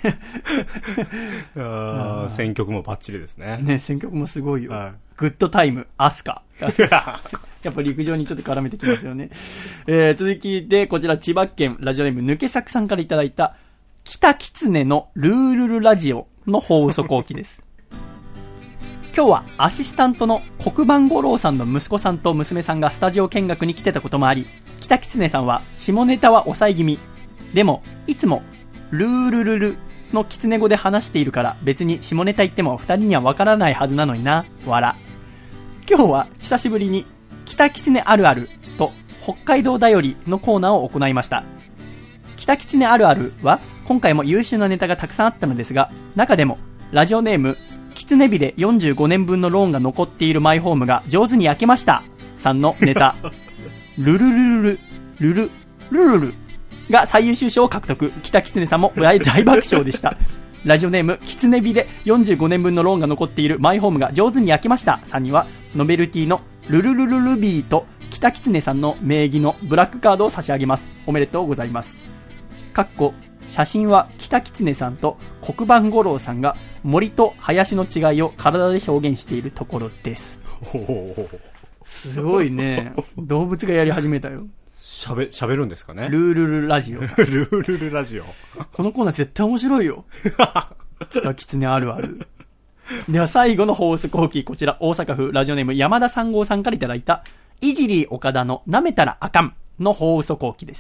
あ選曲もバッチリですね。 ね、選曲もすごいよ、はい、グッドタイムアスカやっぱ陸上にちょっと絡めてきますよね。えー、続きでこちら千葉県ラジオネーム抜け作さんからいただいた北狐のルールルラジオの放送後期です。今日はアシスタントの黒板五郎さんの息子さんと娘さんがスタジオ見学に来てたこともあり、北狐さんは下ネタは抑え気味でもいつもルールルルの狐語で話しているから別に下ネタ言っても二人にはわからないはずなのにな、笑。今日は久しぶりに北狐あるあると北海道だよりのコーナーを行いました。北狐あるあるは今回も優秀なネタがたくさんあったのですが、中でもラジオネーム狐火でよんじゅうごねんぶんのローンが残っているマイホームが上手に焼けましたさんのネタルルルルルルルルルルが最優秀賞を獲得。北狐さんも大爆笑でした。ラジオネーム狐火でよんじゅうごねんぶんのローンが残っているマイホームが上手に焼けましたさんにはノベルティのルルルルルビーと北狐さんの名義のブラックカードを差し上げます。おめでとうございます。かっこ写真は北狐さんと黒板五郎さんが森と林の違いを体で表現しているところです。すごいね。動物がやり始めたよ。 しゃべ、しゃべるんですかね。 ルールルラジオ。 ルールルラジオ。 このコーナー絶対面白いよ。北狐あるある。では最後の放送後期、こちら大阪府ラジオネーム山田三号さんからいただいたいじり岡田の舐めたらあかんの放送後期です。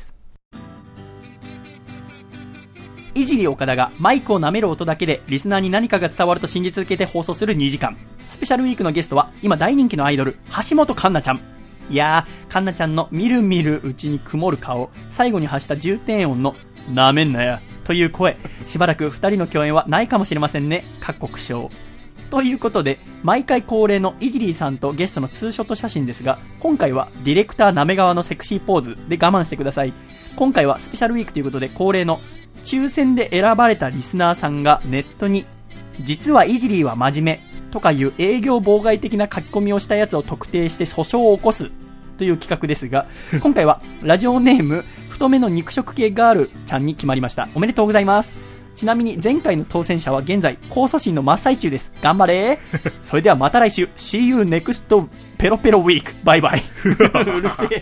いじり岡田がマイクを舐める音だけでリスナーに何かが伝わると信じ続けて放送するにじかん。スペシャルウィークのゲストは今大人気のアイドル橋本環奈ちゃん。いやー、環奈ちゃんのみるみるうちに曇る顔、最後に発した重低音のなめんなやという声、しばらくふたりの共演はないかもしれませんね。各国賞ということで、毎回恒例のいじりーさんとゲストのツーショット写真ですが、今回はディレクターなめ側のセクシーポーズで我慢してください。今回はスペシャルウィークということで恒例の抽選で選ばれたリスナーさんがネットに実はいじりーは真面目とかいう営業妨害的な書き込みをしたやつを特定して訴訟を起こすという企画ですが、今回はラジオネーム太めの肉食系ガールちゃんに決まりました。おめでとうございます。ちなみに前回の当選者は現在控訴審の真っ最中です。頑張れ。それではまた来週 See you next ペロペロウィークバイバイうるせえ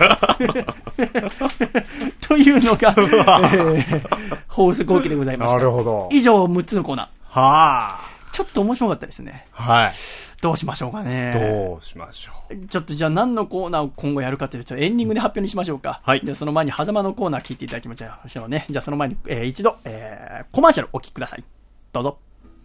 というのが、えー、放送後期でございました。 なるほど。 以上むっつのコーナー。 はあ、 ちょっと面白かったですね。 はい。 どうしましょうかね。 どうしましょう。ちょっとじゃあ何のコーナーを今後やるかというとエンディングで発表にしましょうか。はい。じゃあその前に狭間のコーナー聞いていただきましょうね。じゃあその前に、えー、一度、えー、コマーシャルお聞きください。どうぞ。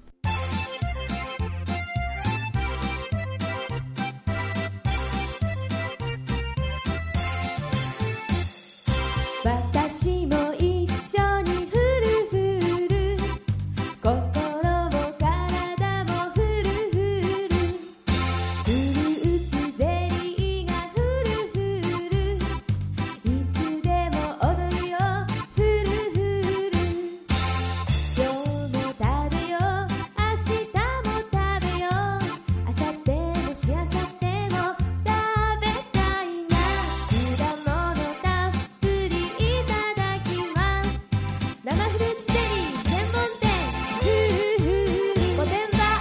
私も一緒にフルフル、心も体もフルフル、フルーツゼリーがフルフル、いつでも踊るよフルフル、今日も食べよう明日も食べよう、明後日もしあさっても食べたいな、果物たっぷりいただきます、生フルーツゼリー専門店フーフー御殿場。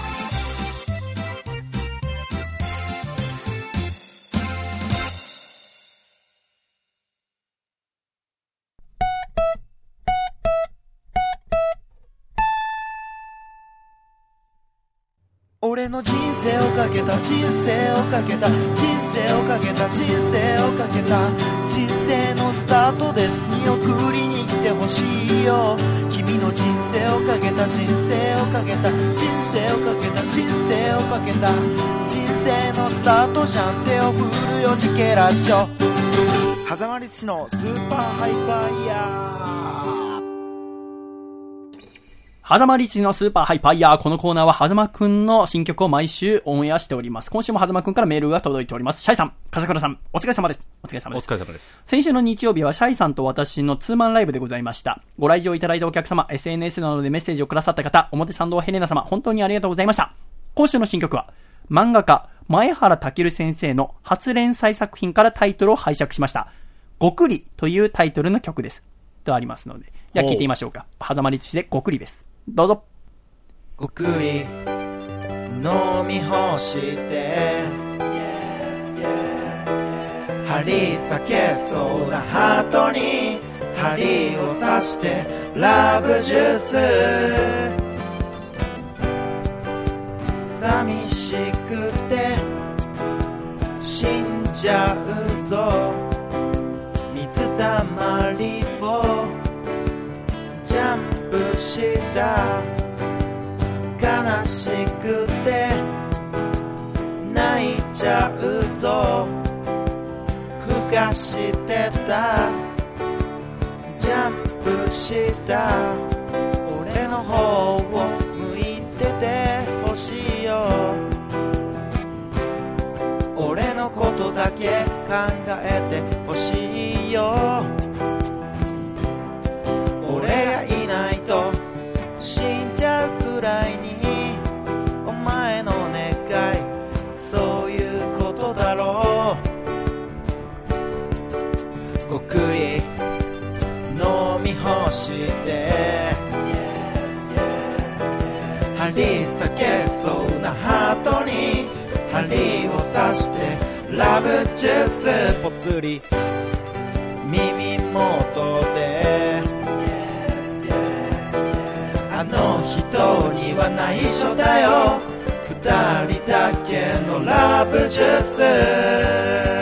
俺の人生をかけた人生をかけた人生をかけた人生をかけた人生のスタートです見送りに来てほしいよ、君の人生をかけた人生をかけた人生をかけた人生をかけた人生のスタートじゃん、手を振るよチケラッチョ、狭間律師のスーパーハイパーイヤー。 狭間律師のスーパーハイパーイヤー。このコーナーは狭間くんの新曲を毎週オンエアしております。今週も狭間くんからメールが届いております。シャイさん、笠倉さん、お疲れ様です。お疲れ様です。 お疲れ様です。 先週の日曜日はシャイさんと私のツーマンライブでございました。ご来場いただいたお客様、エスエヌエス などでメッセージをくださった方、表参道ヘレナ様、本当にありがとうございました。今週の新曲は、漫画家、前原武先生の初連載作品からタイトルを拝借しました。ごくりというタイトルの曲です。とありますので。じゃあ聞いてみましょうか。狭間律師でごくりです。どうぞ。 ごくり飲み干して張り裂けそうなハートに針を刺してラブジュース、寂しくて死んじゃうぞ、水たまりをジャンプした悲しくて泣いちゃうぞ、ふかしてたジャンプした俺の方を向いててほしいよ、 えてほしいよ。俺がいないと死んじゃうくらいにお前の願いそういうことだろう。ごくり飲み干して張り裂けそうなハートに針を刺してラブジュースぽつり耳元であの人には内緒だよ二人だけのラブジュース。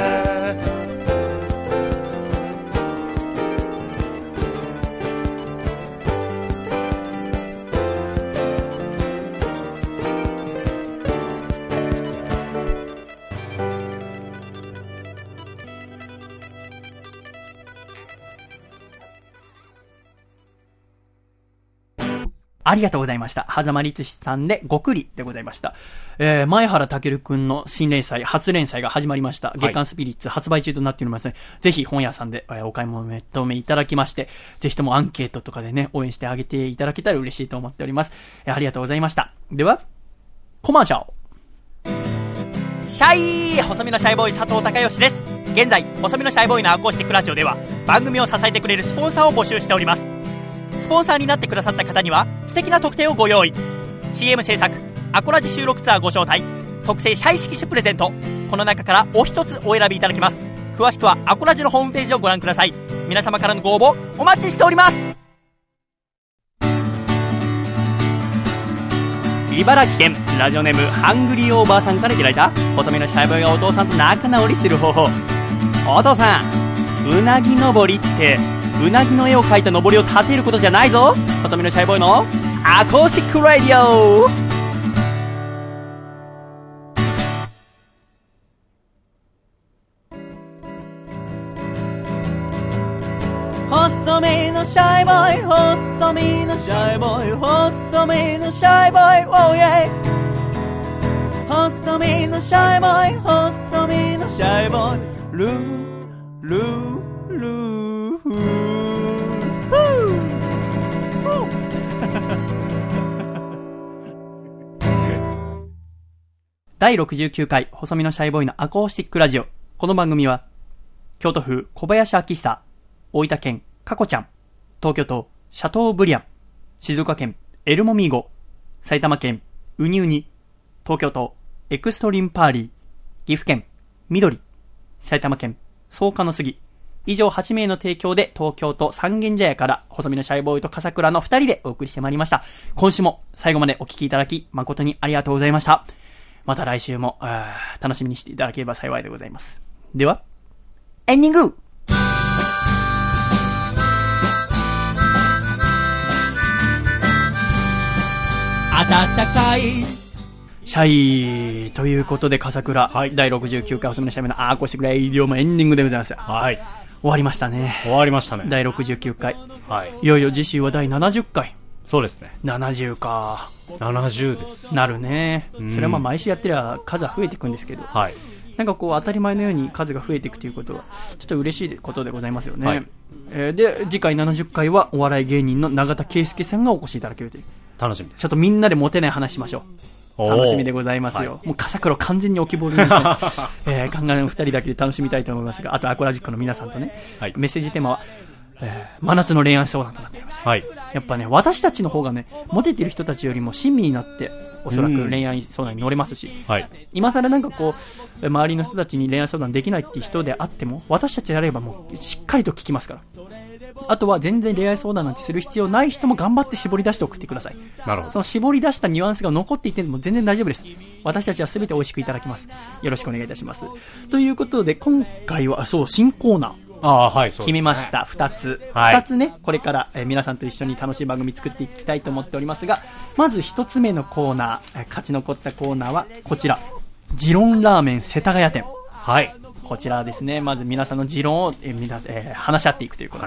ありがとうございました。狭間律史さんでごくりでございました。えー、前原健くんの新連載、初連載が始まりました。月刊スピリッツ発売中となっておりますので、はい、ぜひ本屋さんでお買い求めいただきまして、ぜひともアンケートとかでね、応援してあげていただけたら嬉しいと思っております。えー、ありがとうございました。では、コマーシャル。 シャイ細身のシャイボーイ佐藤孝義です。現在、細身のシャイボーイのアコースティックラジオでは、番組を支えてくれるスポンサーを募集しております。スポンサーになってくださった方には素敵な特典をご用意。 シーエム 制作、アコラジ収録ツアーご招待、特製シャイ色紙プレゼント、この中からお一つお選びいただけます。詳しくはアコラジのホームページをご覧ください。皆様からのご応募お待ちしております。茨城県ラジオネームハングリーオーバーさんからいただいた細身のシャイボーイがお父さんと仲直りする方法。お父さん、うなぎ登りってうなぎの絵を描いた登りを立てることじゃないぞ。細身のシャイボーイのアコースティックラディオ。細身のシャイボーイ、細身のシャイボーイ、細身のシャイボーイ、oh yeah。細身のシャイボーイ、細身のシャイボーイ、ルールールーだいろくじゅうきゅうかい細身のシャイボーイのアコースティックラジオ。この番組は京都府小林明久、大分県かこちゃん、東京都シャトーブリアン、静岡県エルモミーゴ、埼玉県ウニウニ、東京都エクストリームパーリー、岐阜県緑、埼玉県草加の杉、以上はちめいの提供で東京都三軒茶屋から細身のシャイボーイと笠倉のふたりでお送りしてまいりました。今週も最後までお聞きいただき誠にありがとうございました。また来週も楽しみにしていただければ幸いでございます。ではエンディング。暖かいシャイということで笠倉、はい、だいろくじゅうきゅうかい細身のシャイボーイのアーコースティックラディオもエンディングでございます。はい、終わりましたね。 終わりましたね。 だいろくじゅうきゅうかい、 はい、 いよいよ次週はだいななじゅっかい。 そうですね。 ななじゅうか。 ななじゅうです。 なるね。それはまあ毎週やってりゃ数は増えていくんですけど、はい、なんかこう当たり前のように数が増えていくということはちょっと嬉しいことでございますよね。はい、えー、で次回ななじゅっかいはお笑い芸人の永田圭介さんがお越しいただけるという。 楽しみです。 ちょっとみんなでモテない話しましょう。楽しみでございますよ。はい、もう笠倉を完全に置きぼりにして、えー、考えのふたりだけで楽しみたいと思いますが、あとアコラジックの皆さんとね、はい、メッセージテーマは、えー、真夏の恋愛相談となっています。はい、やっぱね、私たちの方がね、モテてる人たちよりも親身になっておそらく恋愛相談に乗れますし、はい、今更なんかこう周りの人たちに恋愛相談できないっていう人であっても、私たちであればもうしっかりと聞きますから。あとは全然恋愛相談なんてする必要ない人も頑張って絞り出して送ってください。なるほど。その絞り出したニュアンスが残っていても全然大丈夫です。私たちは全て美味しくいただきます。よろしくお願いいたします。ということで今回はそう新コーナー、あ、はい、決めました。ふたつ、はい、ふたつね、これから、えー、皆さんと一緒に楽しい番組作っていきたいと思っておりますが、まずひとつめのコーナー、えー、勝ち残ったコーナーはこちら、ジロンラーメン世田谷店。はい、こちらですね。まず皆さんの持論を、えー皆えー、話し合っていくということ、はい、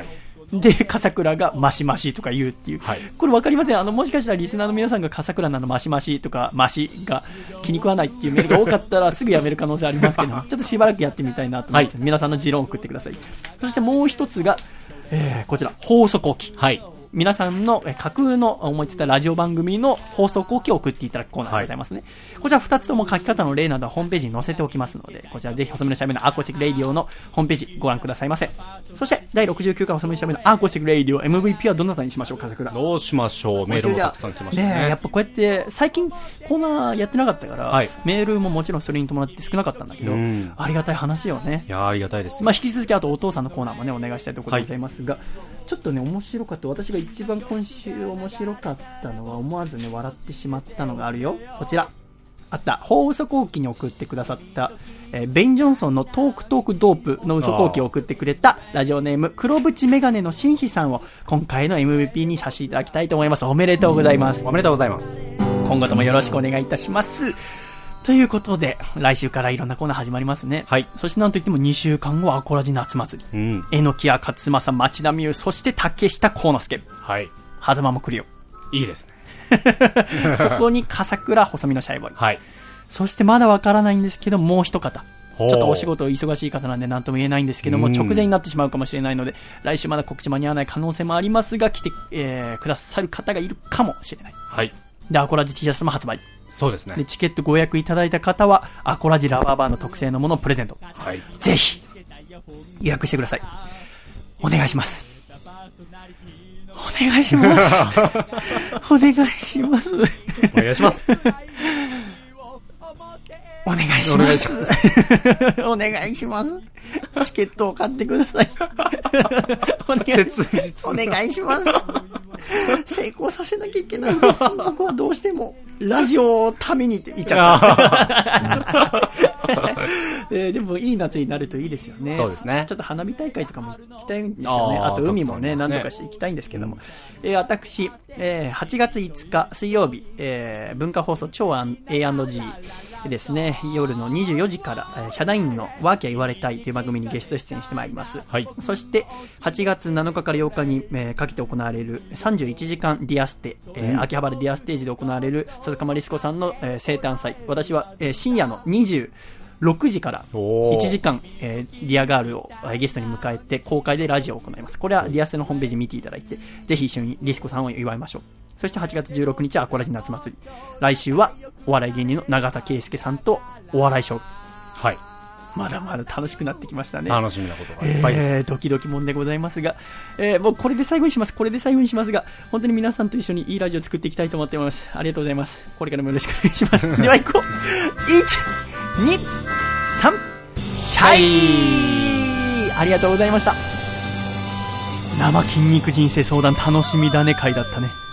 で、笠倉がマシマシとか言うっていう。はい、これわかりません。あの、もしかしたらリスナーの皆さんが笠倉なのマシマシとかマシが気に食わないっていうメールが多かったらすぐやめる可能性ありますけど、ちょっとしばらくやってみたいなと思います。はい、皆さんの持論を送ってください。そしてもう一つが、えー、こちら、放送後期。はい。皆さんの架空の思いついたラジオ番組の放送後期を送っていただくコーナーでございますね。はい、こちらふたつとも書き方の例などはホームページに載せておきますので、こちらぜひ細身のシャイボーイのアーコースティックレイディオのホームページご覧くださいませ。そしてだいろくじゅうきゅうかい細身のシャイボーイのアーコースティックレイディオ エムブイピー はどなたにしましょうか、笠倉。 どうしましょう。メールもたくさん来ましたね。 ね、やっぱこうやって最近コーナーやってなかったから、はい、メールももちろんそれに伴って少なかったんだけど、ありがたい話よね。 いやありがたいです。 まあ引き続きあとお父さんのコーナーもねお願いしたいところでございますが、はい、ちょっとね面白かった。私が一番今週面白かったのは思わずね笑ってしまったのがあるよ。こちらあった放送後期に送ってくださった、えー、ベン・ジョンソンのトークトークドープの嘘後期を送ってくれたラジオネーム黒縁メガネの紳士さんを今回の エムブイピー にさせていただきたいと思います。おめでとうございます。 おめでとうございます。 今後ともよろしくお願いいたします。ということで来週からいろんなコーナー始まりますね。はい。そしてなんといってもにしゅうかんごアコラジ夏祭り、うん、榎谷勝正、町田美優、そして竹下幸之助、はい、狭間も来るよ。 いいですね。 そこに笠倉細身のシャイボーイ、はい、そしてまだわからないんですけどもう一方ちょっとお仕事忙しい方なんで何とも言えないんですけども直前になってしまうかもしれないので来週まだ告知間に合わない可能性もありますが来て、えー、くださる方がいるかもしれない。はい。でアコラジ T シャツも発売。 そうですね。 でチケットご予約いただいた方はアコラジラバーバーの特製のものをプレゼント、はい、ぜひ予約してください。お願いします。お願いしますお願いしますお願いしますお願いしますお願いしますチケットを買ってくださいお願い切実お願いします成功させなきゃいけないんです。僕はどうしてもラジオをためにって言っちゃったえー、でもいい夏になるといいですよね。 そうですね。 ちょっと花火大会とかも行きたいんですよね。 あ, あと海もねなんとかして行きたいんですけども、うん、えー、私、えー、はちがついつか水曜日、えー、文化放送超 エーアンドジー ですね、夜のにじゅうよじから、えー、ヒャダインのワーキャー言われたいという番組にゲスト出演してまいります、はい、そしてはちがつなのかからようかに、えー、かけて行われるさんじゅういちじかんディアステ、えーうん、秋葉原ディアステージで行われる鈴鹿マリスコさんの、えー、生誕祭、私は、えー、深夜のにじゅうろくじからいちじかん、えー、ディアガールを、えー、ゲストに迎えて公開でラジオを行います。これはディアステのホームページ見ていただいてぜひ一緒にリスコさんを祝いましょう。そしてはちがつじゅうろくにちはアコラジ夏祭り、来週はお笑い芸人の永田圭介さんとお笑いショー。はい、まだまだ楽しくなってきましたね。 楽しみなことがいっぱいです、 えー、ドキドキもんでございますが、えー、もうこれで最後にしますこれで最後にしますが本当に皆さんと一緒にいいラジオを作っていきたいと思っています。ありがとうございます。これからもよろしくお願いしますでは行こういち、に、さん、シャイ。ありがとうございました。生筋肉人生相談楽しみだね回だったね。